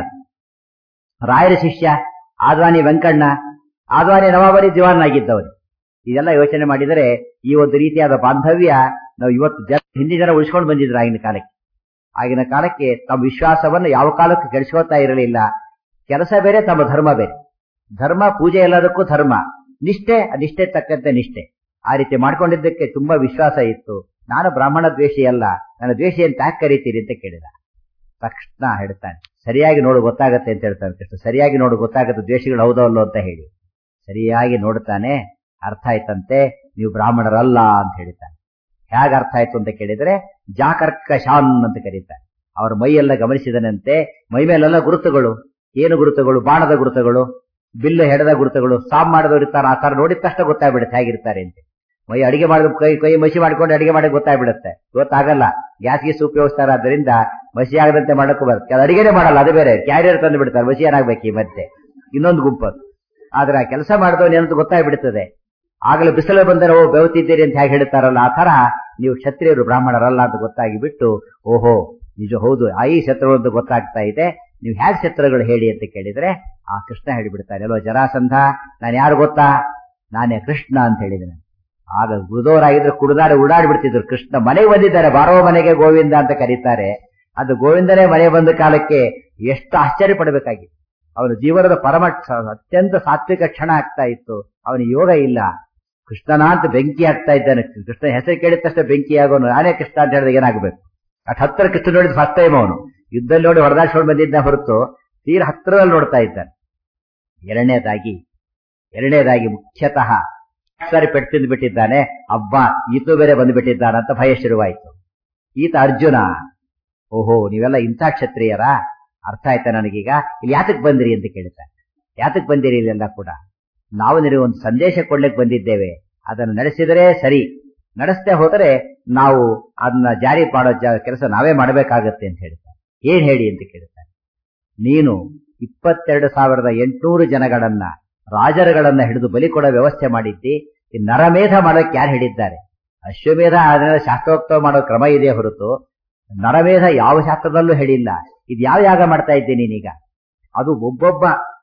ರಾಯರ ಶಿಷ್ಯ ಆದ್ವಾನಿ ವೆಂಕಣ್ಣ, ಆದ್ವಾನಿ ನವಾಬರಿ ದಿವಾನ್ ಆಗಿದ್ದವರು. ಇದೆಲ್ಲ ಯೋಚನೆ ಮಾಡಿದರೆ ಈ ಒಂದು ರೀತಿಯಾದ ಬಾಂಧವ್ಯ ನಾವು ಇವತ್ತು ಜನ ಹಿಂದಿನ ಜನ ಉಳಿಸ್ಕೊಂಡು ಬಂದಿದ್ರು. ಆಗಿನ ಕಾಲಕ್ಕೆ ಆಗಿನ ಕಾಲಕ್ಕೆ ತಮ್ಮ ವಿಶ್ವಾಸವನ್ನು ಯಾವ ಕಾಲಕ್ಕೂ ಕೆಡಿಸ್ಕೊಳ್ತಾ ಇರಲಿಲ್ಲ. ಕೆಲಸ ಬೇರೆ, ತಮ್ಮ ಧರ್ಮ ಬೇರೆ. ಧರ್ಮ ಪೂಜೆ ಎಲ್ಲದಕ್ಕೂ ಧರ್ಮ, ನಿಷ್ಠೆ ನಿಷ್ಠೆ ತಕ್ಕಂತೆ ನಿಷ್ಠೆ. ಆ ರೀತಿ ಮಾಡ್ಕೊಂಡಿದ್ದಕ್ಕೆ ತುಂಬಾ ವಿಶ್ವಾಸ ಇತ್ತು. ನಾನು ಬ್ರಾಹ್ಮಣ ದ್ವೇಷಿ ಅಲ್ಲ, ನನ್ನ ದ್ವೇಷಿ ಅಂತ ಯಾಕೆ ಕರೀತೀರಿ ಅಂತ ಕೇಳಿದ. ತಕ್ಷಣ ಹೇಳ್ತಾನೆ, ಸರಿಯಾಗಿ ನೋಡು ಗೊತ್ತಾಗತ್ತೆ ಅಂತ ಹೇಳ್ತಾನೆ ಕೃಷ್ಣ. ಸರಿಯಾಗಿ ನೋಡು ಗೊತ್ತಾಗತ್ತೆ ದ್ವೇಷಿಗಳು ಹೌದೋ ಅಲ್ಲೋ ಅಂತ ಹೇಳಿ. ಸರಿಯಾಗಿ ನೋಡ್ತಾನೆ, ಅರ್ಥ ಆಯ್ತಂತೆ ನೀವು ಬ್ರಾಹ್ಮಣರಲ್ಲ ಅಂತ ಹೇಳ್ತಾನೆ. ಹೇಗೆ ಅರ್ಥ ಆಯ್ತು ಅಂತ ಕೇಳಿದ್ರೆ, ಜಾಕರ್ಕ ಶಾನ್ ಅಂತ ಕರೀತಾರೆ. ಅವರ ಮೈಯೆಲ್ಲ ಗಮನಿಸಿದನಂತೆ. ಮೈ ಮೇಲೆಲ್ಲ ಗುರುತುಗಳು. ಏನು ಗುರುತುಗಳು? ಬಾಣದ ಗುರುತುಗಳು, ಬಿಲ್ಲು ಹೆಡದ ಗುರುತುಗಳು. ಸಾಮ್ ಮಾಡಿದವರು ಇರ್ತಾರೆ, ಆ ತರ ನೋಡಿದ ತಕ್ಷಣ ಗೊತ್ತಾಗ್ಬಿಡುತ್ತೆ ಹೇಗಿರ್ತಾರೆ ಅಂತ. ಮೈ ಅಡಿಗೆ ಮಾಡಿದ ಕೈ ಕೈ ಮಸಿ ಮಾಡ್ಕೊಂಡು ಅಡಿಗೆ ಮಾಡಿ ಗೊತ್ತಾಗ್ಬಿಡುತ್ತೆ. ಗೊತ್ತಾಗಲ್ಲ, ಗ್ಯಾಸ್ ಗೀಸ್ ಉಪಯೋಗಿಸ್ತಾರೆ. ಅದರಿಂದ ಮಸಿ ಆಗದಂತೆ ಮಾಡಕ್ಕೂ ಬರುತ್ತೆ. ಅದು ಅಡಿಗೆನೆ ಮಾಡಲ್ಲ, ಅದು ಬೇರೆ. ಕ್ಯಾರಿಯರ್ ತಂದು ಬಿಡ್ತಾರೆ, ಮಸಿ ಏನಾಗ್ಬೇಕು ಮತ್ತೆ ಇನ್ನೊಂದು ಗುಂಪು. ಆದ್ರೆ ಆ ಕೆಲಸ ಮಾಡಿದವನು ಏನಂತ ಗೊತ್ತಾಗ್ಬಿಡ್ತದೆ. ಆಗಲೇ ಬಿಸಿಲು ಬಂದರೆ ಓ ಬೆವತಿದ್ದೀರಿ ಅಂತ ಹೇಗೆ ಹೇಳ್ತಾರಲ್ಲ, ಆ ತರ ನೀವು ಕ್ಷತ್ರಿಯರು ಬ್ರಾಹ್ಮಣರಲ್ಲ ಅಂತ ಗೊತ್ತಾಗಿ ಬಿಟ್ಟು, ಓಹೋ ನಿಜ ಹೌದು ಆ ಈ ಶತ್ರುಗಳು ಅಂತ ಗೊತ್ತಾಗ್ತಾ ಇದೆ, ನೀವು ಹೇಗೆ ಶತ್ರುಗಳು ಹೇಳಿ ಅಂತ ಕೇಳಿದ್ರೆ ಆ ಕೃಷ್ಣ ಹೇಳಿಬಿಡ್ತಾರೆ. ಅಲ್ವಾ ಜರಾಸಂಧ, ನಾನು ಯಾರು ಗೊತ್ತಾ? ನಾನೇ ಕೃಷ್ಣ ಅಂತ ಹೇಳಿದ್ದೇನೆ. ಆಗ ಗುರುದವರಾಗಿದ್ರೆ ಕುಡಿದಾರೆ ಉಡಾಡ್ಬಿಡ್ತಿದ್ರು. ಕೃಷ್ಣ ಮನೆಗೆ ಬಂದಿದ್ದಾರೆ, ಬಾರೋ ಮನೆಗೆ ಗೋವಿಂದ ಅಂತ ಕರೀತಾರೆ. ಅದು ಗೋವಿಂದನೇ ಮನೆ ಬಂದ ಕಾಲಕ್ಕೆ ಎಷ್ಟು ಆಶ್ಚರ್ಯ ಪಡಬೇಕಾಗಿತ್ತು. ಅವನ ಜೀವನದ ಪರಮ ಅತ್ಯಂತ ಸಾತ್ವಿಕ ಕ್ಷಣ ಆಗ್ತಾ ಇತ್ತು. ಅವನ ಯೋಗ ಇಲ್ಲ. ಕೃಷ್ಣನ ಅಂತ ಬೆಂಕಿ ಆಗ್ತಾ ಇದ್ದಾನೆ. ಕೃಷ್ಣ ಹೆಸರು ಕೇಳಿದ ತಕ್ಷಣ ಬೆಂಕಿ ಆಗೋನು. ನಾನೇ ಕೃಷ್ಣ ಅಂತ ಹೇಳಿದಾಗ ಏನಾಗಬೇಕು? ಅಟ್ ಹತ್ತಿರ ಕೃಷ್ಣ ನೋಡಿದ ಫಸ್ಟ್ ಟೈಮ್ ಅವನು ಯುದ್ಧದಲ್ಲಿ ನೋಡಿ ಹೊಡೆದಾಡ್ಸ್ಕೊಂಡು ಬಂದಿದ್ದ ಹೊರತು ತೀರ ಹತ್ತಿರದಲ್ಲಿ ನೋಡ್ತಾ ಇದ್ದಾನೆ. ಎರಡನೇದಾಗಿ ಎರಡನೇದಾಗಿ ಮುಖ್ಯತಃ ಸರಿ ಪೆಟ್ಟು ತಿಂದು ಬಿಟ್ಟಿದ್ದಾನೆ. ಅಬ್ಬಾ ಈತ ಬೇರೆ ಬಂದುಬಿಟ್ಟಿದ್ದಾನೆ ಅಂತ ಭಯ ಶುರುವಾಯಿತು. ಈತ ಅರ್ಜುನ. ಓಹೋ ನೀವೆಲ್ಲ ಇಂಥ ಕ್ಷತ್ರಿಯರ, ಅರ್ಥ ಆಯ್ತಾ ನನಗೀಗ. ಇಲ್ಲಿ ಯಾತಕ್ ಬಂದಿರಿ ಅಂತ ಕೇಳ್ತಾರೆ. ಯಾತಕ್ ಬಂದಿರಿ ಇಲ್ಲೆಲ್ಲ ಕೂಡ? ನಾವು ನಿಮಗೆ ಒಂದು ಸಂದೇಶ ಕೊಡ್ಲಿಕ್ಕೆ ಬಂದಿದ್ದೇವೆ, ಅದನ್ನು ನಡೆಸಿದರೆ ಸರಿ, ನಡೆಸದೆ ಹೋದರೆ ನಾವು ಅದನ್ನ ಜಾರಿ ಮಾಡೋ ಕೆಲಸ ನಾವೇ ಮಾಡಬೇಕಾಗತ್ತೆ ಅಂತ ಹೇಳ್ತಾರೆ. ಏನ್ ಹೇಳಿ ಅಂತ ಕೇಳ್ತಾರೆ. ನೀನು ಇಪ್ಪತ್ತೆರಡು ಸಾವಿರದ ಎಂಟುನೂರು ಜನಗಳನ್ನ ರಾಜರುಗಳನ್ನ ಹಿಡಿದು ಬಲಿ ಕೊಡೋ ವ್ಯವಸ್ಥೆ ಮಾಡಿದ್ದಿ. ಈ ನರಮೇಧ ಮಾಡೋಕೆ ಯಾರು ಹೇಳಿದ್ದಾರೆ? ಅಶ್ವಮೇಧ ಅದನ್ನ ಶಾಸ್ತ್ರೋಕ್ತ ಮಾಡೋ ಕ್ರಮ ಇದೆ ಹೊರತು ನರಮೇಧ ಯಾವ ಶಾಸ್ತ್ರದಲ್ಲೂ ಹೇಳಿಲ್ಲ. ಇದು ಯಾವ ಯಾಗ ಮಾಡ್ತಾ ಇದ್ದೀನಿ ನೀನೀಗ? ಅದು ಒಬ್ಬೊಬ್ಬ,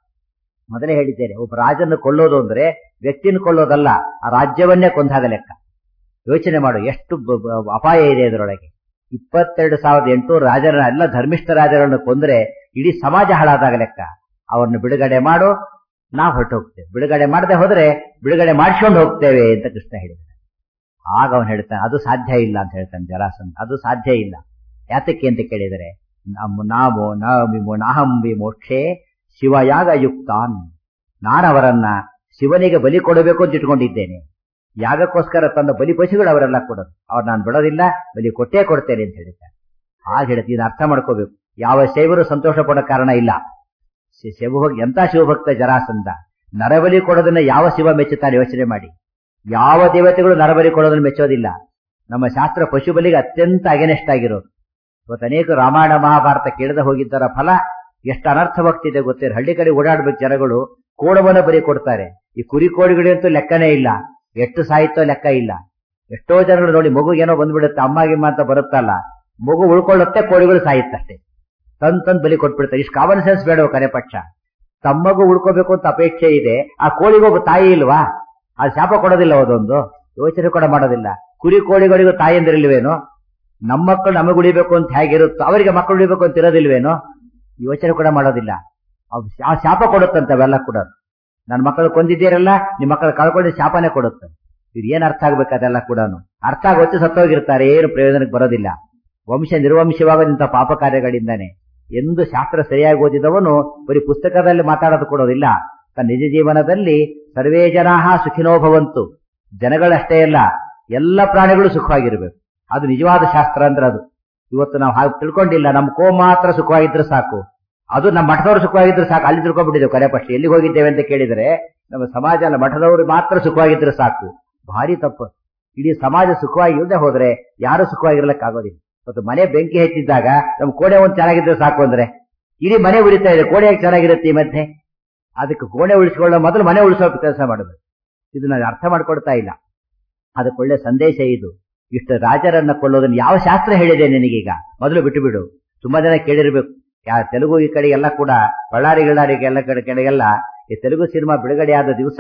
ಮೊದಲೇ ಹೇಳಿದ್ದೇನೆ, ಒಬ್ಬ ರಾಜನ್ನು ಕೊಳ್ಳೋದು ಅಂದ್ರೆ ವ್ಯಕ್ತಿನ ಕೊಳ್ಳೋದಲ್ಲ, ಆ ರಾಜ್ಯವನ್ನೇ ಕೊಂದಾಗ ಲೆಕ್ಕ. ಯೋಚನೆ ಮಾಡು ಎಷ್ಟು ಅಪಾಯ ಇದೆ ಇದರೊಳಗೆ. ಇಪ್ಪತ್ತೆರಡು ಸಾವಿರದ ಎಂಟುನೂರು ರಾಜರ ಎಲ್ಲ ಧರ್ಮಿಷ್ಠ ರಾಜರನ್ನು ಕೊಂದ್ರೆ ಇಡೀ ಸಮಾಜ ಹಾಳಾದಾಗ ಲೆಕ್ಕ. ಅವರನ್ನು ಬಿಡುಗಡೆ ಮಾಡು, ನಾವು ಹೊರಟು ಹೋಗ್ತೇವೆ. ಬಿಡುಗಡೆ ಮಾಡದೆ ಹೋದ್ರೆ ಬಿಡುಗಡೆ ಮಾಡಿಸ್ಕೊಂಡು ಹೋಗ್ತೇವೆ ಅಂತ ಕೃಷ್ಣ ಹೇಳಿದ್ದಾರೆ. ಆಗ ಅವನು ಹೇಳ್ತಾನೆ ಅದು ಸಾಧ್ಯ ಇಲ್ಲ ಅಂತ ಹೇಳ್ತಾನೆ ಜರಾಸಂಧ. ಅದು ಸಾಧ್ಯ ಇಲ್ಲ. ಯಾತಕ್ಕೆ ಅಂತ ಕೇಳಿದರೆ ನಮ್ಮ ನಾಮೋ ನಾಮಿಮೋ ನಾಹಂಬಿ ಮೋಕ್ಷೇ ಶಿವಯಾಗ ಯುಕ್ತಾನ್. ನಾನವರನ್ನ ಶಿವನಿಗೆ ಬಲಿ ಕೊಡಬೇಕು ಅಂತ ಇಟ್ಕೊಂಡಿದ್ದೇನೆ. ಯಾಗಕ್ಕೋಸ್ಕರ ತನ್ನ ಬಲಿ ಪಶುಗಳು ಅವರೆಲ್ಲ ಕೊಡೋದು. ಅವ್ರು ನಾನು ಬಿಡೋದಿಲ್ಲ, ಬಲಿ ಕೊಟ್ಟೇ ಕೊಡ್ತೇನೆ ಅಂತ ಹೇಳಿದ್ದಾರೆ. ಹಾಗೆ ಹೇಳ್ತೀನಿ, ಇದನ್ನ ಅರ್ಥ ಮಾಡ್ಕೋಬೇಕು. ಯಾವ ಶೈವರು ಸಂತೋಷ ಪಡೋ ಕಾರಣ ಇಲ್ಲ. ಶಿವಭಕ್ತ ಎಂತ ಶಿವಭಕ್ತ ಜರಾಸಂಧ. ನರಬಲಿ ಕೊಡೋದನ್ನ ಯಾವ ಶಿವ ಮೆಚ್ಚುತ್ತಾರೆ ಯೋಚನೆ ಮಾಡಿ. ಯಾವ ದೇವತೆಗಳು ನರಬಲಿ ಕೊಡೋದನ್ನ ಮೆಚ್ಚೋದಿಲ್ಲ. ನಮ್ಮ ಶಾಸ್ತ್ರ ಪಶುಬಲಿಗೆ ಅತ್ಯಂತ ಅಗೆನೆಸ್ಟ್ ಆಗಿರೋದು. ಇವತ್ತು ಅನೇಕ ರಾಮಾಯಣ ಮಹಾಭಾರತ ಕೇಳದೆ ಹೋಗಿದ್ದರ ಫಲ ಎಷ್ಟು ಅನರ್ಥವಾಗ್ತಿದೆ ಗೊತ್ತೇನು. ಹಳ್ಳಿ ಕಡೆ ಓಡಾಡ್ಬೇಕು ಜನಗಳು, ಕೋಣವನ್ನ ಬಲಿ ಕೊಡ್ತಾರೆ. ಈ ಕುರಿ ಕೋಳಿಗಳಂತೂ ಲೆಕ್ಕನೇ ಇಲ್ಲ, ಎಷ್ಟು ಸಾಹಿತ್ಯ ಲೆಕ್ಕ ಇಲ್ಲ. ಎಷ್ಟೋ ಜನಗಳು ನೋಡಿ, ಮಗು ಏನೋ ಬಂದ್ಬಿಡುತ್ತೆ, ಅಮ್ಮಾಗಿಮ್ಮ ಅಂತ ಬರುತ್ತಲ್ಲ, ಮಗು ಉಳ್ಕೊಳ್ಳುತ್ತೆ, ಕೋಳಿಗಳು ಸಾಯುತ್ತಷ್ಟೇ. ತಂದ್ ತಂದ್ ಬಲಿ ಕೊಟ್ಬಿಡ್ತಾರೆ. ಇಷ್ಟು ಕಾಮನ್ ಸೆನ್ಸ್ ಬೇಡವ ಕರೆ ಪಕ್ಷ. ತಮ್ಮಗೂ ಉಳ್ಕೋಬೇಕು ಅಂತ ಅಪೇಕ್ಷೆ ಇದೆ, ಆ ಕೋಳಿಗೊಬ್ಬ ತಾಯಿ ಇಲ್ವಾ? ಅದು ಶಾಪ ಕೊಡೋದಿಲ್ಲ, ಅದೊಂದು ಯೋಚನೆ ಕೂಡ ಮಾಡೋದಿಲ್ಲ. ಕುರಿ ಕೋಳಿಗಳಿಗೂ ತಾಯಿಯಂದಿರಲ್ವೇನೋ? ನಮ್ಮ ಮಕ್ಕಳು ನಮಗೆ ಉಳಿಬೇಕು ಅಂತ ಹೇಗಿರುತ್ತೋ ಅವರಿಗೆ ಮಕ್ಕಳು ಉಳಿಬೇಕು ಅಂತ ಇರೋದಿಲ್ವೇನೋ? ಯೋಚನೆ ಕೂಡ ಮಾಡೋದಿಲ್ಲ. ಆ ಶಾಪ ಕೊಡುತ್ತಂತವೆಲ್ಲ ಕೂಡ. ನನ್ನ ಮಕ್ಕಳು ಕೊಂದಿದ್ದೀರಲ್ಲ, ನಿಮ್ಮ ಮಕ್ಕಳು ಕಳ್ಕೊಂಡು ಶಾಪನೇ ಕೊಡುತ್ತೆ. ಇದು ಏನ್ ಅರ್ಥ ಆಗ್ಬೇಕು? ಅದೆಲ್ಲ ಕೂಡ ಅರ್ಥ ಆಗೋತ್ತು ಸತ್ತೋಗಿರ್ತಾರೆ, ಏನು ಪ್ರಯೋಜನಕ್ಕೆ ಬರೋದಿಲ್ಲ. ವಂಶ ನಿರ್ವಂಶವಾಗದಂತ ಪಾಪ ಕಾರ್ಯಗಳಿಂದಾನೆ. ಎಂದು ಶಾಸ್ತ್ರ ಸರಿಯಾಗಿ ಓದಿದವನು ಬರೀ ಪುಸ್ತಕದಲ್ಲಿ ಮಾತಾಡೋದು ಕೊಡೋದಿಲ್ಲ. ತನ್ನ ನಿಜ ಜೀವನದಲ್ಲಿ ಸರ್ವೇ ಜನಾಹ ಸುಖಿನೋ ಭವಂತು. ಜನಗಳಷ್ಟೇ ಅಲ್ಲ, ಎಲ್ಲ ಪ್ರಾಣಿಗಳು ಸುಖವಾಗಿರ್ಬೇಕು. ಅದು ನಿಜವಾದ ಶಾಸ್ತ್ರ ಅಂದ್ರೆ ಅದು. ಇವತ್ತು ನಾವು ಹಾಗೆ ತಿಳ್ಕೊಂಡಿಲ್ಲ. ನಮ್ಮ ಕೋ ಮಾತ್ರ ಸುಖವಾಗಿದ್ರೆ ಸಾಕು, ಅದು ನಮ್ಮ ಮಠದವರು ಸುಖವಾಗಿದ್ರೆ ಸಾಕು. ಅಲ್ಲಿ ತಿಳ್ಕೊಂಡ್ಬಿಟ್ಟಿದ್ದೇವೆ ಕರೆ ಪಕ್ಷ. ಎಲ್ಲಿಗೆ ಹೋಗಿದ್ದೇವೆ ಅಂತ ಕೇಳಿದರೆ ನಮ್ಮ ಸಮಾಜ ಅಲ್ಲ, ಮಠದವರು ಮಾತ್ರ ಸುಖವಾಗಿದ್ರೆ ಸಾಕು. ಭಾರಿ ತಪ್ಪು. ಇಡೀ ಸಮಾಜ ಸುಖವಾಗಿ ಇಲ್ಲದೆ ಹೋದ್ರೆ ಯಾರು ಸುಖವಾಗಿರ್ಲಿಕ್ಕಾಗೋದಿಲ್ಲ. ಮತ್ತು ಮನೆ ಬೆಂಕಿ ಹೆಚ್ಚಿದ್ದಾಗ ನಮ್ಮ ಕೋಣೆ ಒಂದು ಚೆನ್ನಾಗಿದ್ರೆ ಸಾಕು ಅಂದ್ರೆ ಇಡೀ ಮನೆ ಉಳಿತಾ ಇದೆ. ಕೋಣೆ ಹೇಗೆ ಚೆನ್ನಾಗಿರುತ್ತೆ ಈ ಮಧ್ಯೆ? ಅದಕ್ಕೆ ಕೋಣೆ ಉಳಿಸ್ಕೊಳ್ಳೋ ಮೊದಲು ಮನೆ ಉಳಿಸೋ ಕೆಲಸ ಮಾಡಬೇಕು. ಇದು ನಾನು ಅರ್ಥ ಮಾಡ್ಕೊಡ್ತಾ ಇಲ್ಲ. ಅದಕ್ಕೊಳ್ಳೆ ಸಂದೇಶ ಇದು. ಇಷ್ಟು ರಾಜರನ್ನ ಕೊಳ್ಳೋದನ್ನ ಯಾವ ಶಾಸ್ತ್ರ ಹೇಳಿದೆ ನಿನಗೀಗ? ಮೊದಲು ಬಿಟ್ಟು ಬಿಡು. ತುಂಬಾ ಜನ ಕೇಳಿರ್ಬೇಕು. ಯಾ ತೆಲುಗು ಈ ಕಡೆ ಎಲ್ಲ ಕೂಡ ಬಳ್ಳಾರಿ ಗಿಳ್ಳಾರಿಗೆ ಎಲ್ಲ ಕಡೆ ಕಡೆಗೆಲ್ಲ ಈ ತೆಲುಗು ಸಿನಿಮಾ ಬಿಡುಗಡೆ ಆದ ದಿವಸ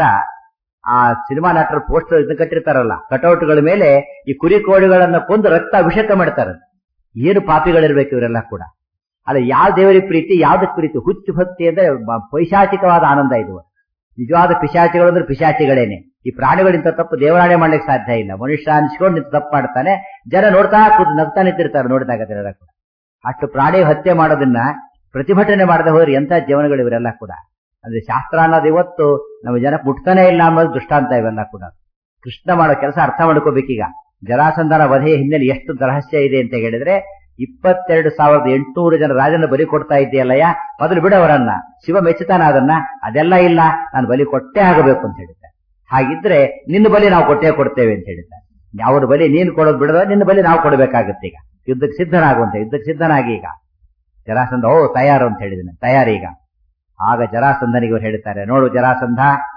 ಆ ಸಿನಿಮಾ ನಟರ ಪೋಸ್ಟರ್ ಇದನ್ನ ಕಟ್ಟಿರ್ತಾರಲ್ಲ, ಕಟೌಟ್ಗಳ ಮೇಲೆ ಈ ಕುರಿ ಕೋಳಿಗಳನ್ನ ಕೊಂದು ರಕ್ತ ಅಭಿಷೇಕ ಮಾಡ್ತಾರೆ. ಏನು ಪಾಪಿಗಳಿರ್ಬೇಕು ಇವರೆಲ್ಲ ಕೂಡ. ಅಲ್ಲ, ಯಾವ ದೇವರಿಗೆ ಪ್ರೀತಿ, ಯಾವ್ದಕ್ಕೆ ಪ್ರೀತಿ? ಹುಚ್ಚು ಭಕ್ತಿ ಅಂದ್ರೆ ಪೈಶಾಚಿಕವಾದ ಆನಂದ ಇದು. ನಿಜವಾದ ಪಿಶಾಚಿಗಳು ಅಂದ್ರೆ ಪಿಶಾಚಿಗಳೇನೆ. ಈ ಪ್ರಾಣಿಗಳಿಂತ ತಪ್ಪು ದೇವರಾಣೆ ಮಾಡ್ಲಿಕ್ಕೆ ಸಾಧ್ಯ ಇಲ್ಲ. ಮನುಷ್ಯ ಅನ್ಸ್ಕೊಂಡು ನಿಂತು ತಪ್ಪು ಮಾಡ್ತಾನೆ, ಜನ ನೋಡ್ತಾ ಕೂತು ನಗ್ತಾ ನಿಂತಿರ್ತಾರೆ ನೋಡಿದಾಗ. ಅದೆಲ್ಲ ಕೂಡ ಅಷ್ಟು ಪ್ರಾಣಿ ಹತ್ಯೆ ಮಾಡೋದನ್ನ ಪ್ರತಿಭಟನೆ ಮಾಡದೆ ಹೋದ್ರೆ ಎಂತ ಜೀವನಗಳು ಇವರೆಲ್ಲ ಕೂಡ. ಅಂದ್ರೆ ಶಾಸ್ತ್ರ ಅನ್ನೋದು ಇವತ್ತು ನಮ್ಮ ಜನಕ್ಕೆ ಮುಟ್ತಾನೆ ಇಲ್ಲ ಅನ್ನೋದು ದೃಷ್ಟಾಂತ ಇವೆಲ್ಲ ಕೂಡ. ಕೃಷ್ಣ ಮಾಡೋ ಕೆಲಸ ಅರ್ಥ ಮಾಡ್ಕೋಬೇಕೀಗ. ಜರಾಸಂಧನ ವಧೆಯ ಹಿನ್ನೆಲೆ ಎಷ್ಟು ರಹಸ್ಯ ಇದೆ ಅಂತ ಹೇಳಿದ್ರೆ, ಇಪ್ಪತ್ತೆರಡು ಸಾವಿರದ ಎಂಟುನೂರು ಜನ ರಾಜನ ಬಲಿ ಕೊಡ್ತಾ ಇದ್ದೀಯಲ್ಲಯ್ಯ, ಮೊದಲು ಬಿಡವರನ್ನ. ಶಿವ ಮೆಚ್ಚುತ್ತಾನ ಅದನ್ನ? ಅದೆಲ್ಲ ಇಲ್ಲ, ನಾನು ಬಲಿ ಕೊಟ್ಟೇ ಆಗಬೇಕು ಅಂತ ಹೇಳಿದ್ದಾರೆ. ಹಾಗಿದ್ರೆ ನಿನ್ನ ಬಲಿ ನಾವು ಕೊಟ್ಟೇ ಕೊಡ್ತೇವೆ ಅಂತ ಹೇಳಿದ್ದಾರೆ. ಅವ್ರ ಬಲಿ ನೀನು ಕೊಡೋದು ಬಿಡದ, ನಿನ್ನ ಬಲಿ ನಾವು ಕೊಡಬೇಕಾಗುತ್ತೆ. ಈಗ ಯುದ್ಧಕ್ಕೆ ಸಿದ್ಧನಾಗುವಂತೆ. ಯುದ್ಧಕ್ಕೆ ಸಿದ್ಧನಾಗಿ ಈಗ ಜರಾಸಂಧ ಓ ತಯಾರು ಅಂತ ಹೇಳಿದ್ದಾನೆ. ತಯಾರೀಗ. ಆಗ ಜರಾಸಂಧನಿಗೆ ಅವ್ರು ಹೇಳ್ತಾರೆ, ನೋಡು ಜರಾಸಂಧ,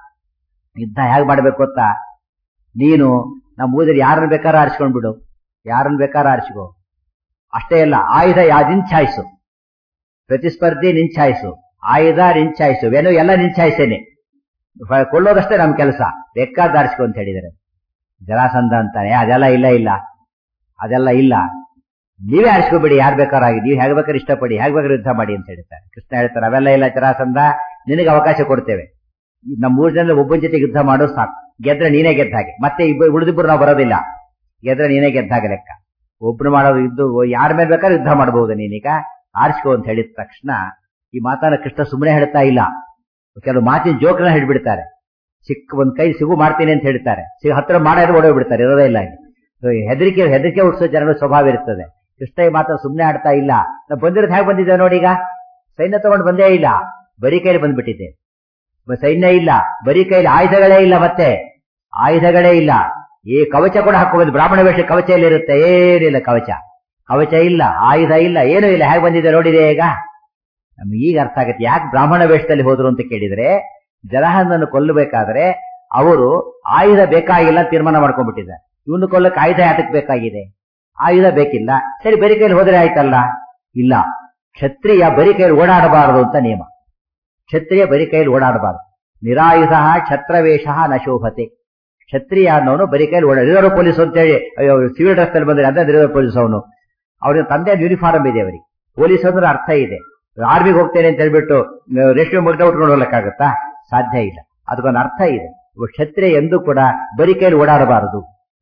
ಯುದ್ಧ ಹೇಗೆ ಮಾಡ್ಬೇಕು ಗೊತ್ತಾ? ನೀನು ನಮ್ಮ ಊರಲ್ಲಿ ಯಾರನ್ನ ಬೇಕಾದ್ರೂ ಆರಿಸ್ಕೊಂಡ್ಬಿಡು, ಯಾರನ್ನ ಬೇಕಾದ್ರೂ ಆರಿಸ್ಕೋ. ಅಷ್ಟೇ ಅಲ್ಲ, ಆಯುಧ ಯಾ ನಿಂಚಾಯಿಸು, ಪ್ರತಿಸ್ಪರ್ಧಿ ನಿಂಚಾಯಿಸು, ಆಯುಧ ನಿಂಚಾಯಿಸು, ವೆನು ಎಲ್ಲ ನಿಂಚಾಯಿಸೇನೆ. ಕೊಳ್ಳೋದಷ್ಟೇ ನಮ್ ಕೆಲಸ, ಬೇಕಾದ ಆರಿಸ್ಕೊ ಅಂತ ಹೇಳಿದ್ದಾರೆ. ಜರಾಸಂಧ ಅಂತಾನೆ, ಅದೆಲ್ಲ ಇಲ್ಲ ಇಲ್ಲ ಅದೆಲ್ಲ ಇಲ್ಲ, ನೀವೇ ಆರಿಸ್ಕೊಬಿಡಿ, ಯಾರು ಬೇಕಾರಾಗಿ, ನೀವು ಹೇಗೆ ಬೇಕಾದ್ರೆ ಇಷ್ಟಪಡಿ, ಹೇಗೆ ಬೇಕಾದ್ರೆ ಯುದ್ಧ ಮಾಡಿ ಅಂತ ಹೇಳ್ತಾರೆ. ಕೃಷ್ಣ ಹೇಳ್ತಾರೆ, ಅವೆಲ್ಲ ಇಲ್ಲ ಜರಾಸಂಧ, ನಿನಗೆ ಅವಕಾಶ ಕೊಡ್ತೇವೆ. ನಮ್ಮ ಮೂರು ಜನ ಒಬ್ಬನ ಜೊತೆಗೆ ಯುದ್ಧ ಮಾಡೋ ಸಾಕು. ಗೆದ್ರೆ ನೀನೇ ಗೆದ್ದ ಹಾಗೆ, ಮತ್ತೆ ಇಬ್ಬರು ಉಳಿದಿಬ್ಬರು ನಾವು ಬರೋದಿಲ್ಲ. ಗೆದ್ರೆ ನೀನೇ ಗೆದ್ದ ಹಾಗೆ ಲೆಕ್ಕ. ಒಬ್ರು ಮಾಡೋದು ಇದ್ದು ಯಾರ ಮೇಲೆ ಬೇಕಾದ್ರೆ ಯುದ್ಧ ಮಾಡಬಹುದು, ನೀನೀಗ ಆರಿಸ್ಕೋ ಅಂತ ಹೇಳಿದ ತಕ್ಷಣ ಈ ಮಾತನ್ನ ಕೃಷ್ಣ ಸುಮ್ಮನೆ ಹೇಳ್ತಾ ಇಲ್ಲ. ಕೆಲವು ಮಾತಿನ ಜೋಕ್ನ ಹಿಡ್ಬಿಡ್ತಾರೆ. ಸಿಕ್ಕ ಒಂದ್ ಕೈ ಸಿಗು ಮಾಡ್ತೀನಿ ಅಂತ ಹೇಳ್ತಾರೆ, ಸಿಗ ಹತ್ರ ಮಾಡೋದು ಓಡೋಗ್ಬಿಡ್ತಾರೆ, ಇರೋದೇ ಇಲ್ಲ. ಹೆದರಿಕೆ ಹೆದರಿಕೆ ಹುಟ್ಟಿಸೋ ಜನರ ಸ್ವಭಾವ ಇರ್ತದೆ. ಕೃಷ್ಣ ಈ ಮಾತನ್ನ ಸುಮ್ಮನೆ ಆಡ್ತಾ ಇಲ್ಲ. ನಾವು ಬಂದಿರೋದು ಹೇಗೆ ಬಂದಿದ್ದೇವೆ ನೋಡಿ, ಈಗ ಸೈನ್ಯ ತಗೊಂಡು ಬಂದೇ ಇಲ್ಲ, ಬರೀ ಕೈಲಿ ಬಂದ್ಬಿಟ್ಟಿದೆ. ಸೈನ್ಯ ಇಲ್ಲ, ಬರೀ ಕೈಲಿ ಆಯುಧಗಳೇ ಇಲ್ಲ, ಮತ್ತೆ ಆಯುಧಗಳೇ ಇಲ್ಲ. ಈ ಕವಚ ಕೂಡ ಹಾಕೋಬಹುದು. ಬ್ರಾಹ್ಮಣ ವೇಷ ಕವಚ ಎಲ್ಲಿರುತ್ತೆ? ಏನಿಲ್ಲ ಕವಚ, ಕವಚ ಇಲ್ಲ, ಆಯುಧ ಇಲ್ಲ, ಏನೂ ಇಲ್ಲ. ಹೇಗೆ ಬಂದಿದೆ ನೋಡಿದೆ. ಈಗ ನಮ್ಗೆ ಈಗ ಅರ್ಥ ಆಗುತ್ತೆ ಯಾಕೆ ಬ್ರಾಹ್ಮಣ ವೇಷದಲ್ಲಿ ಹೋದ್ರು ಅಂತ ಕೇಳಿದ್ರೆ, ಜರಾಸಂಧನನ್ನು ಕೊಲ್ಲಬೇಕಾದ್ರೆ ಅವರು ಆಯುಧ ಬೇಕಾಗಿಲ್ಲ ತೀರ್ಮಾನ ಮಾಡ್ಕೊಂಡ್ಬಿಟ್ಟಿದ್ದಾರೆ. ಇವನು ಕೊಲ್ಲಕ್ಕೆ ಆಯುಧ ಯಾತಕ್ಕೆ ಬೇಕಾಗಿದೆ? ಆಯುಧ ಬೇಕಿಲ್ಲ, ಸರಿ ಬರಿ ಕೈಲಿ ಹೋದ್ರೆ ಆಯ್ತಲ್ಲ. ಇಲ್ಲ, ಕ್ಷತ್ರಿಯ ಬರಿ ಕೈಲಿ ಓಡಾಡಬಾರದು ಅಂತ ನಿಯಮ. ಕ್ಷತ್ರಿಯ ಬರಿ ಕೈಲಿ ಓಡಾಡಬಾರದು. ನಿರಾಯುಧ ಛತ್ರವೇಷ ನ ಶೋಭತೆ. ಕ್ಷತ್ರಿಯ ಅನ್ನೋನು ಬರಿ ಕೈಲಿ ಓಡಾಡ. ರಿಸರ್ವ್ ಪೊಲೀಸ್ ಅಂತ ಹೇಳಿ ಸಿವಿಲ್ ಡ್ರೆಸ್ ಅಲ್ಲಿ ಬಂದ್ರೆ ಅದೇ ರಿಸರ್ವ್ ಪೊಲೀಸ್. ಅವನು ಅವ್ರಿಗೆ ತಂದೆ ಯೂನಿಫಾರ್ಮ್ ಇದೆ ಅವರಿಗೆ. ಪೊಲೀಸ್ ಅಂದ್ರೆ ಅರ್ಥ ಇದೆ. ಆರ್ಮಿಗೆ ಹೋಗ್ತೇನೆ ಅಂತ ಹೇಳ್ಬಿಟ್ಟು ರೇಷ್ಮೆ ಮುಗ್ದ ಉಟ್ಕೊಂಡು ಹೋಗ್ಲಿಕ್ಕಾಗತ್ತಾ? ಸಾಧ್ಯ ಇಲ್ಲ. ಅದಕ್ಕೊಂದು ಅರ್ಥ ಇದೆ. ಕ್ಷತ್ರಿಯ ಎಂದೂ ಕೂಡ ಬರಿ ಕೈಲಿ ಓಡಾಡಬಾರದು.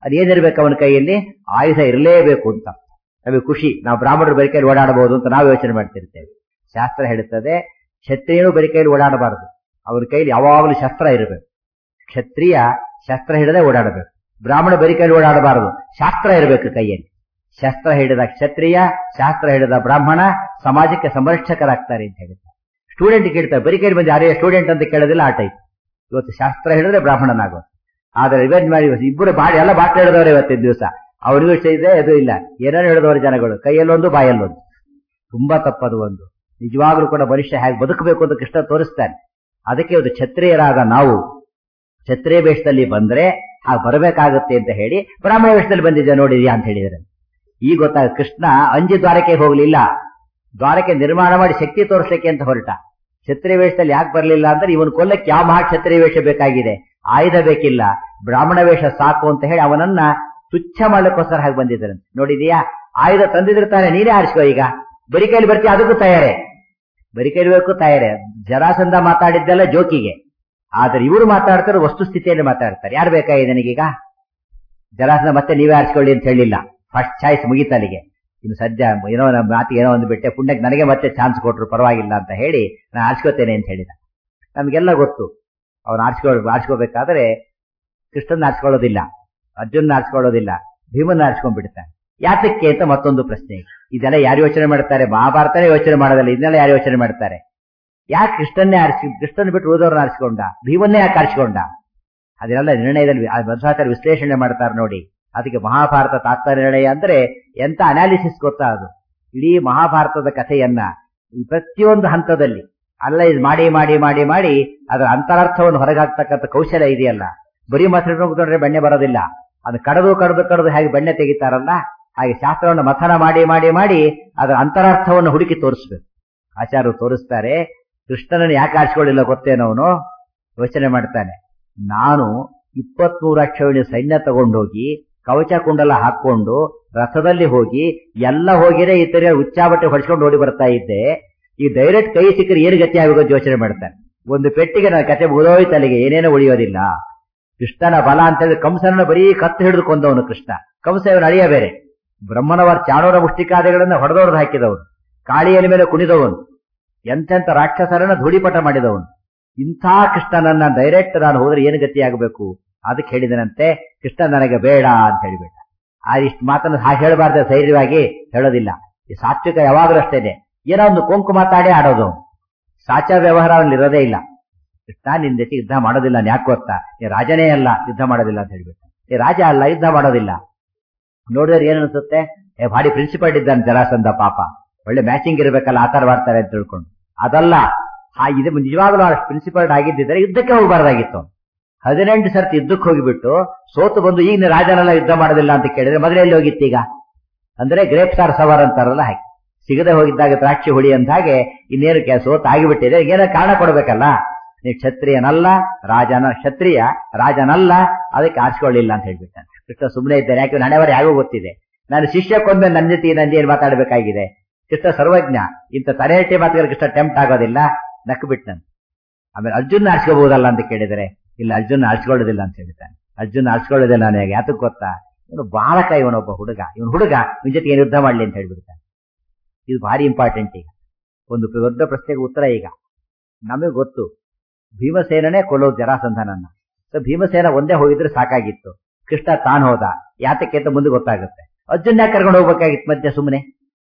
ಅದೇನಿರ್ಬೇಕು ಅವನ ಕೈಯಲ್ಲಿ? ಆಯುಧ ಇರಲೇಬೇಕು ಅಂತ. ನಮಗೆ ಖುಷಿ, ನಾವು ಬ್ರಾಹ್ಮಣರು ಬರಿ ಕೈಯಲ್ಲಿ ಓಡಾಡಬಹುದು ಅಂತ ನಾವು ಯೋಚನೆ ಮಾಡ್ತಿರ್ತೇವೆ. ಶಾಸ್ತ್ರ ಹೇಳುತ್ತದೆ ಕ್ಷತ್ರಿಯನು ಬರಿ ಕೈಯಲ್ಲಿ ಓಡಾಡಬಾರದು, ಅವನ ಕೈಲಿ ಯಾವಾಗಲೂ ಶಸ್ತ್ರ ಇರಬೇಕು. ಕ್ಷತ್ರಿಯ ಶಸ್ತ್ರ ಹಿಡದೆ ಓಡಾಡಬೇಕು. ಬ್ರಾಹ್ಮಣ ಬರಿ ಕೈಯಲ್ಲಿ ಓಡಾಡಬಾರದು, ಶಾಸ್ತ್ರ ಇರಬೇಕು ಕೈಯಲ್ಲಿ. ಶಸ್ತ್ರ ಹಿಡಿದ ಕ್ಷತ್ರಿಯ, ಶಾಸ್ತ್ರ ಹಿಡಿದ ಬ್ರಾಹ್ಮಣ ಸಮಾಜಕ್ಕೆ ಸಂರಕ್ಷಕರಾಗ್ತಾರೆ ಅಂತ ಹೇಳ್ತಾರೆ. ಸ್ಟೂಡೆಂಟ್ ಕೇಳ್ತಾರೆ, ಬರಿ ಕೈಲಿ ಬಂದು ಯಾರೇ ಸ್ಟೂಡೆಂಟ್ ಅಂತ ಕೇಳೋದಿಲ್ಲ. ಆ ಟೈಪ್ ಇವತ್ತು ಶಾಸ್ತ್ರ ಹಿಡಿದ್ರೆ ಬ್ರಾಹ್ಮಣನಾಗೋದು. ಆದ್ರೆ ರಿವೆಂಜ್ ಮಾಡಿ ಇಬ್ಬರು ಬಾಡಿ ಎಲ್ಲ ಬಾಟ್ಲು ಹಿಡಿದವ್ರೆ ಇವತ್ತಿನ ದಿವಸ. ಅವ್ರಿಗೂ ಇದೆ ಅದು ಇಲ್ಲ, ಏನೇನು ಹಿಡಿದವರು ಜನಗಳು, ಕೈಯಲ್ಲೊಂದು ಬಾಯಲ್ಲೊಂದು. ತುಂಬಾ ತಪ್ಪದು. ಒಂದು ನಿಜವಾಗ್ಲೂ ಕೂಡ ಮನುಷ್ಯ ಹೇಗೆ ಬದುಕಬೇಕು ಅಂತ ಕೃಷ್ಣ ತೋರಿಸ್ತಾನೆ. ಅದಕ್ಕೆ ಒಂದು ಕ್ಷತ್ರಿಯರಾದ ನಾವು ಕ್ಷತ್ರಿಯ ವೇಷದಲ್ಲಿ ಬಂದ್ರೆ ಹಾಗೆ ಬರಬೇಕಾಗುತ್ತೆ ಅಂತ ಹೇಳಿ ಬ್ರಾಹ್ಮಣ ವೇಷದಲ್ಲಿ ಬಂದಿದ್ದೆ ನೋಡಿದ್ಯಾ ಅಂತ ಹೇಳಿದ್ರೆ ಈಗ ಗೊತ್ತಾಗ. ಕೃಷ್ಣ ಅಂಜಿ ದ್ವಾರಕ್ಕೆ ಹೋಗ್ಲಿಲ್ಲ, ದ್ವಾರಕ್ಕೆ ನಿರ್ಮಾಣ ಮಾಡಿ ಶಕ್ತಿ ತೋರಿಸ್ಲಿಕ್ಕೆ ಅಂತ ಹೊರಟ. ಕ್ಷತ್ರಿಯ ವೇಷದಲ್ಲಿ ಯಾಕೆ ಬರಲಿಲ್ಲ ಅಂದ್ರೆ ಇವನು ಕೊಲ್ಲಕ್ಕೆ ಯಾವ ಮಹಾ ಕ್ಷತ್ರಿಯ ವೇಷ ಬೇಕಾಗಿದೆ, ಆಯುಧ ಬೇಕಿಲ್ಲ, ಬ್ರಾಹ್ಮಣ ವೇಷ ಸಾಕು ಅಂತ ಹೇಳಿ ಅವನನ್ನ ತುಚ್ಛ ಮಾಡ್ಲಿಕ್ಕೋಸ್ಕರ ಹಾಗೆ ಬಂದಿದ್ದಾರೆ. ನೋಡಿದೀಯಾ, ಆಯುಧ ತಂದಿದ್ರೆ ನೀನೇ ಆರಿಸ್ಕೋ. ಈಗ ಬರಿ ಕೈಲಿ ಬರ್ತೀಯ, ಅದಕ್ಕೂ ತಯಾರೇ, ಬರಿ ಕೈಲಿಬೇಕು ತಯಾರೇ. ಜರಾಸಂಧ ಮಾತಾಡಿದ್ದೆಲ್ಲ ಜೋಕಿಗೆ, ಆದ್ರೆ ಇವರು ಮಾತಾಡ್ತಾರೆ ವಸ್ತುಸ್ಥಿತಿಯಲ್ಲಿ ಮಾತಾಡ್ತಾರೆ. ಯಾರು ಬೇಕಾಗಿದೆ ನನಗೀಗ? ಜರಾಸಂಧ ಮತ್ತೆ ನೀವೇ ಆರಿಸ್ಕೊಳ್ಳಿ ಅಂತ ಹೇಳಿಲ್ಲ, ಫಸ್ಟ್ ಚಾಯ್ಸ್ ಮುಗಿತಲ್ಲಿಗೆ. ಇನ್ನು ಸದ್ಯ ಏನೋ ನಮ್ಮ ಮಾತಿಗೆ ಏನೋ ಒಂದು ಬಿಟ್ಟೆ, ಪುಣ್ಯಕ್ಕೆ ನನಗೆ ಮತ್ತೆ ಚಾನ್ಸ್ ಕೊಟ್ರು ಪರವಾಗಿಲ್ಲ ಅಂತ ಹೇಳಿ ನಾನು ಆರಿಸ್ಕೋತೇನೆ ಅಂತ ಹೇಳಿದ. ನಮ್ಗೆಲ್ಲ ಗೊತ್ತು ಅವ್ನು ಆರಿಸ್ಕೊ ಆರಿಸ್ಕೋಬೇಕಾದ್ರೆ ಕೃಷ್ಣನ್ ಆರಿಸ್ಕೊಳ್ಳೋದಿಲ್ಲ, ಅರ್ಜುನ್ ಆರಿಸ್ಕೊಳ್ಳೋದಿಲ್ಲ, ಭೀಮನ್ ಆರಿಸ್ಕೊಂಡ್ಬಿಡ್ತಾನೆ. ಯಾತಕ್ಕೆ ಅಂತ ಮತ್ತೊಂದು ಪ್ರಶ್ನೆ. ಇದೆಲ್ಲ ಯಾರು ಯೋಚನೆ ಮಾಡ್ತಾರೆ? ಮಹಾಭಾರತನೇ ಯೋಚನೆ ಮಾಡೋದಿಲ್ಲ, ಇದನ್ನೆಲ್ಲ ಯಾರು ಯೋಚನೆ ಮಾಡ್ತಾರೆ? ಯಾಕೆ ಕೃಷ್ಣನ್ನೇ ಆರಿಸಿ, ಕೃಷ್ಣನ್ ಬಿಟ್ಟು ಉಳಿದವ್ರನ್ನ ಆರಿಸಿಕೊಂಡ, ಭೀಮನ್ನೇ ಯಾಕೆ ಆರಿಸಿಕೊಂಡ? ಅದನ್ನೆಲ್ಲ ನಿರ್ಣಯದಲ್ಲಿ ಮಧ್ವಾಚಾರ್ಯ ವಿಶ್ಲೇಷಣೆ ಮಾಡ್ತಾರೆ ನೋಡಿ. ಅದಕ್ಕೆ ಮಹಾಭಾರತ ತಾತ್ಪರ್ಯ ನಿರ್ಣಯ ಅಂದ್ರೆ ಎಂತ ಅನಾಲಿಸಿಸ್ ಗೊತ್ತಾ ಅದು. ಇಡೀ ಮಹಾಭಾರತದ ಕಥೆಯನ್ನ ಪ್ರತಿಯೊಂದು ಹಂತದಲ್ಲಿ ಅನಲೈಸ್ ಮಾಡಿ ಮಾಡಿ ಮಾಡಿ ಮಾಡಿ ಅದರ ಅಂತರಾರ್ಥವನ್ನು ಹೊರಗಾಗ್ತಕ್ಕಂಥ ಕೌಶಲ್ಯ ಇದೆಯಲ್ಲ. ಬರೀ ಮಾತ್ರ ಕೂತ್ಕೊಂಡ್ರೆ ಬೆಣ್ಣೆ ಬರೋದಿಲ್ಲ, ಅದು ಕಡದು ಕಡದು ಕಡದು ಹೇಗೆ ಬೆಣ್ಣೆ ತೆಗಿತಾರಲ್ಲ ಹಾಗೆ ಶಾಸ್ತ್ರವನ್ನು ಮಥನ ಮಾಡಿ ಮಾಡಿ ಮಾಡಿ ಅದರ ಅಂತರಾರ್ಥವನ್ನು ಹುಡುಕಿ ತೋರಿಸ್ಬೇಕು. ಆಚಾರ್ಯರು ತೋರಿಸ್ತಾರೆ. ಕೃಷ್ಣನನ್ನು ಯಾಕೆ ಆರಿಸಿಕೊಳ್ಳಿಲ್ಲ ಗೊತ್ತೇನವನು ಯೋಚನೆ ಮಾಡ್ತಾನೆ. ನಾನು ಇಪ್ಪತ್ಮೂರು ಅಕ್ಷೋಹಿಣಿ ಸೈನ್ಯ ತಗೊಂಡೋಗಿ ಕವಚ ಕುಂಡಲ ಹಾಕೊಂಡು ರಥದಲ್ಲಿ ಹೋಗಿ ಎಲ್ಲ ಹೋಗಿರೇ ಇತರ ಉಚ್ಚಾಬಟ್ಟೆ ಹೊಡ್ಸ್ಕೊಂಡು ಓಡಿ ಬರ್ತಾ ಇದ್ದೆ. ಈ ಡೈರೆಕ್ಟ್ ಕೈ ಸಿಕ್ಕರೆ ಏನು ಗತಿ ಆಗೋದು ಯೋಚನೆ ಮಾಡ್ತಾನೆ. ಒಂದು ಪೆಟ್ಟಿಗೆ ನನ್ನ ಕತೆ ಮುಗಿದೋಯ್ತು, ಅಲ್ಲಿಗೆ ಏನೇನೋ ಉಳಿಯೋದಿಲ್ಲ. ಕೃಷ್ಣನ ಬಲ ಅಂತ ಹೇಳಿ ಕಂಸನ ಬರೀ ಕತ್ತು ಹಿಡಿದು ಕೊಂದವನು ಕೃಷ್ಣ. ಕಂಸ ಇವನು ಅಳಿಯ ಬೇರೆ, ಬ್ರಹ್ಮನವರ ಚಾಣೂರ ಮುಷ್ಟಿಕಾದಿಗಳನ್ನ ಹೊಡೆದವ್ರದ್ದು ಹಾಕಿದವನು, ಕಾಳಿಯನ ಮೇಲೆ ಕುಣಿದವನು, ಎಂತೆಂತ ರಾಕ್ಷಸರನ್ನ ಧೂಳಿಪಟ ಮಾಡಿದವನು. ಇಂಥ ಕೃಷ್ಣನನ್ನ ಡೈರೆಕ್ಟ್ ನಾನು ಹೋದ್ರೆ ಏನು ಗತಿ ಆಗಬೇಕು? ಅದಕ್ಕೆ ಹೇಳಿದನಂತೆ, ಕೃಷ್ಣ ನನಗೆ ಬೇಡ ಅಂತ ಹೇಳಿಬಿಟ್ಟ. ಆ ಇಷ್ಟು ಮಾತನ್ನು ಹಾಗೆ ಹೇಳಬಾರ್ದು, ಧೈರ್ಯವಾಗಿ ಹೇಳೋದಿಲ್ಲ. ಈ ಸಾತ್ವಿಕ ಯಾವಾಗಲೂ ಅಷ್ಟೇನೆ, ಏನೋ ಒಂದು ಕೊಂಕು ಮಾತಾಡಿ ಆಡೋದು, ಸಾಚ ವ್ಯವಹಾರ ಅವನಲ್ಲಿ ಇರೋದೇ ಇಲ್ಲ. ಕೃಷ್ಣ ನಿನ್ ಜೊತೆ ಯುದ್ಧ ಮಾಡೋದಿಲ್ಲ, ಯಾಕೆ ಗೊತ್ತಾ? ಈ ರಾಜನೇ ಅಲ್ಲ, ಯುದ್ಧ ಮಾಡೋದಿಲ್ಲ ಅಂತ ಹೇಳ್ಬಿಟ್ಟು. ಈ ರಾಜ ಅಲ್ಲ, ಯುದ್ಧ ಮಾಡೋದಿಲ್ಲ. ನೋಡಿದ್ರೆ ಏನ್ ಅನ್ಸುತ್ತೆ, ಏ ಭಾರಿ ಪ್ರಿನ್ಸಿಪಲ್ ಇದ್ದಾನೆ ಜರಾಸಂಧ, ಪಾಪ ಒಳ್ಳೆ ಮ್ಯಾಚಿಂಗ್ ಇರ್ಬೇಕಲ್ಲ, ಆತರ ಮಾಡ್ತಾರೆ ಅಂತ ತಿಳ್ಕೊಂಡು. ಅದಲ್ಲ, ಆ ಇದು ನಿಜವಾಗ್ಲೂ ಅಷ್ಟು ಪ್ರಿನ್ಸಿಪಲ್ ಆಗಿದ್ದಿದ್ರೆ ಯುದ್ಧಕ್ಕೆ ಹೋಗಬಾರ್ದಾಗಿತ್ತು. ಹದಿನೆಂಟು ಸರ್ತಿ ಯುದ್ಧಕ್ಕೆ ಹೋಗಿಬಿಟ್ಟು ಸೋತು ಬಂದು ಈಗ ರಾಜನೆಲ್ಲ ಯುದ್ಧ ಮಾಡೋದಿಲ್ಲ ಅಂತ ಕೇಳಿದ್ರೆ ಮೊದಲೇ ಹೋಗಿತ್ತೀಗ. ಅಂದ್ರೆ ಗ್ರೇಪ್ಸ್ ಆರ್ ಸವರ್ ಅಂತಾರಲ್ಲ ಹಾಗೆ, ಸಿಗದೆ ಹೋಗಿದ್ದಾಗ ದ್ರಾಕ್ಷಿ ಹುಳಿ ಅಂತ ಹಾಗೆ ಇನ್ನೇನು ಸೋತ್ ಆಗಿಬಿಟ್ಟಿದೆ, ಏನೋ ಕಾರಣ ಕೊಡ್ಬೇಕಲ್ಲ. ನೀವು ಕ್ಷತ್ರಿಯನಲ್ಲ, ರಾಜನ ಕ್ಷತ್ರಿಯ ರಾಜನಲ್ಲ, ಅದಕ್ಕೆ ಆರಿಸಿಕೊಳ್ಳಿಲ್ಲ ಅಂತ ಹೇಳ್ಬಿಟ್ಟಾನೆ. ಕೃಷ್ಣ ಸುಮ್ಮನೆ ಇದ್ದಾನೆ, ಯಾಕೆ ಹಣೆವರ ಯಾರಿಗೂ ಗೊತ್ತಿದೆ. ನಾನು ಶಿಷ್ಯ ಕೊಂದ ನನ್ನ ಜೊತೆ ನಂದು ಏನ್ ಮಾತಾಡಬೇಕಾಗಿದೆ? ಕೃಷ್ಣ ಸರ್ವಜ್ಞ, ಇಂಥ ತಲೆಹಟ್ಟಿ ಮಾತುಗಳು ಕೃಷ್ಣ ಟೆಂಪ್ಟ್ ಆಗೋದಿಲ್ಲ, ನಕ್ಕು ಬಿಟ್ಟನು. ಆಮೇಲೆ ಅರ್ಜುನ್ ಆರಿಸ್ಕೋಬಹುದಲ್ಲ ಅಂತ ಕೇಳಿದರೆ, ಇಲ್ಲ ಅರ್ಜುನ್ ಆರಿಸ್ಕೊಳ್ಳೋದಿಲ್ಲ ಅಂತ ಹೇಳ್ತಾನೆ. ಅರ್ಜುನ್ ಆರಿಸ್ಕೊಳ್ಳೋದಿಲ್ಲ ನನಗೆ, ಯಾತಕ್ಕೆ ಗೊತ್ತಾ? ಇವನು ಬಾಲಕ, ಇವನೊಬ್ಬ ಹುಡುಗ, ಇವನು ಹುಡುಗ ಇವನ್ ಜೊತೆ ಏನು ಯುದ್ಧ ಮಾಡ್ಲಿ ಅಂತ ಹೇಳ್ಬಿಡ್ತಾನೆ. ಇದು ಭಾರಿ ಇಂಪಾರ್ಟೆಂಟ್. ಈಗ ಒಂದು ದೊಡ್ಡ ಪ್ರಶ್ನೆಗೆ ಉತ್ತರ. ಈಗ ನಮಗೆ ಗೊತ್ತು ಭೀಮಸೇನನೇ ಕೊಲ್ಲೋದು ಜರಾಸಂಧನನ್ನ. ಸೊ ಭೀಮಸೇನ ಒಂದೇ ಹೋಗಿದ್ರೆ ಸಾಕಾಗಿತ್ತು, ಕೃಷ್ಣ ತಾನು ಹೋದ, ಯಾತಕ್ಕೆ ಅಂತ ಮುಂದೆ ಗೊತ್ತಾಗುತ್ತೆ. ಅರ್ಜುನ್ ಯಾಕೆ ಕರ್ಕೊಂಡು ಹೋಗ್ಬೇಕಾಗಿತ್ತು ಮಧ್ಯೆ? ಸುಮ್ಮನೆ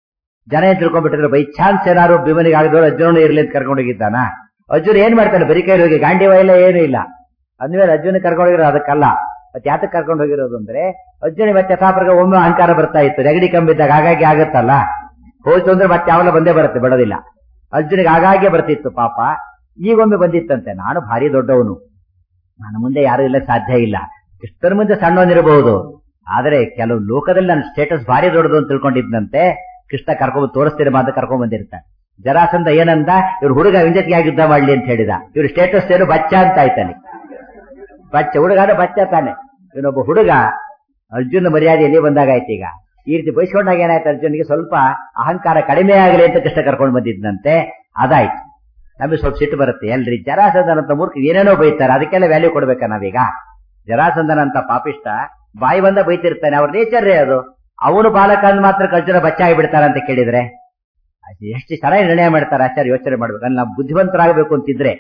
ಜನ ಏನ್ ತಿಳ್ಕೊಂಡ್ಬಿಟ್ಟಿದ್ರೆ ಬೈ ಚಾನ್ಸ್ ಏನಾದ್ರು ಭೀಮನಿಗೆ ಆಗಿದ್ರು ಅರ್ಜುನ ಇರ್ಲಿ ಅಂತ ಕರ್ಕೊಂಡು ಹೋಗಿದ್ದಾನ. ಅರ್ಜುನ್ ಏನ್ ಮಾಡ್ತಾನೆ? ಬರೀ ಕೈಲಿ ಹೋಗಿ ಗಾಂಡಿ ವೈಲ ಏನೂ ಇಲ್ಲ. ಅಂದ್ಮೇಲೆ ಅರ್ಜುನ ಕರ್ಕೊಂಡು ಹೋಗಿರೋ ಅದಕ್ಕಲ್ಲ. ಮತ್ತೆ ಯಾತಕ್ಕೆ ಕರ್ಕೊಂಡು ಹೋಗಿರೋದು ಅಂದ್ರೆ ಅರ್ಜುನ ಮತ್ತೆ ಯಥಾಪ್ರಗ ಒಮ್ಮೆ ಅಹಂಕಾರ ಬರ್ತಾ ಇತ್ತು, ನೆಗಡಿ ಕಂಬಿದ್ದಾಗ ಹಾಗಾಗಿ ಆಗುತ್ತಲ್ಲ, ಹೋಯ್ತು ಅಂದ್ರೆ ಮತ್ತೆ ಯಾವಲ್ಲ ಬಂದೇ ಬರುತ್ತೆ, ಬಿಡೋದಿಲ್ಲ. ಅರ್ಜುನಿಗೆ ಆಗಾಗ್ಗೆ ಬರ್ತಿತ್ತು ಪಾಪ. ಈಗೊಮ್ಮೆ ಬಂದಿತ್ತಂತೆ, ನಾನು ಭಾರಿ ದೊಡ್ಡವನು, ನನ್ನ ಮುಂದೆ ಯಾರು ಇಲ್ಲ, ಸಾಧ್ಯ ಇಲ್ಲ. ಕೃಷ್ಣನ ಮುಂದೆ ಸಣ್ಣವನಿರಬಹುದು, ಆದ್ರೆ ಕೆಲವು ಲೋಕದಲ್ಲಿ ನನ್ನ ಸ್ಟೇಟಸ್ ಭಾರಿ ದೊಡ್ಡದು ಅಂತ ತಿಳ್ಕೊಂಡಿದ್ದಂತೆ. ಕೃಷ್ಣ ಕರ್ಕೊಂಡ್ ತೋರಿಸ್ತೀರ ಮಾತು ಕರ್ಕೊಂಡ್ ಬಂದಿರ್ತಾನೆ. ಜರಾಸಂಧ ಏನಂದ, ಇವ್ರು ಹುಡುಗ ವಿಂಜತಿಗೆ ಯುದ್ಧ ಮಾಡ್ಲಿ ಅಂತ ಹೇಳಿದ. ಇವ್ರ ಸ್ಟೇಟಸ್ ಏನು ಬಚ್ಚ ಅಂತ ಆಯ್ತಾನೆ. ಬಚ್ಚ ಹುಡುಗಾದ್ರೆ ಬಚ್ಚ ತಾನೆ. ಇವನೊಬ್ಬ ಹುಡುಗ ಅರ್ಜುನ ಮರ್ಯಾದೆಯಲ್ಲಿ ಬಂದಾಗಾಯ್ತು. ಈಗ ಈ ರೀತಿ ಬಯಸ್ಕೊಂಡಾಗ ಏನಾಯ್ತು, ಅರ್ಜುನಿಗೆ ಸ್ವಲ್ಪ ಅಹಂಕಾರ ಕಡಿಮೆ ಆಗಲಿ ಅಂತ ಕೃಷ್ಣ ಕರ್ಕೊಂಡು ಬಂದಿದ್ದಂತೆ. ಅದಾಯ್ತು. ನಮಗೆ ಸ್ವಲ್ಪ ಸಿಟ್ಟು ಬರುತ್ತೆ, ಎಲ್ರಿ ಜರಾಸಂಧನಂತ ಮೂರ್ಖ ಏನೇನೋ ಬೈತಾರೆ, ಅದಕ್ಕೆಲ್ಲ ವ್ಯಾಲ್ಯೂ ಕೊಡ್ಬೇಕಾ ನಾವೀಗ? ಜರಾಸಂಧನಂತ ಪಾಪಿಷ್ಟ ಬಾಯಿ ಬಂದ ಬೈತಿರ್ತಾನೆ, ಅವ್ರ ನೇಚರೇ ಅದು. ಅವನು ಬಾಲಕ ಅಂದ್ ಮಾತ್ರ ಅರ್ಜುನ ಬಚ್ಚಾಗಿ ಬಿಡ್ತಾರ ಅಂತ ಕೇಳಿದ್ರೆ ಎಷ್ಟು ಚೆನ್ನಾಗಿ ನಿರ್ಣಯ ಮಾಡ್ತಾರೆ ಆಚಾರ್ಯ. ಯೋಚನೆ ಮಾಡ್ಬೇಕು. ಅಲ್ಲಿ ನಾವು ಬುದ್ಧಿವಂತರಾಗಬೇಕು ಅಂತಿದ್ರೆ,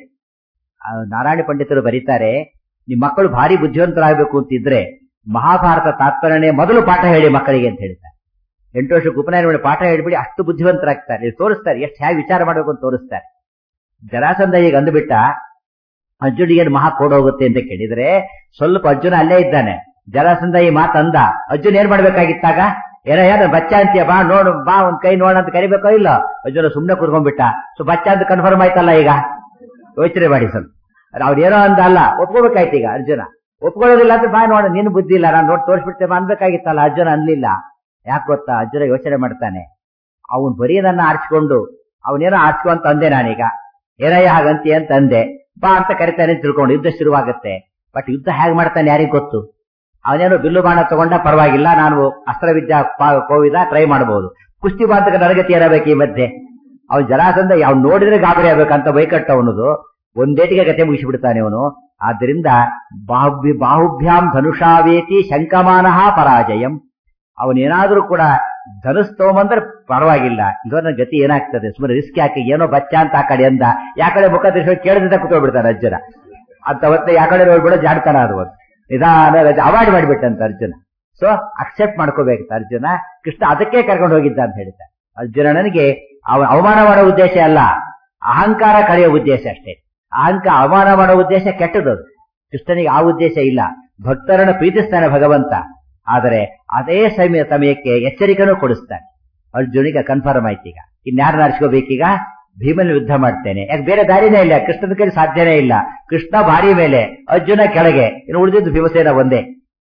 ನಾರಾಯಣ ಪಂಡಿತರು ಬರೀತಾರೆ, ನಿಮ್ ಮಕ್ಕಳು ಭಾರಿ ಬುದ್ಧಿವಂತರಾಗಬೇಕು ಅಂತಿದ್ರೆ ಮಹಾಭಾರತ ತಾತ್ಪರ್ಯನೇ ಮೊದಲು ಪಾಠ ಹೇಳಿ ಮಕ್ಕಳಿಗೆ ಅಂತ ಹೇಳ್ತಾರೆ. ಎಂಟು ವರ್ಷಕ್ಕೆ ಉಪನಯನ ಮಾಡಿ ಪಾಠ ಹೇಳ್ಬಿಡಿ, ಅಷ್ಟು ಬುದ್ಧಿವಂತರಾಗ್ತಾರೆ. ತೋರಿಸ್ತಾರೆ ಎಷ್ಟು ಹೇಗೆ ವಿಚಾರ ಮಾಡಬೇಕು ಅಂತ ತೋರಿಸ್ತಾರೆ. ಜರಾಸಂಧ ಈಗ ಅಂದುಬಿಟ್ಟ ಅರ್ಜುನಿಗೆ ಮಹಾ ಕೋಡೋಗುತ್ತೆ ಅಂತ ಕೇಳಿದ್ರೆ ಸ್ವಲ್ಪ ಅರ್ಜುನ ಅಲ್ಲೇ ಇದ್ದಾನೆ. ಜರಾಸಂಧ ಈ ಮಾತು ಅಂದ, ಅರ್ಜುನ್ ಏನ್ ಮಾಡ್ಬೇಕಾಗಿತ್ತಾಗ? ಏನೋ ಯಾರು ಬಚ್ಚ ಅಂತೀಯ, ಬಾ ನೋಡು, ಬಾ ಒಂದ್ ಕೈ ನೋಡ ಅಂತ ಕರಿಬೇಕೋ ಇಲ್ಲ. ಅರ್ಜುನ ಸುಮ್ನೆ ಕುರ್ಕೊಂಡ್ಬಿಟ್ಟ. ಸೊ ಬಚ್ಚ ಅಂತ ಕನ್ಫರ್ಮ್ ಆಯ್ತಲ್ಲ. ಈಗ ಯೋಚನೆ ಮಾಡಿ ಸ್ವಲ್ಪ. ಅವ್ರೇನೋ ಅಂದ ಅಲ್ಲ, ಒಪ್ಕೋಬೇಕಾಯ್ತು. ಈಗ ಅರ್ಜುನ ಒಪ್ಕೊಳ್ಳೋದಿಲ್ಲ ಅಂದ್ರೆ ಬಾ ನೋಡ, ನೀನು ಬುದ್ಧಿ ಇಲ್ಲ, ನಾನು ನೋಡಿ ತೋರಿಸ್ಬಿಡ್ತೇವೆ ಅನ್ಬೇಕಾಗಿತ್ತಲ್ಲ. ಅರ್ಜುನ ಅನ್ಲಿಲ್ಲ. ಯಾಕೆ ಗೊತ್ತಾ? ಅರ್ಜುನ ಯೋಚನೆ ಮಾಡ್ತಾನೆ, ಅವನ್ ಬರೀ ನನ್ನ ಆರಿಸ್ಕೊಂಡು ಅವನೇನೋ ಆರಿಸ್ಕೊ ಅಂತ ಅಂದೆ ನಾನೀಗ. ಏನಯ್ಯ ಹಾಗಂತಿ ಅಂತ ಅಂದೆ, ಬಾ ಅಂತ ಕರಿತಾನೆ ತಿಳ್ಕೊಂಡು ಯುದ್ಧ ಶುರುವಾಗುತ್ತೆ. ಬಟ್ ಯುದ್ಧ ಹೇಗೆ ಮಾಡ್ತಾನೆ ಯಾರಿಗ್ ಗೊತ್ತು? ಅವನೇನೋ ಬಿಲ್ಲು ಬಾಣ ತಗೊಂಡ ಪರವಾಗಿಲ್ಲ, ನಾನು ಅಸ್ತ್ರವಿದ್ಯಾ ಕೋವಿದ ಟ್ರೈ ಮಾಡಬಹುದು. ಕುಸ್ತಿ ಬಾಂತಕ ನರಗತಿ ಇರಬೇಕು ಈ ಮಧ್ಯೆ. ಅವ್ನು ಜರಾಸಂಧ ಅವ್ನು ನೋಡಿದ್ರೆ ಗಾಬರಿ ಆಗ್ಬೇಕಂತ ಬೈಕಟ್ಟ ಅವನದು ಒಂದೇಟಿಗೆ ಗತೆ ಮುಗಿಸಿಬಿಡ್ತಾನೆ ಅವನು. ಆದ್ರಿಂದ ಬಾಹುಭ್ಯ ಬಾಹುಭ್ಯಾಂ ಧನುಷಾವೇತಿ ಶಂಕಮಾನಃ ಪರಾಜಯಂ. ಅವನೇನಾದ್ರೂ ಕೂಡ ಧನುಸ್ ತಗೊಂಬಂದ್ರೆ ಪರವಾಗಿಲ್ಲ, ಇವನ ಗತಿ ಏನಾಗ್ತದೆ, ಸುಮ್ಮನೆ ರಿಸ್ಕ್ ಯಾಕೆ, ಏನೋ ಬಚ್ಚ ಅಂತ ಆ ಕಡೆ ಅಂದ, ಯಾಕಡೆ ಮುಖ ತಿರ್ಸೋ ಕೇಳದಿಂದ ಕೂತ್ಕೊಳ್ಬಿಡ್ತಾನೆ ಅರ್ಜುನ. ಅಂತ ಹೊತ್ತೆ ಯಾಕಡೆ ನೋಡ್ಬಿಡೋ ಜಾಡ್ತಾನ ಅದು ಒಂದು ನಿಧಾನ ಅವಾಯ್ಡ್ ಮಾಡಿಬಿಟ್ಟಂತ ಅರ್ಜುನ. ಸೊ ಅಕ್ಸೆಪ್ಟ್ ಮಾಡ್ಕೋಬೇಕು ಅರ್ಜುನ. ಕೃಷ್ಣ ಅದಕ್ಕೆ ಕರ್ಕೊಂಡು ಹೋಗಿದ್ದ ಅಂತ ಹೇಳ್ತಾರೆ. ಅರ್ಜುನ ನನಗೆ ಅವ ಅವಮಾನ ಮಾಡೋ ಉದ್ದೇಶ ಅಲ್ಲ, ಅಹಂಕಾರ ಕಳೆಯೋ ಉದ್ದೇಶ ಅಷ್ಟೇ. ಅಹಂಕಾರ ಅವಮಾನ ಮಾಡೋ ಉದ್ದೇಶ ಕೆಟ್ಟದ್ದು. ಕೃಷ್ಣನಿಗೆ ಆ ಉದ್ದೇಶ ಇಲ್ಲ. ಭಕ್ತರನ್ನು ಪ್ರೀತಿಸ್ತಾನೆ ಭಗವಂತ, ಆದರೆ ಅದೇ ಸಮಯ ಸಮಯಕ್ಕೆ ಎಚ್ಚರಿಕೆನೂ ಕೊಡಿಸ್ತಾನೆ. ಅರ್ಜುನಿಗೆ ಕನ್ಫರ್ಮ್ ಆಯ್ತು. ಈಗ ಇನ್ಯಾರನ್ನ ಆರಿಸ್ಕೋಬೇಕೀಗ? ಭೀಮನ ಯುದ್ಧ ಮಾಡ್ತೇನೆ. ಯಾಕೆ ಬೇರೆ ದಾರಿನೇ ಇಲ್ಲ, ಕೃಷ್ಣನ ಕೈ ಸಾಧ್ಯನೇ ಇಲ್ಲ. ಕೃಷ್ಣ ಭಾರಿ ಮೇಲೆ, ಅರ್ಜುನ ಕೆಳಗೆ, ಇನ್ನು ಉಳಿದಿದ್ದು ಭೀಮಸೇನ ಒಂದೇ.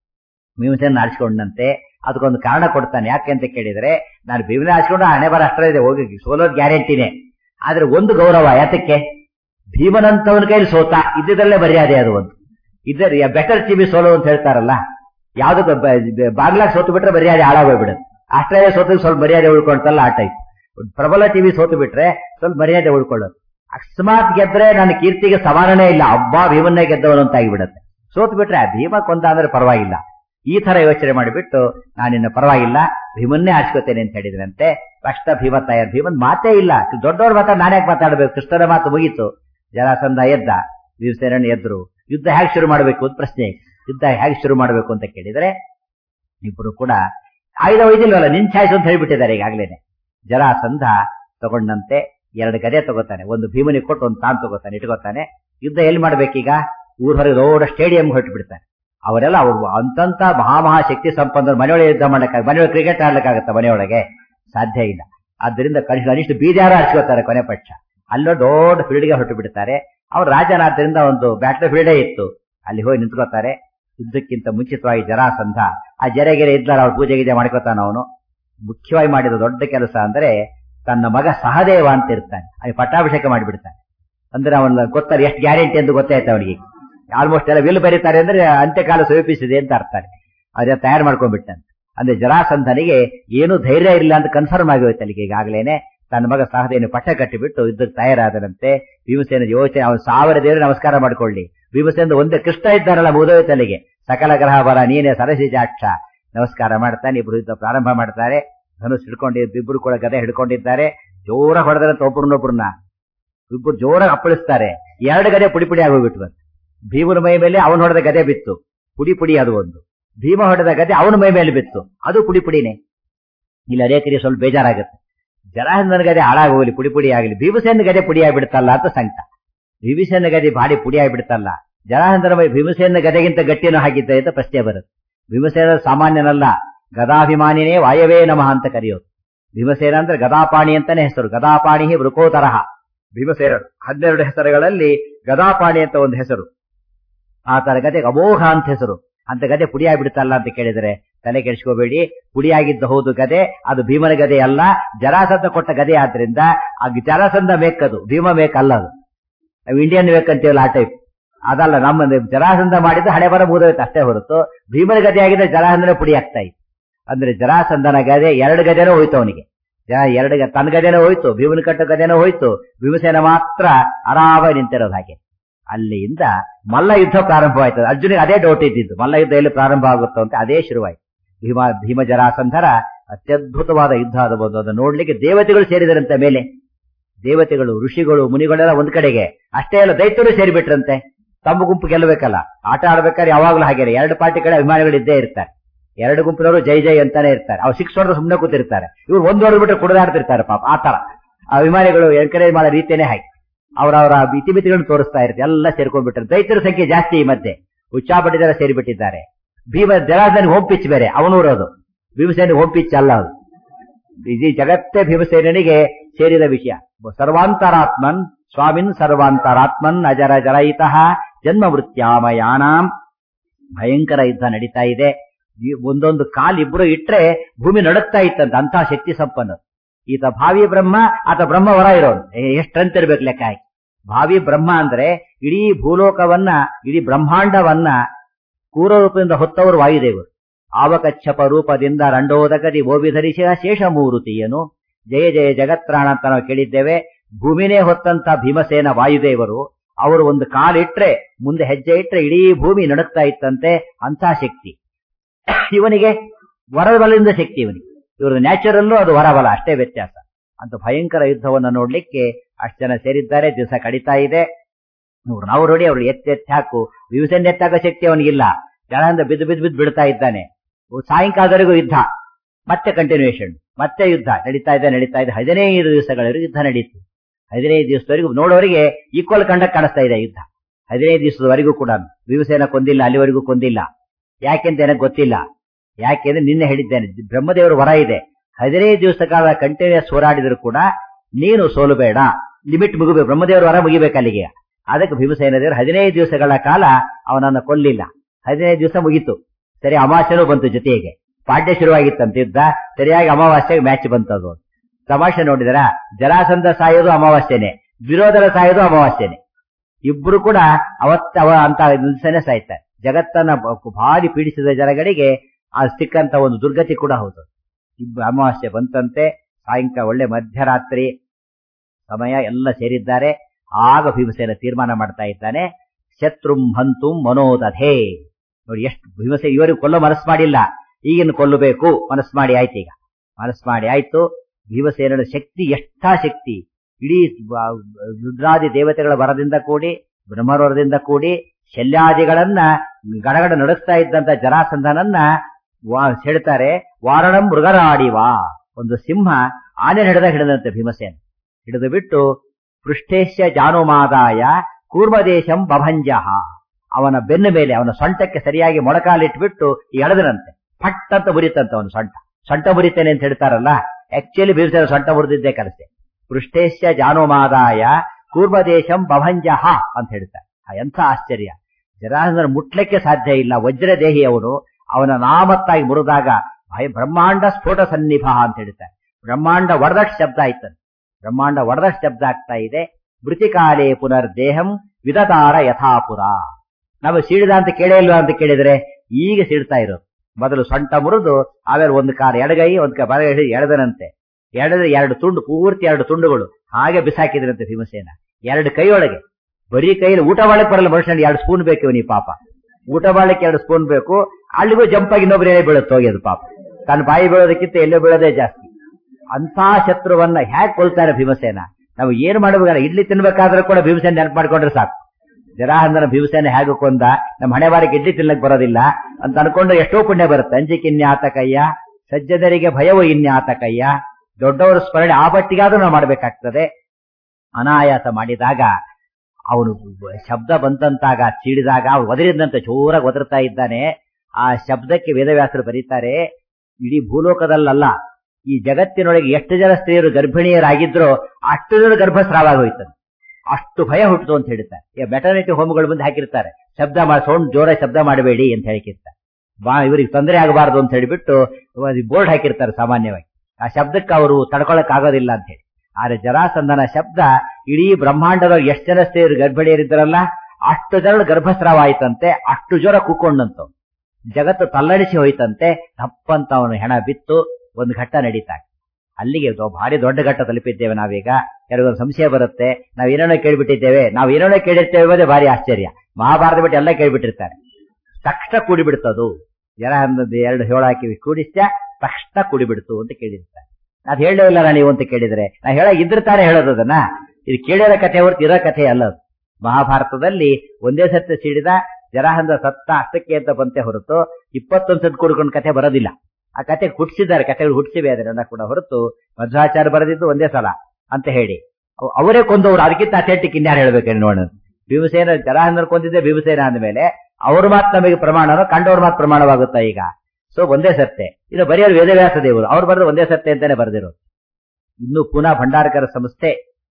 ಭೀಮಸೇನ ಆರಿಸ್ಕೊಂಡಂತೆ ಅದಕ್ಕೊಂದು ಕಾರಣ ಕೊಡ್ತಾನೆ. ಯಾಕೆ ಅಂತ ಕೇಳಿದ್ರೆ, ನಾನು ಭೀಮನ ಆರಿಸ್ಕೊಂಡು ಹಣೆ ಬರ ಅಷ್ಟರ ಇದೆ, ಹೋಗಿ ಸೋಲೋದ್ ಗ್ಯಾರಂಟಿನೇ. ಆದ್ರೆ ಒಂದು ಗೌರವ, ಯಾತಕ್ಕೆ? ಭೀಮನಂತವನ ಕೈಲಿ ಸೋತ, ಇದ್ದಿದ್ರಲ್ಲೇ ಮರ್ಯಾದೆ ಅದು ಒಂದು. ಇದ್ರ ಬೆಟರ್ ಟಿವಿ ಸೋಲೋ ಅಂತ ಹೇಳ್ತಾರಲ್ಲ, ಯಾವ್ದು ಬಾಗ್ಲಾಗ್ ಸೋತು ಬಿಟ್ರೆ ಮರ್ಯಾದೆ ಹಾಳಾಗೋಗ್ಬಿಡುತ್ತೆ. ಆಸ್ಟ್ರೇಲಿಯಾ ಸೋತು ಸ್ವಲ್ಪ ಮರ್ಯಾದೆ ಉಳ್ಕೊಳ್ತಲ್ಲ ಆ ಟೈಪ್. ಪ್ರಬಲ ಟಿವಿ ಸೋತು ಬಿಟ್ರೆ ಸ್ವಲ್ಪ ಮರ್ಯಾದೆ ಉಳ್ಕೊಳ್ಳೋದು. ಅಕಸ್ಮಾತ್ ಗೆದ್ರೆ ನನ್ನ ಕೀರ್ತಿಗೆ ಸಮಾನನೇ ಇಲ್ಲ, ಅಬ್ಬಾ ಭೀಮನ್ನೇ ಗೆದ್ದವನು ಅಂತ ಆಗಿಬಿಡುತ್ತೆ. ಸೋತು ಬಿಟ್ರೆ ಭೀಮ ಕೊಂದ ಅಂದ್ರೆ ಪರವಾಗಿಲ್ಲ. ಈ ತರ ಯೋಚನೆ ಮಾಡಿಬಿಟ್ಟು ನಾನಿನ್ನ ಪರವಾಗಿಲ್ಲ ಭೀಮನ್ನೇ ಆರಿಸ್ಕೋತೇನೆ ಅಂತ ಹೇಳಿದ್ರಂತೆ. ಕಷ್ಟ ಭೀಮ ತಯಾರು. ಭೀಮನ್ ಮಾತೇ ಇಲ್ಲ. ದೊಡ್ಡವ್ರ ಮಾತ್ರ ನಾನ್ಯಾಕೆ ಮಾತಾಡ್ಬೇಕು? ಕೃಷ್ಣನ ಮಾತು ಮುಗೀತು. ಜರಾಸಂಧ ಎದ್ದ, ಭೀಮಸೇನ ಎದ್ರು. ಯುದ್ಧ ಹೇಗೆ ಶುರು ಮಾಡಬೇಕು ಅಂತ ಪ್ರಶ್ನೆ. ಯುದ್ಧ ಹೇಗೆ ಶುರು ಮಾಡಬೇಕು ಅಂತ ಕೇಳಿದ್ರೆ ಇಬ್ಬರು ಕೂಡ ಆಯುಧ ಒಯ್ದಿಲ್ವಲ್ಲ, ನಿನ್ ಚಾಯ್ಸ್ ಅಂತ ಹೇಳ್ಬಿಟ್ಟಿದ್ದಾರೆ ಈಗಾಗ್ಲೇನೆ. ಜರಾಸಂಧ ತಗೊಂಡಂತೆ ಎರಡು ಗದೆ ತಗೋತಾನೆ. ಒಂದು ಭೀಮನಿಗೆ ಕೊಟ್ಟು ಒಂದು ತಾನು ತಗೋತಾನೆ, ಇಟ್ಕೋತಾನೆ. ಯುದ್ಧ ಎಲ್ಲಿ ಮಾಡ್ಬೇಕೀಗ? ಊರ್ ಹೊರಗೆ ದೊಡ್ಡ ಸ್ಟೇಡಿಯಂ ಹೊರಟು ಬಿಡ್ತಾನೆ. ಅವರೆಲ್ಲ ಅವ್ರು ಅಂತಂತ ಮಹಾಮಹಾ ಶಕ್ತಿ ಸಂಪನ್ನರು ಮನೆಯೊಳಗೆ ಯುದ್ಧ ಮಾಡಕ್ಕಾಗ, ಮನೆಯೊಳಗೆ ಕ್ರಿಕೆಟ್ ಆಡ್ಲಿಕ್ಕಾಗತ್ತ? ಮನೆಯೊಳಗೆ ಸಾಧ್ಯ ಇಲ್ಲ. ಆದ್ದರಿಂದ ಕನಿಷ್ಠ ಅನಿಷ್ಟು ಬೀಜಾರ ಹಚ್ಕೋತಾರೆ ಕೊನೆ ಪಕ್ಷ. ಅಲ್ಲೋ ದೊಡ್ಡ ಫೀಲ್ಡ್ಗೆ ಹೊರಟು ಬಿಡ್ತಾರೆ. ಅವ್ರು ರಾಜನಾದ್ರಿಂದ ಒಂದು ಬ್ಯಾಟಲ್ ಫೀಲ್ಡೇ ಇತ್ತು, ಅಲ್ಲಿ ಹೋಗಿ ನಿಂತ್ಕೋತಾರೆ. ಯುದ್ಧಕ್ಕಿಂತ ಮುಂಚಿತವಾಗಿ ಜರಾಸಂಧ ಆ ಜರೆಗೆರೆ ಇದ್ಲಾರ ಅವ್ರು ಪೂಜೆ ಗೀಜೆ ಮಾಡ್ಕೋತಾನ. ಅವನು ಮುಖ್ಯವಾಗಿ ಮಾಡಿದ ದೊಡ್ಡ ಕೆಲಸ ಅಂದ್ರೆ ತನ್ನ ಮಗ ಸಹದೇವ ಅಂತ ಇರ್ತಾನೆ, ಅಲ್ಲಿ ಪಟ್ಟಾಭಿಷೇಕ ಮಾಡಿಬಿಡ್ತಾನೆ. ಅಂದ್ರೆ ಅವನ ಗೊತ್ತಾರೆ ಎಷ್ಟು ಗ್ಯಾರಂಟಿ ಅಂತ ಗೊತ್ತಾಯ್ತು ಅವನಿಗೆ. ಆಲ್ಮೋಸ್ಟ್ ಎಲ್ಲ ವಿಲ್ ಬರೀತಾರೆ ಅಂದ್ರೆ ಅಂತ್ಯಕಾಲ ಸಮೀಪಿಸಿದೆ ಅಂತ ಅರ್ತಾರೆ. ಅದೇ ತಯಾರು ಮಾಡ್ಕೊಂಡ್ಬಿಟ್ಟಂತೆ. ಅಂದ್ರೆ ಜರಾಸಂಧನಿಗೆ ಏನು ಧೈರ್ಯ ಇಲ್ಲ ಅಂತ ಕನ್ಫರ್ಮ್ ಆಗಿ ಹೋಯ್ತು ಅಲ್ಲಿಗೆ. ಈಗಾಗಲೇನೆ ತನ್ನ ಮಗ ಸಹದೇವನ ಪಟ್ಟ ಕಟ್ಟಿಬಿಟ್ಟು ಯುದ್ಧಕ್ಕೆ ತಯಾರಾದನಂತೆ. ಭೀಮಸೇನ ಯೋಚನೆ, ಅವನು ಸಾವಿರ ದೇವರು ನಮಸ್ಕಾರ ಮಾಡ್ಕೊಳ್ಳಿ. ಭೀಮಸೇನ ಒಂದೇ ಕೃಷ್ಣ ಇದ್ದಾರಲ್ಲ ಮುಗಿದೋಯ್ತಲ್ಲಿಗೆ. ಸಕಲ ಗ್ರಹ ಬರ ನೀನೇ ಸರಸಿಜಾಕ್ಷ ನಮಸ್ಕಾರ ಮಾಡ್ತಾನೆ. ಇಬ್ರು ಯುದ್ಧ ಪ್ರಾರಂಭ ಮಾಡ್ತಾರೆ. ಧನುಸ್ ಹಿಡ್ಕೊಂಡಿದ್ದು ಇಬ್ರು ಕೂಡ ಗದೆ ಹಿಡ್ಕೊಂಡಿದ್ದಾರೆ. ಜೋರ ಹೊಡೆದ್ರಂತ ಒಬ್ರನ್ನೊಬ್ರನ್ನ ಇಬ್ರು ಜೋರಾಗಿ ಅಪ್ಪಳಿಸ್ತಾರೆ. ಎರಡು ಗದೆ ಪುಡಿ ಪುಡಿ ಆಗೋಗ್ಬಿಟ್ರು. ಭೀಮನ ಮೈ ಮೇಲೆ ಅವನು ಹೊಡೆದ ಗದೆ ಬಿತ್ತು, ಪುಡಿ ಪುಡಿ ಅದು ಒಂದು. ಭೀಮ ಹೊಡೆದ ಗದೆ ಅವನ ಮೈ ಮೇಲೆ ಬಿತ್ತು, ಅದು ಪುಡಿ ಪುಡಿನೇ. ಇಲ್ಲಿ ಅನೇಕರಿಗೆ ಸ್ವಲ್ಪ ಬೇಜಾರಾಗುತ್ತೆ. ಜರಾಸಂಧನ ಗದೆ ಹಾಳಾಗೋಗ್ಲಿ, ಪುಡಿ ಪುಡಿ ಆಗಲಿ, ಭೀಮಸೇನ ಗದೆ ಪುಡಿ ಆಗ್ಬಿಡ್ತಲ್ಲ ಅಂತ ಸಂಕಟ. ಭೀಮಸೇನ ಗದೆ ಭಾರಿ ಪುಡಿ ಆಗ್ಬಿಡ್ತಲ್ಲ. ಜರಾಸಂಧನ ಮೈ ಭೀಮಸೇನ ಗದೆಗಿಂತ ಗಟ್ಟಿನೂ ಹಾಕಿದ್ದೆ ಅಂತ ಪ್ರಶ್ನೆ ಬರುತ್ತೆ. ಭೀಮಸೇನ ಸಾಮಾನ್ಯನಲ್ಲ, ಗದಾಭಿಮಾನಿನೇ ವಾಯವೇ ನಮಃ ಅಂತ ಕರೆಯೋದು. ಭೀಮಸೇನ ಅಂದ್ರೆ ಗದಾಪಾಣಿ ಅಂತಾನೆ ಹೆಸರು. ಗದಾಪಾಣಿ ವೃಕೋತರಹ. ಭೀಮಸೇನ ಹನ್ನೆರಡು ಹೆಸರುಗಳಲ್ಲಿ ಗದಾಪಾಣಿ ಅಂತ ಒಂದು ಹೆಸರು. ಆ ತರ ಗದೆಗೆ ಅಮೋಘ ಅಂತ ಹೆಸರು. ಅಂತ ಗದೆ ಪುಡಿಯಾಗ್ಬಿಡ್ತಲ್ಲ ಅಂತ ಕೇಳಿದ್ರೆ ತಲೆ ಕೆಡಿಸ್ಕೋಬೇಡಿ. ಪುಡಿಯಾಗಿದ್ದ ಹೌದು ಗದೆ, ಅದು ಭೀಮನ ಗದೆ ಅಲ್ಲ, ಜರಾಸಂಧ ಕೊಟ್ಟ ಗದೆ. ಆದ್ರಿಂದ ಆ ಜರಾಸಂಧ ಮೇಕದು, ಭೀಮ ಮೇಕಲ್ಲ. ಅದು ನಾವು ಇಂಡಿಯನ್ ಮೇಕ್ ಅಂತೀವಲ್ಲ ಆ ಟೈಪ್ ಅದಲ್ಲ. ನಮ್ಮ ಜರಾಸಂಧ ಮಾಡಿದ್ದು ಹಣೆ ಬರ ಮೂದೋಯ್ತು ಅಷ್ಟೇ ಹೊರತು ಭೀಮನ ಗದೆ ಆಗಿದ್ರೆ ಜರಾಸಂಧನ ಪುಡಿ ಆಗ್ತಾ ಇತ್ತು. ಅಂದ್ರೆ ಜರಾಸಂಧನ ಗದೆ ಎರಡು ಗದೆನೂ ಹೋಯ್ತು ಅವನಿಗೆ. ಎರಡು ತನ್ನ ಗದೆನೂ ಹೋಯ್ತು, ಭೀಮನ ಕಟ್ಟ ಗದೆನೂ ಹೋಯ್ತು. ಭೀಮಸೇನ ಮಾತ್ರ ಆರಾಮಾಗಿ ನಿಂತಿರೋದು ಹಾಗೆ. ಅಲ್ಲಿಂದ ಮಲ್ಲ ಯುದ್ಧ ಪ್ರಾರಂಭವಾಯ್ತದೆ. ಅರ್ಜುನಿಗೆ ಅದೇ ಡೌಟ್ ಇದ್ದಿದ್ದು, ಮಲ್ಲ ಯುದ್ಧ ಎಲ್ಲಿ ಪ್ರಾರಂಭ ಆಗುತ್ತೋ ಅಂತ. ಅದೇ ಶುರುವಾಯ್ತು. ಭೀಮ ಭೀಮ ಜರಾಸಂಧರ ಅತ್ಯದ್ಭುತವಾದ ಯುದ್ಧ ಅದು ಬಂದು ಅದನ್ನು ನೋಡ್ಲಿಕ್ಕೆ ದೇವತೆಗಳು ಸೇರಿದರಂತೆ. ಮೇಲೆ ದೇವತೆಗಳು, ಋಷಿಗಳು, ಮುನಿಗಳೆಲ್ಲ ಒಂದ್ ಕಡೆಗೆ, ಅಷ್ಟೇ ಅಲ್ಲ ದೈತ್ಯರು ಸೇರಿಬಿಟ್ರಂತೆ. ತಮ್ಮ ಗುಂಪು ಗೆಲ್ಲಬೇಕಲ್ಲ, ಆಟ ಆಡ್ಬೇಕಾದ್ರೆ ಯಾವಾಗ್ಲೂ ಹಾಗೇನೆ ಎರಡು ಪಾರ್ಟಿ ಕಡೆ ಅಭಿಮಾನಿಗಳು ಇದ್ದೇ ಇರ್ತಾರೆ. ಎರಡು ಗುಂಪಿನವರು ಜೈ ಜೈ ಅಂತಾನೆ ಇರ್ತಾರೆ. ಅವ್ರು ಸಿಕ್ಸ್ ಹೊಡೆದ್ರೆ ಸುಮ್ಮನೆ ಕೂತಿರ್ತಾರೆ, ಇವ್ರು ಒಂದ್ ಹೊಡೆದ್ಬಿಟ್ರೆ ಕುಡಿದಾಡ್ತಿರ್ತಾರೆ ಪಾಪ. ಆ ತರ ಅಭಿಮಾನಿಗಳು ಎನ್ಕರೇಜ್ ಮಾಡೋ ರೀತಿಯೇ ಹಾಗೆ ಅವರವರ ಇತಿಮಿತಿಗಳನ್ನು ತೋರಿಸ್ತಾ ಇರ್ತಾರೆ. ಎಲ್ಲ ಸೇರ್ಕೊಂಡ್ಬಿಟ್ರೆ ದೈತ್ಯರ ಸಂಖ್ಯೆ ಜಾಸ್ತಿ ಈ ಮಧ್ಯೆ. ಉಚ್ಚಾಪಟ್ಟಿದ್ದಾರೆ ಸೇರಿಬಿಟ್ಟಿದ್ದಾರೆ. ಭೀಮ ಜರಾಸಂಧನಿಗೆ ಹೋಮ್ ಪಿಚ್ ಬೇರೆ, ಅವನೂರೋದು. ಭೀಮಸೇನಿಗೆ ಹೋಮ್ ಪಿಚ್ ಅಲ್ಲ ಅದು. ಈ ಜಗತ್ತೇ ಭೀಮಸೇನಿಗೆ ಸೇರಿದ ವಿಷಯ. ಸರ್ವಾಂತರಾತ್ಮನ್ ಸ್ವಾಮಿನ್ ಸರ್ವಾಂತರಾತ್ಮನ್ ಅಜರ ಜರಯಿತಃ ಜನ್ಮ ಮೃತ್ಯಾಮಯಾನಾಂ. ಭಯಂಕರ ಯುದ್ಧ ನಡೀತಾ ಇದೆ. ಒಂದೊಂದು ಕಾಲ್ ಇಬ್ರು ಇಟ್ರೆ ಭೂಮಿ ನಡುತ್ತಾ ಇತ್ತಂತ, ಅಂತ ಶಕ್ತಿ ಸಂಪನ್ನ. ಈತ ಭಾವಿ ಬ್ರಹ್ಮ, ಆತ ಬ್ರಹ್ಮ ವರ ಇರೋನು. ಎಷ್ಟಂತ ಇರ್ಬೇಕು ಲೆಕ್ಕ ಹಾಕಿ. ಭಾವಿ ಬ್ರಹ್ಮ ಅಂದ್ರೆ ಇಡೀ ಭೂಲೋಕವನ್ನ, ಇಡೀ ಬ್ರಹ್ಮಾಂಡವನ್ನ ಕೂರರೂಪದಿಂದ ಹೊತ್ತವರು ವಾಯುದೇವರು. ಆವಕಚ್ಛಪ ರೂಪದಿಂದ ರಂಡೋದಕದಿ ಓಬಿಧರಿಸಿದ ಶೇಷಮೂರುತಿಯನು ಜಯ ಜಯ ಜಗತ್ರಾಣ ಅಂತ ನಾವು ಕೇಳಿದ್ದೇವೆ. ಭೂಮಿನೇ ಹೊತ್ತಂತ ಭೀಮಸೇನ ವಾಯುದೇವರು. ಅವರು ಒಂದು ಕಾಲಿಟ್ರೆ, ಮುಂದೆ ಹೆಜ್ಜೆ ಇಟ್ರೆ ಇಡೀ ಭೂಮಿ ನಡುಕ್ತಾ ಇತ್ತಂತೆ. ಅಂಥ ಶಕ್ತಿ ಇವನಿಗೆ. ವರಬಲದಿಂದ ಶಕ್ತಿ ಇವನಿಗೆ. ಇವರು ನ್ಯಾಚುರಲ್ಲು, ಅದು ವರಬಲ, ಅಷ್ಟೇ ವ್ಯತ್ಯಾಸ. ಅಂತ ಭಯಂಕರ ಯುದ್ಧವನ್ನು ನೋಡ್ಲಿಕ್ಕೆ ಅಷ್ಟು ಜನ ಸೇರಿದ್ದಾರೆ. ದಿವಸ ಕಡಿತಾ ಇದೆ. ನಾವು ನೋಡಿ ಅವ್ರು ಎತ್ತಿ ಎತ್ತಿ ಹಾಕು, ಭೀಮಸೇನ ಎತ್ತಾಕೋ ಶಕ್ತಿ ಅವನಿಗಿಲ್ಲ. ಜನ ಬಿದ್ದು ಬಿದ್ದು ಬಿದ್ದು ಬಿಡ್ತಾ ಇದ್ದಾನೆ. ಸಾಯಂಕಾಲದವರೆಗೂ ಯುದ್ಧ, ಮತ್ತೆ ಕಂಟಿನ್ಯೂಷನ್, ಮತ್ತೆ ಯುದ್ಧ ನಡೀತಾ ಇದೆ ನಡೀತಾ ಇದೆ ಹದಿನೈದು ದಿವಸಗಳವರೆಗೂ ಯುದ್ಧ ನಡೀತು. ಹದಿನೈದು ದಿವಸದವರೆಗೂ ನೋಡೋರಿಗೆ ಈಕ್ವಲ್ ಕಂಡಕ್ಟ್ ಕಾಣಿಸ್ತಾ ಇದೆ ಯುದ್ಧ. ಹದಿನೈದು ದಿವಸದವರೆಗೂ ಕೂಡ ಭೀಮಸೇನ ಕೊಂದಿಲ್ಲ, ಅಲ್ಲಿವರೆಗೂ ಕೊಂದಿಲ್ಲ. ಯಾಕೆಂತ ನನಗೆ ಗೊತ್ತಿಲ್ಲ. ಯಾಕೆಂದ್ರೆ ನಿನ್ನೆ ಹೇಳಿದ್ದೇನೆ, ಬ್ರಹ್ಮದೇವರು ವರ ಇದೆ. ಹದಿನೈದು ದಿವಸ ಕಾಲ ಕಂಟಿನ್ಯೂಸ್ ಹೋರಾಡಿದ್ರು ಕೂಡ ನೀನು ಸೋಲಬೇಡ, ಲಿಮಿಟ್ ಮುಗಿಬೇಕು, ಬ್ರಹ್ಮದೇವರು ವರ ಮುಗಿಬೇಕು ಅಲ್ಲಿಗೆ. ಅದಕ್ಕೆ ಭೀಮಸೇನ ದೇವರು ಹದಿನೈದು ದಿವಸಗಳ ಕಾಲ ಅವನನ್ನು ಕೊಲ್ಲಿಲ್ಲ. ಹದಿನೈದು ದಿವಸ ಮುಗೀತು. ಸರಿ, ಅಮಾವಾಸ್ಯನೂ ಬಂತು ಜೊತೆಗೆ. ಪಾಡ್ಯ ಶುರುವಾಗಿತ್ತಂತ ಯುದ್ಧ. ಸರಿಯಾಗಿ ಅಮಾವಾಸ್ಯೆಗೆ ಮ್ಯಾಚ್ ಬಂತದು. ತಮಾಷೆ ನೋಡಿದರ, ಜರಾಸಂಧ ಸಾಯೋದು ಅಮಾವಾಸ್ಯೆನೆ, ವಿರೋಧನ ಸಾಯೋದು ಅಮಾವಾಸ್ಯೆನೆ. ಇಬ್ರು ಕೂಡ ಅವತ್ತ ಅವ ಅಂತ ದಿವಸನೇ ಸಾಯ್ತಾರೆ. ಜಗತ್ತನ್ನ ಭಾರಿ ಪೀಡಿಸಿದ ಜನಗಳಿಗೆ ಆ ಸಿಕ್ಕಂತ ಒಂದು ದುರ್ಗತಿ ಕೂಡ ಹೌದು. ಇಬ್ಬರು ಅಮಾವಾಸ್ಯೆ ಬಂತಂತೆ. ಸಾಯಂಕಾಲ ಒಳ್ಳೆ ಮಧ್ಯರಾತ್ರಿ ಸಮಯ, ಎಲ್ಲ ಸೇರಿದ್ದಾರೆ. ಆಗ ಭೀಮಸೇನ ತೀರ್ಮಾನ ಮಾಡ್ತಾ ಇದ್ದಾನೆ, ಶತ್ರುಂ ಹಂತುಂ ಮನೋದಧೆ. ನೋಡಿ ಎಷ್ಟು ಭೀಮಸೇನ ಇವರಿಗೆ ಕೊಲ್ಲೋ ಮನಸ್ಸು ಮಾಡಿಲ್ಲ, ಈಗಿನ ಕೊಲ್ಲಬೇಕು ಮನಸ್ಸು ಮಾಡಿ ಆಯ್ತು. ಈಗ ಮನಸ್ಸು ಮಾಡಿ ಆಯ್ತು. ಭೀಮಸೇನನ ಶಕ್ತಿ ಎಷ್ಟಾ ಶಕ್ತಿ. ಇಡೀ ರುದ್ರಾದಿ ದೇವತೆಗಳ ವರದಿಂದ ಕೂಡಿ, ಬ್ರಹ್ಮವರದಿಂದ ಕೂಡಿ ಶಲ್ಯಾದಿಗಳನ್ನ ಗಡಗಡ ನಡೆಸ್ತಾ ಇದ್ದಂತ ಜರಾಸಂಧನನ್ನ ಹೇಳ್ತಾರೆ, ವಾರಣಂ ಮೃಗರಾಡಿವಾ. ಒಂದು ಸಿಂಹ ಆನೆ ಹಿಡಿದ ಹಿಡಿದಂತೆ ಭೀಮಸೇನ ಹಿಡಿದು ಬಿಟ್ಟು, ಪೃಷ್ಠೇಶ್ಯ ಜಾನುಮಾದಾಯ ಕೂರ್ಮದೇಶಂ ಬಭಂಜಃ. ಅವನ ಬೆನ್ನ ಮೇಲೆ, ಅವನ ಸೊಂಟಕ್ಕೆ ಸರಿಯಾಗಿ ಮೊಳಕಾಲಿಟ್ಬಿಟ್ಟು ಎಳೆದನಂತೆ. ಫಟ್ ಅಂತ ಮುರಿತಂತ ಅವನು ಸೊಂಟ. ಸೊಂಟ ಮುರಿತೇನೆ ಅಂತ ಹೇಳ್ತಾರಲ್ಲ, ಆಕ್ಚುಲಿ ಭೀಮಸೇನ ಸೊಂಟ ಮುರಿದಿದ್ದೇ ಕಲಿಸೆ. ಪೃಷ್ಠೇಶ್ಯ ಜಾನುಮಾದಾಯ ಕೂರ್ಮದೇಶಂ ಬಭಂಜಃ ಅಂತ ಹೇಳ್ತಾರೆ. ಎಂಥ ಆಶ್ಚರ್ಯ. ಜರಾಸಂಧನ ಮುಟ್ಲಿಕ್ಕೆ ಸಾಧ್ಯ ಇಲ್ಲ, ವಜ್ರ ದೇಹಿ ಅವನು. ಅವನ ನಾಮತ್ತಾಗಿ ಮುರಿದಾಗ ಭಯ ಬ್ರಹ್ಮಾಂಡ ಸ್ಫೋಟ ಸನ್ನಿಭ ಅಂತ ಹೇಳ್ತಾರೆ. ಬ್ರಹ್ಮಾಂಡ ಒಡೆದಷ್ಟು ಶಬ್ದ ಆಯ್ತಂತೆ. ಬ್ರಹ್ಮಾಂಡ ಒಡೆದಷ್ಟು ಶಬ್ದ ಆಗ್ತಾ ಇದೆ. ಮೃತಿಕಾಲೇ ಪುನರ್ದೇಹಂ ವಿದತಾರ ಯಥಾಪುರ. ನಾವು ಸೀಳಿದ ಅಂತ ಕೇಳೇ ಇಲ್ವಾ ಅಂತ ಕೇಳಿದ್ರೆ ಈಗ ಸೀಳ್ತಾ ಇರೋದು. ಮೊದಲು ಸೊಂಟ ಮುರಿದು, ಆಮೇಲೆ ಒಂದು ಕಾಲ ಎಡಗೈ, ಒಂದು ಕಾಲ ಬಲ ಎಳೆದನಂತೆ. ಎಳೆದ್ರೆ ಎರಡು ತುಂಡು, ಪೂರ್ತಿ ಎರಡು ತುಂಡುಗಳು ಹಾಗೆ ಬಿಸಾಕಿದ್ರಂತೆ ಭೀಮಸೇನ. ಎರಡು ಕೈಯೊಳಗೆ, ಬರೀ ಕೈಯಲ್ಲಿ ಊಟ ಮಾಡಕ್ಕೆ ಬರಲ್ಲ ಮನುಷ್ಯನಿಗೆ, ಎರಡು ಸ್ಪೂನ್ ಬೇಕು ಇವನಿಗೆ ಪಾಪ. ಊಟ ಮಾಡಲಿಕ್ಕೆ ಎರಡು ಸ್ಪೂನ್ ಬೇಕು. ಅಲ್ಲಿಗೂ ಜಂಪ್ ಆಗಿ ಇನ್ನೊಬ್ರು ಏನೇ ಬೀಳುತ್ತೆ ಹೋಗ್ಯದು ಪಾಪ. ತನ್ನ ಬಾಯಿ ಬೀಳೋದಕ್ಕಿಂತ ಎಲ್ಲೋ ಬೀಳೋದೇ ಜಾಸ್ತಿ. ಅಂತ ಶತ್ರುವನ್ನ ಹ್ಯಾಕ್ ಕೊಲ್ತಾರೆ ಭೀಮಸೇನ. ನಾವು ಏನ್ ಮಾಡಬೇಕಾದ್ರೆ, ಇಡ್ಲಿ ತಿನ್ಬೇಕಾದ್ರೂ ಕೂಡ ಭೀಮಸೇನ ನೆನಪು ಮಾಡ್ಕೊಂಡ್ರೆ ಸಾಕು. ಜರಾಸಂಧನ ಭೀಮಸೇನ ಹೇಗೆ ಕೊಂದ, ನಮ್ಮ ಹಣೆ ಬಾರಿಗೆ ಇಡ್ಲಿ ತಿನ್ನಕ್ ಬರೋದಿಲ್ಲ ಅಂತ ಅನ್ಕೊಂಡ್ರೆ ಎಷ್ಟೋ ಪುಣ್ಯ ಬರುತ್ತೆ. ಅಂಜಿಕಿನ್ಯಾತಕಯ್ಯ ಸಜ್ಜನರಿಗೆ ಭಯವು ಇನ್ಯಾತಕಯ್ಯ. ದೊಡ್ಡವರ ಸ್ಮರಣೆ ಆ ಬಟ್ಟಿಗಾದ್ರೂ ನಾವು ಮಾಡ್ಬೇಕಾಗ್ತದೆ. ಅನಾಯಾಸ ಮಾಡಿದಾಗ ಅವನು ಶಬ್ದ ಬಂತಂತಾಗ, ಚೀಡಿದಾಗ ಅವನು ಒದರಿದಂತೆ ಜೋರಾಗಿ ಒದರ್ತಾ ಇದ್ದಾನೆ. ಆ ಶಬ್ದಕ್ಕೆ ವೇದವ್ಯಾಸರು ಬರೀತಾರೆ, ಇಡೀ ಭೂಲೋಕದಲ್ಲ, ಈ ಜಗತ್ತಿನೊಳಗೆ ಎಷ್ಟು ಜನ ಸ್ತ್ರೀಯರು ಗರ್ಭಿಣಿಯರಾಗಿದ್ರೋ ಅಷ್ಟು ಜನ ಗರ್ಭಸ್ರಾವ ಹೋಯ್ತದೆ. ಅಷ್ಟು ಭಯ ಹುಟ್ಟಿತು ಅಂತ ಹೇಳ್ತಾರೆ. ಈ ಮೆಟರ್ನಿಟಿ ಹೋಮ್ಗಳು ಮುಂದೆ ಹಾಕಿರ್ತಾರೆ, ಶಬ್ದ ಮಾಡಿ ಸೌಂಡ್ ಜೋರ ಶಬ್ದ ಮಾಡಬೇಡಿ ಅಂತ ಹೇಳಿರ್ತಾರೆ. ಬಾ ಇವರಿಗೆ ತೊಂದರೆ ಆಗಬಾರದು ಅಂತ ಹೇಳಿಬಿಟ್ಟು ಬೋರ್ಡ್ ಹಾಕಿರ್ತಾರೆ ಸಾಮಾನ್ಯವಾಗಿ. ಆ ಶಬ್ದಕ್ಕೆ ಅವರು ತಡ್ಕೊಳಕ್ ಆಗೋದಿಲ್ಲ ಅಂತ ಹೇಳಿ. ಆದ್ರೆ ಜರಾಸಂಧನ ಶಬ್ದ ಇಡೀ ಬ್ರಹ್ಮಾಂಡದ ಎಷ್ಟು ಜನ ಸ್ತ್ರೀಯರು ಗರ್ಭಿಣಿಯರಿದ್ದಾರಲ್ಲ ಅಷ್ಟು ಜನ ಗರ್ಭಸ್ರಾವ ಆಯ್ತಂತೆ. ಅಷ್ಟು ಜ್ವರ ಕೂಕೊಂಡಂತ ಜಗತ್ತು ತಲ್ಲಡಿಸಿ ಹೋಯ್ತಂತೆ. ತಪ್ಪಂತ ಅವನು ಹೆಣ ಬಿತ್ತು. ಒಂದು ಘಟ್ಟ ನಡೀತಾ. ಅಲ್ಲಿಗೆ ಭಾರಿ ದೊಡ್ಡ ಘಟ್ಟ ತಲುಪಿದ್ದೇವೆ ನಾವೀಗ. ಕೆಲವೊಂದು ಸಂಶಯ ಬರುತ್ತೆ, ನಾವ್ ಏನೇನೋ ಕೇಳ್ಬಿಟ್ಟಿದ್ದೇವೆ, ನಾವು ಏನೇನೋ ಕೇಳಿರ್ತೇವೆ ಅನ್ನೋದೇ ಭಾರಿ ಆಶ್ಚರ್ಯ. ಮಹಾಭಾರತ ಬಿಟ್ಟು ಎಲ್ಲ ಕೇಳ್ಬಿಟ್ಟಿರ್ತಾರೆ. ತಕ್ಷಣ ಕೂಡಿಬಿಡ್ತದು. ಜನ ಎರಡು ಹೇಳ ಹಾಕಿ ಕೂಡಿಸ್ತ ತಕ್ಷಣ ಕೂಡಿಬಿಡ್ತು ಅಂತ ಕೇಳಿರ್ತಾರೆ. ಅದ್ ಹೇಳಲೇ ಇಲ್ಲ ನೀವು ಅಂತ ಕೇಳಿದ್ರೆ, ನಾ ಹೇಳ ಇದ್ರ ತಾನೇ ಹೇಳೋದು ಅದನ್ನ. ಇದು ಕೇಳಿರೋ ಕಥೆ ಹೊರತು ಇರೋ ಕಥೆ ಅಲ್ಲ. ಮಹಾಭಾರತದಲ್ಲಿ ಒಂದೇ ಸತ್ಯ ಸಿಡಿದ ಜರಾಸಂಧ ಸತ್ತ ಅಷ್ಟಕ್ಕೆ ಅಂತ ಬಂತೆ ಹೊರತು ಇಪ್ಪತ್ತೊಂದು ಸತ್ ಕೂಡ್ಕೊಂಡ್ ಕಥೆ ಬರೋದಿಲ್ಲ. ಆ ಕಥೆ ಹುಟ್ಟಿಸಿದ್ದಾರೆ, ಕಥೆಗಳು ಹುಟ್ಟಿಸಿವೆ ಅದನ್ನ ಕೂಡ ಹೊರತು ಮಧ್ವಾಚಾರ್ಯ ಬರೆದಿದ್ದು ಒಂದೇ ಸಲ ಅಂತ ಹೇಳಿ ಅವರೇ ಕೊಂದವರು. ಅದಕ್ಕಿಂತ ಅಥೆಂಟಿಕ್ ಇನ್ಯಾರು ಹೇಳ್ಬೇಕೇನು ನೋಡೋಣ. ಭೀಮಸೇನ ಜರಾಸಂಧನ ಕೊಂದಿದ್ದೆ ಭೀಮಸೇನ ಅಂದ್ಮೇಲೆ ಅವ್ರ ಮಾತು ನಮಗೆ ಪ್ರಮಾಣನೋ ಕಂಡವ್ರ ಮಾತು ಪ್ರಮಾಣವಾಗುತ್ತಾ ಈಗ? ಸೊ ಒಂದೇ ಸತ್ಯ. ಇದು ಬರೆಯೋರು ವೇದವ್ಯಾಸ ದೇವರು, ಅವ್ರು ಬರೆದು ಒಂದೇ ಸತ್ಯ ಅಂತಾನೆ ಬರೆದಿರೋದು. ಇನ್ನು ಪುನಃ ಭಂಡಾರಕರ ಸಂಸ್ಥೆ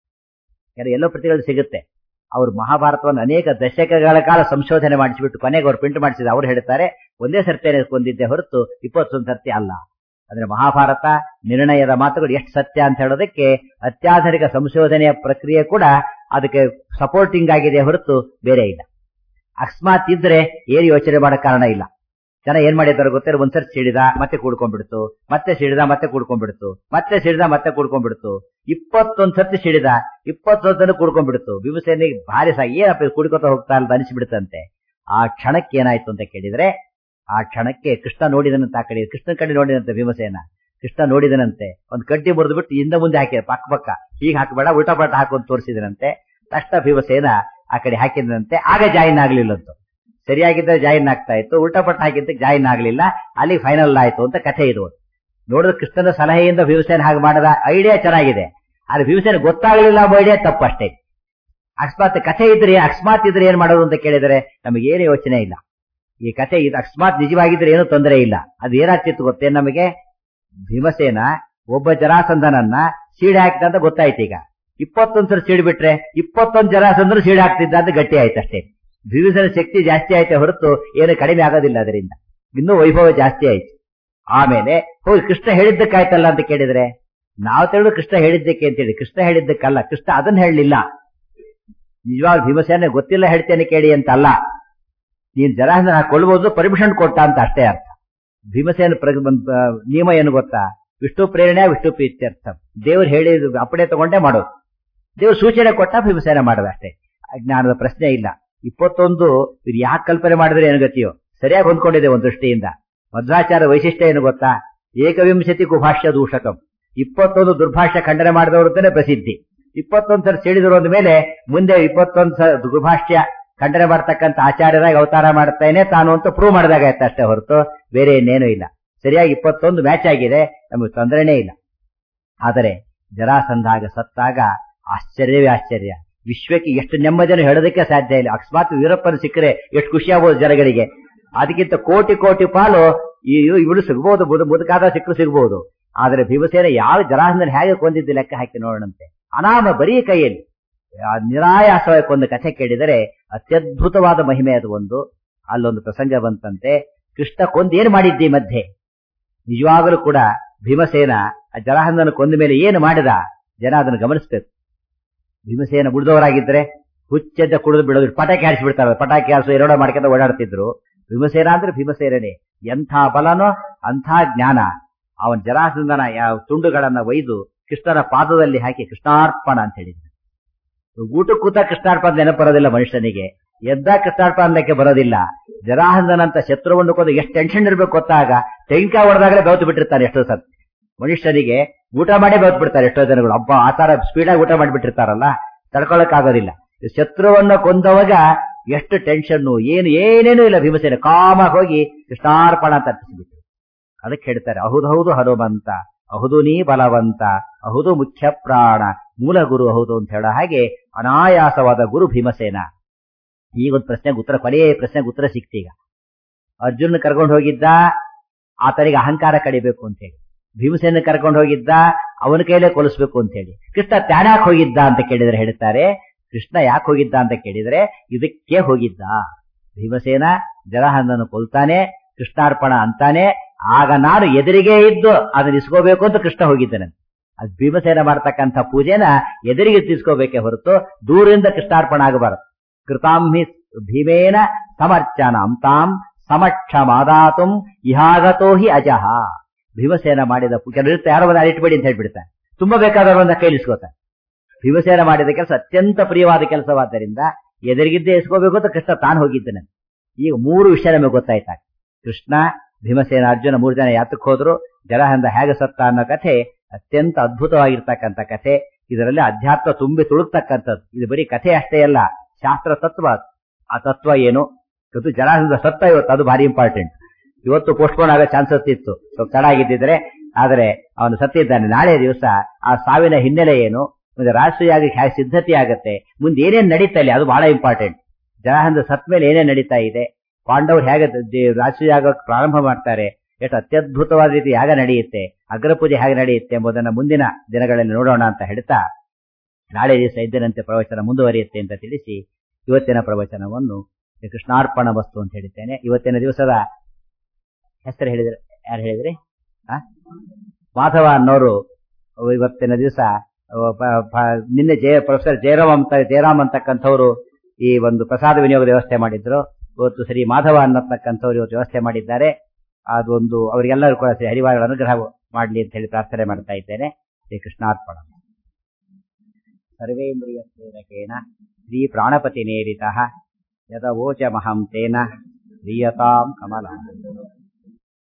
ಎಲ್ಲೋ ಪ್ರತಿಗಳು ಸಿಗುತ್ತೆ. ಅವರು ಮಹಾಭಾರತವನ್ನು ಅನೇಕ ದಶಕಗಳ ಕಾಲ ಸಂಶೋಧನೆ ಮಾಡಿಸಿಬಿಟ್ಟು ಕೊನೆಗೆ ಅವ್ರು ಪ್ರಿಂಟ್ ಮಾಡಿಸಿದ. ಅವ್ರು ಹೇಳ್ತಾರೆ ಒಂದೇ ಸತ್ಯನೇ ಕೊಂದಿದ್ದೆ ಹೊರತು ಇಪ್ಪತ್ತೊಂದು ಸತ್ಯ ಅಲ್ಲ. ಅಂದ್ರೆ ಮಹಾಭಾರತ ನಿರ್ಣಯದ ಮಾತುಗಳು ಎಷ್ಟು ಸತ್ಯ ಅಂತ ಹೇಳೋದಕ್ಕೆ ಅತ್ಯಾಧುನಿಕ ಸಂಶೋಧನೆಯ ಪ್ರಕ್ರಿಯೆ ಕೂಡ ಅದಕ್ಕೆ ಸಪೋರ್ಟಿಂಗ್ ಆಗಿದೆ ಹೊರತು ಬೇರೆ ಇಲ್ಲ. ಅಕಸ್ಮಾತ್ ಇದ್ರೆ ಏನು ಯೋಚನೆ ಮಾಡೋ ಕಾರಣ ಇಲ್ಲ. ಜನ ಏನ್ ಮಾಡಿದ್ದಾರೆ ಗೊತ್ತಿಲ್ಲ, ಒಂದ್ಸರಿ ಸಿಡಿದ ಮತ್ತೆ ಕೂಡ್ಕೊಂಡ್ಬಿಡ್ತು, ಮತ್ತೆ ಸಿಡಿದ ಮತ್ತೆ ಕೂಡ್ಕೊಂಡ್ಬಿಡ್ತು, ಮತ್ತೆ ಸಿಡಿದ ಮತ್ತೆ ಕೂಡ್ಕೊಂಡ್ಬಿಡ್ತು. ಇಪ್ಪತ್ತೊಂದ್ ಸತಿ ಸಿಡಿದ, ಇಪ್ಪತ್ತೊಂದನ್ನು ಕೂಡ್ಕೊಂಡ್ಬಿಡ್ತು. ಭೀಮಸೇನಿಗೆ ಭಾರಿ ಸಹ ಏನಪ್ಪ ಕುಡ್ಕೊತ ಹೋಗ್ತಾ ಅಂತ ಅನಿಸ್ಬಿಡುತ್ತಂತೆ. ಆ ಕ್ಷಣಕ್ಕೆ ಏನಾಯ್ತು ಅಂತ ಕೇಳಿದ್ರೆ, ಆ ಕ್ಷಣಕ್ಕೆ ಕೃಷ್ಣ ನೋಡಿದನಂತ. ಆ ಕಡೆ ಕೃಷ್ಣನ ಕಡೆ ನೋಡಿದಂತೆ ಭೀಮಸೇನ. ಕೃಷ್ಣ ನೋಡಿದನಂತೆ, ಒಂದ್ ಕಡ್ಡಿ ಮುರಿದು ಬಿಟ್ಟು ಹಿಂದೆ ಮುಂದೆ ಹಾಕಿದ, ಪಕ್ಕ ಪಕ್ಕ ಹೀಗೆ ಹಾಕಬೇಡ ಉಲ್ಟಾ ಪಲ್ಟ ಹಾಕೊಂಡ್ ತೋರಿಸಿದನಂತೆ. ತಕ್ಷಣ ಭೀಮಸೇನ ಆ ಕಡೆ ಹಾಕಿದಂತೆ. ಆಗ ಜಾಯಿನ್ ಆಗ್ಲಿಲ್ಲಂತು. ಸರಿಯಾಗಿದ್ದರೆ ಜಾಯಿನ್ ಆಗ್ತಾ ಇತ್ತು, ಉಲ್ಟಾ ಪಟ್ಟ ಹಾಕಿದ್ದಕ್ಕೆ ಜಾಯಿನ್ ಆಗ್ಲಿಲ್ಲ. ಅಲ್ಲಿ ಫೈನಲ್ ಆಯ್ತು ಅಂತ ಕಥೆ ಇದು. ನೋಡಿದ್ರೆ ಕೃಷ್ಣನ ಸಲಹೆಯಿಂದ ಭೀಮಸೇನ ಹಾಗೆ ಮಾಡದ ಐಡಿಯಾ ಚೆನ್ನಾಗಿದೆ, ಆದ್ರೆ ಭೀಮಸೇನ ಗೊತ್ತಾಗ್ಲಿಲ್ಲ ಅನ್ನೋ ಐಡಿಯಾ ತಪ್ಪಷ್ಟೇ. ಅಕಸ್ಮಾತ್ ಕಥೆ ಇದ್ರೆ ಅಕಸ್ಮಾತ್ ಇದ್ರೆ ಏನ್ ಮಾಡೋದು ಅಂತ ಕೇಳಿದರೆ ನಮಗೇನು ಯೋಚನೆ ಇಲ್ಲ. ಈ ಕಥೆ ಇದು ಅಕಸ್ಮಾತ್ ನಿಜವಾಗಿದ್ರೆ ಏನೂ ತೊಂದರೆ ಇಲ್ಲ. ಅದು ಏನಾಗ್ತಿತ್ತು ಗೊತ್ತೇ ನಮಗೆ? ಭೀಮಸೇನ ಒಬ್ಬ ಜರಾಸಂಧನನ್ನ ಸೀಡೆ ಹಾಕಿದ ಅಂತ ಗೊತ್ತಾಯ್ತು. ಈಗ ಇಪ್ಪತ್ತೊಂದ್ ಸಲ ಸೀಡ್ಬಿಟ್ರೆ ಇಪ್ಪತ್ತೊಂದು ಜರಾಸಂಧರು ಸೀಡೆ ಹಾಕ್ತಿದ್ದ ಅಂತ ಗಟ್ಟಿ ಆಯ್ತು ಅಷ್ಟೇ. ಭೀಮಸೇನ ಶಕ್ತಿ ಜಾಸ್ತಿ ಆಯ್ತು ಹೊರತು ಏನು ಕಡಿಮೆ ಆಗೋದಿಲ್ಲ. ಅದರಿಂದ ಇನ್ನೂ ವೈಭವ ಜಾಸ್ತಿ ಆಯ್ತು. ಆಮೇಲೆ ಹೋಗಿ ಕೃಷ್ಣ ಹೇಳಿದ್ದಕ್ಕಾಯ್ತಲ್ಲ ಅಂತ ಕೇಳಿದ್ರೆ ನಾವು ತಿಳಿದು ಕೃಷ್ಣ ಹೇಳಿದ್ದಕ್ಕೆ ಅಂತೇಳಿ, ಕೃಷ್ಣ ಹೇಳಿದ್ದಕ್ಕಲ್ಲ. ಕೃಷ್ಣ ಅದನ್ನ ಹೇಳಲಿಲ್ಲ. ನಿಜವಾಗ ಭೀಮಸೇನ ಗೊತ್ತಿಲ್ಲ ಹೇಳ್ತೇನೆ ಕೇಳಿ ಅಂತ ಅಲ್ಲ, ನೀನ್ ಜರಾಸಂಧನ ಕೊಲ್ಬಹುದು ಪರ್ಮಿಷನ್ ಕೊಟ್ಟ ಅಂತ ಅಷ್ಟೇ ಅರ್ಥ. ಭೀಮಸೇನ ನಿಯಮ ಏನು ಗೊತ್ತಾ? ವಿಷ್ಣು ಪ್ರೇರಣೆ ವಿಷ್ಣು ಪ್ರೀತ್ಯರ್ಥ. ದೇವ್ರು ಹೇಳಿದ ಅಪ್ಪಣೆ ತಗೊಂಡೇ ಮಾಡೋದು. ದೇವ್ರು ಸೂಚನೆ ಕೊಟ್ಟ ಭೀಮಸೇನ ಮಾಡೋದು ಅಷ್ಟೇ. ಅಜ್ಞಾನದ ಪ್ರಶ್ನೆ ಇಲ್ಲ. ಇಪ್ಪತ್ತೊಂದು ಇದು ಯಾಕೆ ಕಲ್ಪನೆ ಮಾಡಿದ್ರೆ ಏನು ಗತಿಯೋ ಸರಿಯಾಗಿ ಹೊಂದ್ಕೊಂಡಿದೆ ಒಂದು ದೃಷ್ಟಿಯಿಂದ. ಮಧ್ವಾಚಾರ ವೈಶಿಷ್ಟ್ಯ ಏನು ಗೊತ್ತಾ? ಏಕವಿಂಶತಿ ಕುಭಾಷ್ಯ ದೂಷಕಂ. ಇಪ್ಪತ್ತೊಂದು ದುರ್ಭಾಷ್ಯ ಖಂಡನೆ ಮಾಡಿದವರುತ್ತಾನೆ ಪ್ರಸಿದ್ಧಿ. ಇಪ್ಪತ್ತೊಂದು ಸಲ ಸಿಡಿದ್ರು ಅಂದ ಮೇಲೆ ಮುಂದೆ ಇಪ್ಪತ್ತೊಂದು ಸ ದುರ್ಭಾಷ್ಯ ಖಂಡನೆ ಮಾಡ್ತಕ್ಕಂಥ ಆಚಾರ್ಯರಾಗಿ ಅವತಾರ ಮಾಡ್ತೇನೆ ತಾನು ಅಂತ ಪ್ರೂವ್ ಮಾಡಿದಾಗಾಯ್ತು ಅಷ್ಟೇ ಹೊರತು ಬೇರೆ ಇನ್ನೇನೂ ಇಲ್ಲ. ಸರಿಯಾಗಿ ಇಪ್ಪತ್ತೊಂದು ಮ್ಯಾಚ್ ಆಗಿದೆ, ನಮಗೆ ತೊಂದರೆನೇ ಇಲ್ಲ. ಆದರೆ ಜರಾಸಂಧಾಗ ಸತ್ತಾಗ ಆಶ್ಚರ್ಯವೇ ಆಶ್ಚರ್ಯ. ವಿಶ್ವಕ್ಕೆ ಎಷ್ಟು ನೆಮ್ಮದಿಯನ್ನು ಹೇಳೋದಕ್ಕೆ ಸಾಧ್ಯ ಇಲ್ಲ. ಅಕಸ್ಮಾತ್ ವೀರಪ್ಪನ ಸಿಕ್ಕರೆ ಎಷ್ಟು ಖುಷಿ ಆಗ್ಬೋದು ಜನಗಳಿಗೆ. ಅದಕ್ಕಿಂತ ಕೋಟಿ ಕೋಟಿ ಪಾಲು ಇವಳು ಸಿಗ್ಬಹುದು, ಮುದುಕಾದ ಸಿಕ್ಕರು ಸಿಗ್ಬಹುದು. ಆದ್ರೆ ಭೀಮಸೇನ ಯಾವ ಜರಾಸಂಧನ ಹೇಗೆ ಕೊಂದಿದ್ದು ಲೆಕ್ಕ ಹಾಕಿ ನೋಡೋಣಂತೆ. ಅನಾಮ ಬರೀ ಕೈಯಲ್ಲಿ ನಿರಾಯಾಸವಾಗಿ ಕೊಂದ ಕಥೆ ಕೇಳಿದರೆ ಅತ್ಯದ್ಭುತವಾದ ಮಹಿಮೆ ಅದು. ಒಂದು ಅಲ್ಲೊಂದು ಪ್ರಸಂಗ ಬಂತಂತೆ, ಕೃಷ್ಣ ಕೊಂದು ಏನ್ ಮಾಡಿದ್ದಿ ಮಧ್ಯೆ. ನಿಜವಾಗಲೂ ಕೂಡ ಭೀಮಸೇನ ಆ ಜರಾಸಂಧನ ಕೊಂದ ಮೇಲೆ ಏನು ಮಾಡಿದ ಜನ ಅದನ್ನು ಗಮನಿಸಬೇಕು. ಭೀಮಸೇನ ಬಿಡ್ದವರಾಗಿದ್ರೆ ಹುಚ್ಚೆದ್ದ ಕುಡಿದು ಬಿಡೋದು, ಪಟಾಕಿ ಹಾರಿಸಿ ಬಿಡ್ತಾರೆ. ಪಟಾಕಿ ಹಾರಿಸೋ ಎರಡೋ ಮಾಡ್ಕೊಂಡ ಓಡಾಡ್ತಿದ್ರು. ಭೀಮಸೇನ ಅಂದ್ರೆ ಭೀಮಸೇನೇ. ಎಂಥ ಬಲನೋ ಅಂಥ ಜ್ಞಾನ. ಅವನ ಜರಾಸಂಧನ ಯಾವ ತುಂಡುಗಳನ್ನ ಒಯ್ದು ಕೃಷ್ಣನ ಪಾದದಲ್ಲಿ ಹಾಕಿ ಕೃಷ್ಣಾರ್ಪಣ ಅಂತ ಹೇಳಿದ್ರು. ಊಟ ಕೂತ ಕೃಷ್ಣಾರ್ಪಣ ನೆನಪು ಬರೋದಿಲ್ಲ ಮನುಷ್ಯನಿಗೆ, ಎದ್ದ ಕೃಷ್ಣಾರ್ಪಣ ಅನ್ನಕ್ಕೆ ಬರೋದಿಲ್ಲ. ಜರಾಸಂಧನಂತ ಶತ್ರುವನ್ನು ಕೊಂದು ಎಷ್ಟು ಟೆನ್ಷನ್ ಇರ್ಬೇಕು ಗೊತ್ತಾಗ. ತೆಂಗಿನಕಾಯಿ ಹೊಡೆದಾಗಲೇ ಬೆವತು ಬಿಟ್ಟಿರ್ತಾನೆ ಎಷ್ಟೋ ಸತ್. ಮನುಷ್ಯನಿಗೆ ಊಟ ಮಾಡೇ ಬೆವತು ಬಿಡ್ತಾರೆ ಎಷ್ಟೋ ಜನಗಳು. ಹಬ್ಬ ಆ ತರ ಸ್ಪೀಡಾಗಿ ಊಟ ಮಾಡಿಬಿಟ್ಟಿರ್ತಾರಲ್ಲ, ತಡ್ಕೊಳಕ್ ಆಗೋದಿಲ್ಲ. ಶತ್ರುವನ್ನ ಕೊಂದವಾಗ ಎಷ್ಟು ಟೆನ್ಷನ್ನು, ಏನು ಏನೇನೂ ಇಲ್ಲ. ಭೀಮಸೇನ ಕಾಮಾಗಿ ಹೋಗಿ ಕೃಷ್ಣಾರ್ಪಣ ಅಂತ ಅರ್ಪಿಸಿಬಿಟ್ಟು ಅದಕ್ಕೆ ಹೇಳ್ತಾರೆ, ಅಹುದೌದು ಹನುಮಂತ, ಅಹುದು ನೀ ಬಲವಂತ, ಅಹುದು ಮುಖ್ಯ ಪ್ರಾಣ, ಮೂಲ ಗುರು ಹೌದು ಅಂತ ಹೇಳೋ ಹಾಗೆ ಅನಾಯಾಸವಾದ ಗುರು ಭೀಮಸೇನ. ಈಗೊಂದು ಪ್ರಶ್ನೆಗೆ ಉತ್ತರ, ಕೊನೆಯ ಪ್ರಶ್ನೆಗೆ ಉತ್ತರ ಸಿಕ್ತೀಗ. ಅರ್ಜುನ್ ಕರ್ಕೊಂಡು ಹೋಗಿದ್ದ ಆತನಿಗೆ ಅಹಂಕಾರ ಕಡಿಬೇಕು ಅಂತ ಹೇಳಿ, ಭೀಮಸೇನ ಕರ್ಕೊಂಡು ಹೋಗಿದ್ದ ಅವನ ಕೈಲೇ ಕೊಲಿಸ್ಬೇಕು ಅಂತ ಹೇಳಿ. ಕೃಷ್ಣ ತ್ಯಾಡಾಕ್ ಹೋಗಿದ್ದ ಅಂತ ಕೇಳಿದ್ರೆ ಹೇಳ್ತಾರೆ, ಕೃಷ್ಣ ಯಾಕೆ ಹೋಗಿದ್ದ ಅಂತ ಕೇಳಿದ್ರೆ ಇದಕ್ಕೆ ಹೋಗಿದ್ದ. ಭೀಮಸೇನ ಜರಾಸಂಧನನ್ನು ಕೊಲ್ತಾನೆ, ಕೃಷ್ಣಾರ್ಪಣ ಅಂತಾನೆ. ಆಗ ನಾನು ಎದುರಿಗೆ ಇದ್ದು ಅದನ್ನ ಇಸ್ಕೋಬೇಕು ಅಂತ ಕೃಷ್ಣ ಹೋಗಿದ್ದಾನೆ. ಅದು ಭೀಮಸೇನ ಮಾಡ್ತಕ್ಕಂಥ ಪೂಜೆನ ಎದುರಿಗೆ ತಿಳ್ಸ್ಕೋಬೇಕೆ ಹೊರತು ದೂರಿಂದ ಕೃಷ್ಣಾರ್ಪಣ ಆಗಬಾರದು. ಕೃತಾಂಹಿ ಭೀಮೇನ ಸಮರ್ಚನ ಅಂತಾಂ ಸಮಕ್ಷ ಮಾದಾತುಂ ಇಹಾಗತೋ ಹಿ ಅಜಹ. ಭೀಮಸೇನ ಮಾಡಿದ ಕೆಲವರು ಯಾರೋ ಒಂದು ಇಟ್ಬೇಡಿ ಅಂತ ಹೇಳ್ಬಿಡ್ತಾರೆ, ತುಂಬಾ ಬೇಕಾದವರನ್ನ ಕೈಲಿಸ್ಕೋತಾರೆ. ಭೀಮಸೇನ ಮಾಡಿದ ಕೆಲಸ ಅತ್ಯಂತ ಪ್ರಿಯವಾದ ಕೆಲಸವಾದ್ದರಿಂದ ಎದುರಿಗಿದ್ದೇ ಇಸ್ಕೋಬೇಕು ಅಂತ ಕೃಷ್ಣ ತಾನು ಹೋಗಿದ್ದಾನೆ. ಈಗ ಮೂರು ವಿಷಯ ನಮಗೆ ಗೊತ್ತಾಯ್ತಾಗ, ಕೃಷ್ಣ, ಭೀಮಸೇನ, ಅರ್ಜುನ ಮೂರು ಜನ ಯಾತಕ್ಕೆ ಹೋದ್ರು, ಜಲಹಂದ ಹೇಗೆ ಸತ್ತ ಅನ್ನೋ ಕಥೆ ಅತ್ಯಂತ ಅದ್ಭುತವಾಗಿರ್ತಕ್ಕಂಥ ಕಥೆ. ಇದರಲ್ಲಿ ಅಧ್ಯಾತ್ಮ ತುಂಬಿ ತುಳುಕ್ತಕ್ಕಂಥದ್ದು. ಇದು ಬರೀ ಕಥೆ ಅಷ್ಟೇ ಅಲ್ಲ, ಶಾಸ್ತ್ರ ತತ್ವ. ಆ ತತ್ವ ಏನು, ಇವತ್ತು ಜಲಹಂದ ಸತ್ತ ಇವತ್ತು, ಅದು ಭಾರಿ ಇಂಪಾರ್ಟೆಂಟ್. ಇವತ್ತು ಪೋಸ್ಟ್ಪೋನ್ ಆಗೋ ಚಾನ್ಸಸ್ ಇತ್ತು, ಸ್ವಲ್ಪ ತಡ ಆಗಿದ್ದಿದ್ರೆ. ಆದರೆ ಅವನು ಸತ್ತಿದ್ದಾನೆ. ನಾಳೆ ದಿವಸ ಆ ಸಾವಿನ ಹಿನ್ನೆಲೆ ಏನು, ಮುಂದೆ ರಾಷ್ಟ್ರೀಯಾಗಕ್ಕೆ ಹೇಗೆ ಸಿದ್ಧತೆ ಆಗತ್ತೆ, ಮುಂದೆ ಏನೇನು ನಡೀತಾ ಇಲ್ಲ, ಅದು ಬಹಳ ಇಂಪಾರ್ಟೆಂಟ್. ಜಲಹಂದ ಸತ್ ಮೇಲೆ ಏನೇನು ನಡೀತಾ ಇದೆ, ಪಾಂಡವರು ಹೇಗೆ ರಾಷ್ಟ್ರೀಯಾಗಕ್ಕೆ ಪ್ರಾರಂಭ ಮಾಡ್ತಾರೆ, ಎಷ್ಟು ಅತ್ಯದ್ಭುತವಾದ ರೀತಿ ಯಾಗ ನಡೆಯುತ್ತೆ, ಅಗ್ರಪೂಜೆ ಹೇಗೆ ನಡೆಯುತ್ತೆ ಎಂಬುದನ್ನು ಮುಂದಿನ ದಿನಗಳಲ್ಲಿ ನೋಡೋಣ ಅಂತ ಹೇಳ್ತಾ, ನಾಳೆ ದಿವಸ ಇದ್ದರಂತೆ ಪ್ರವಚನ ಮುಂದುವರಿಯುತ್ತೆ ಅಂತ ತಿಳಿಸಿ ಇವತ್ತಿನ ಪ್ರವಚನವನ್ನು ಕೃಷ್ಣಾರ್ಪಣ ವಸ್ತು ಅಂತ ಹೇಳಿದ್ದೇನೆ. ಇವತ್ತಿನ ದಿವಸದ ಹೆಸರು ಹೇಳಿದ್ರೆ ಯಾರು ಹೇಳಿದ್ರಿ? ಮಾಧವ ಅನ್ನೋರು ಇವತ್ತಿನ ದಿವಸ ನಿನ್ನೆ ಜಯ ಪ್ರೊಫೆಸರ್ ಜಯರಾಮ್ ಅಂತ ಜಯರಾಮ್ ಅಂತಕ್ಕಂಥವ್ರು ಈ ಒಂದು ಪ್ರಸಾದ ವಿನಿಯೋಗದ ವ್ಯವಸ್ಥೆ ಮಾಡಿದ್ರು. ಇವತ್ತು ಶ್ರೀ ಮಾಧವ ಅನ್ನತಕ್ಕಂಥವ್ರು ಇವತ್ತು ವ್ಯವಸ್ಥೆ ಮಾಡಿದ್ದಾರೆ. ಅದೊಂದು ಅವರಿಗೆಲ್ಲರೂ ಕೂಡ ಶ್ರೀ ಹರಿವಾರ ಅನುಗ್ರಹ ಮಾಡಲಿ ಅಂತ ಹೇಳಿ ಪ್ರಾರ್ಥನೆ ಮಾಡ್ತಾ ಇದ್ದೇನೆ. ಶ್ರೀ ಕೃಷ್ಣಾರ್ಪಣ. ಸರ್ವೇಂದ್ರಿಯ ಪ್ರೇರಕೇಣ ಶ್ರೀ ಪ್ರಾಣಪತಿ ನೇರಿತಃ ಯದವೋಚಮಹಂ ತೇನ ಪ್ರೀಯತಾಂ ಕಮಲ.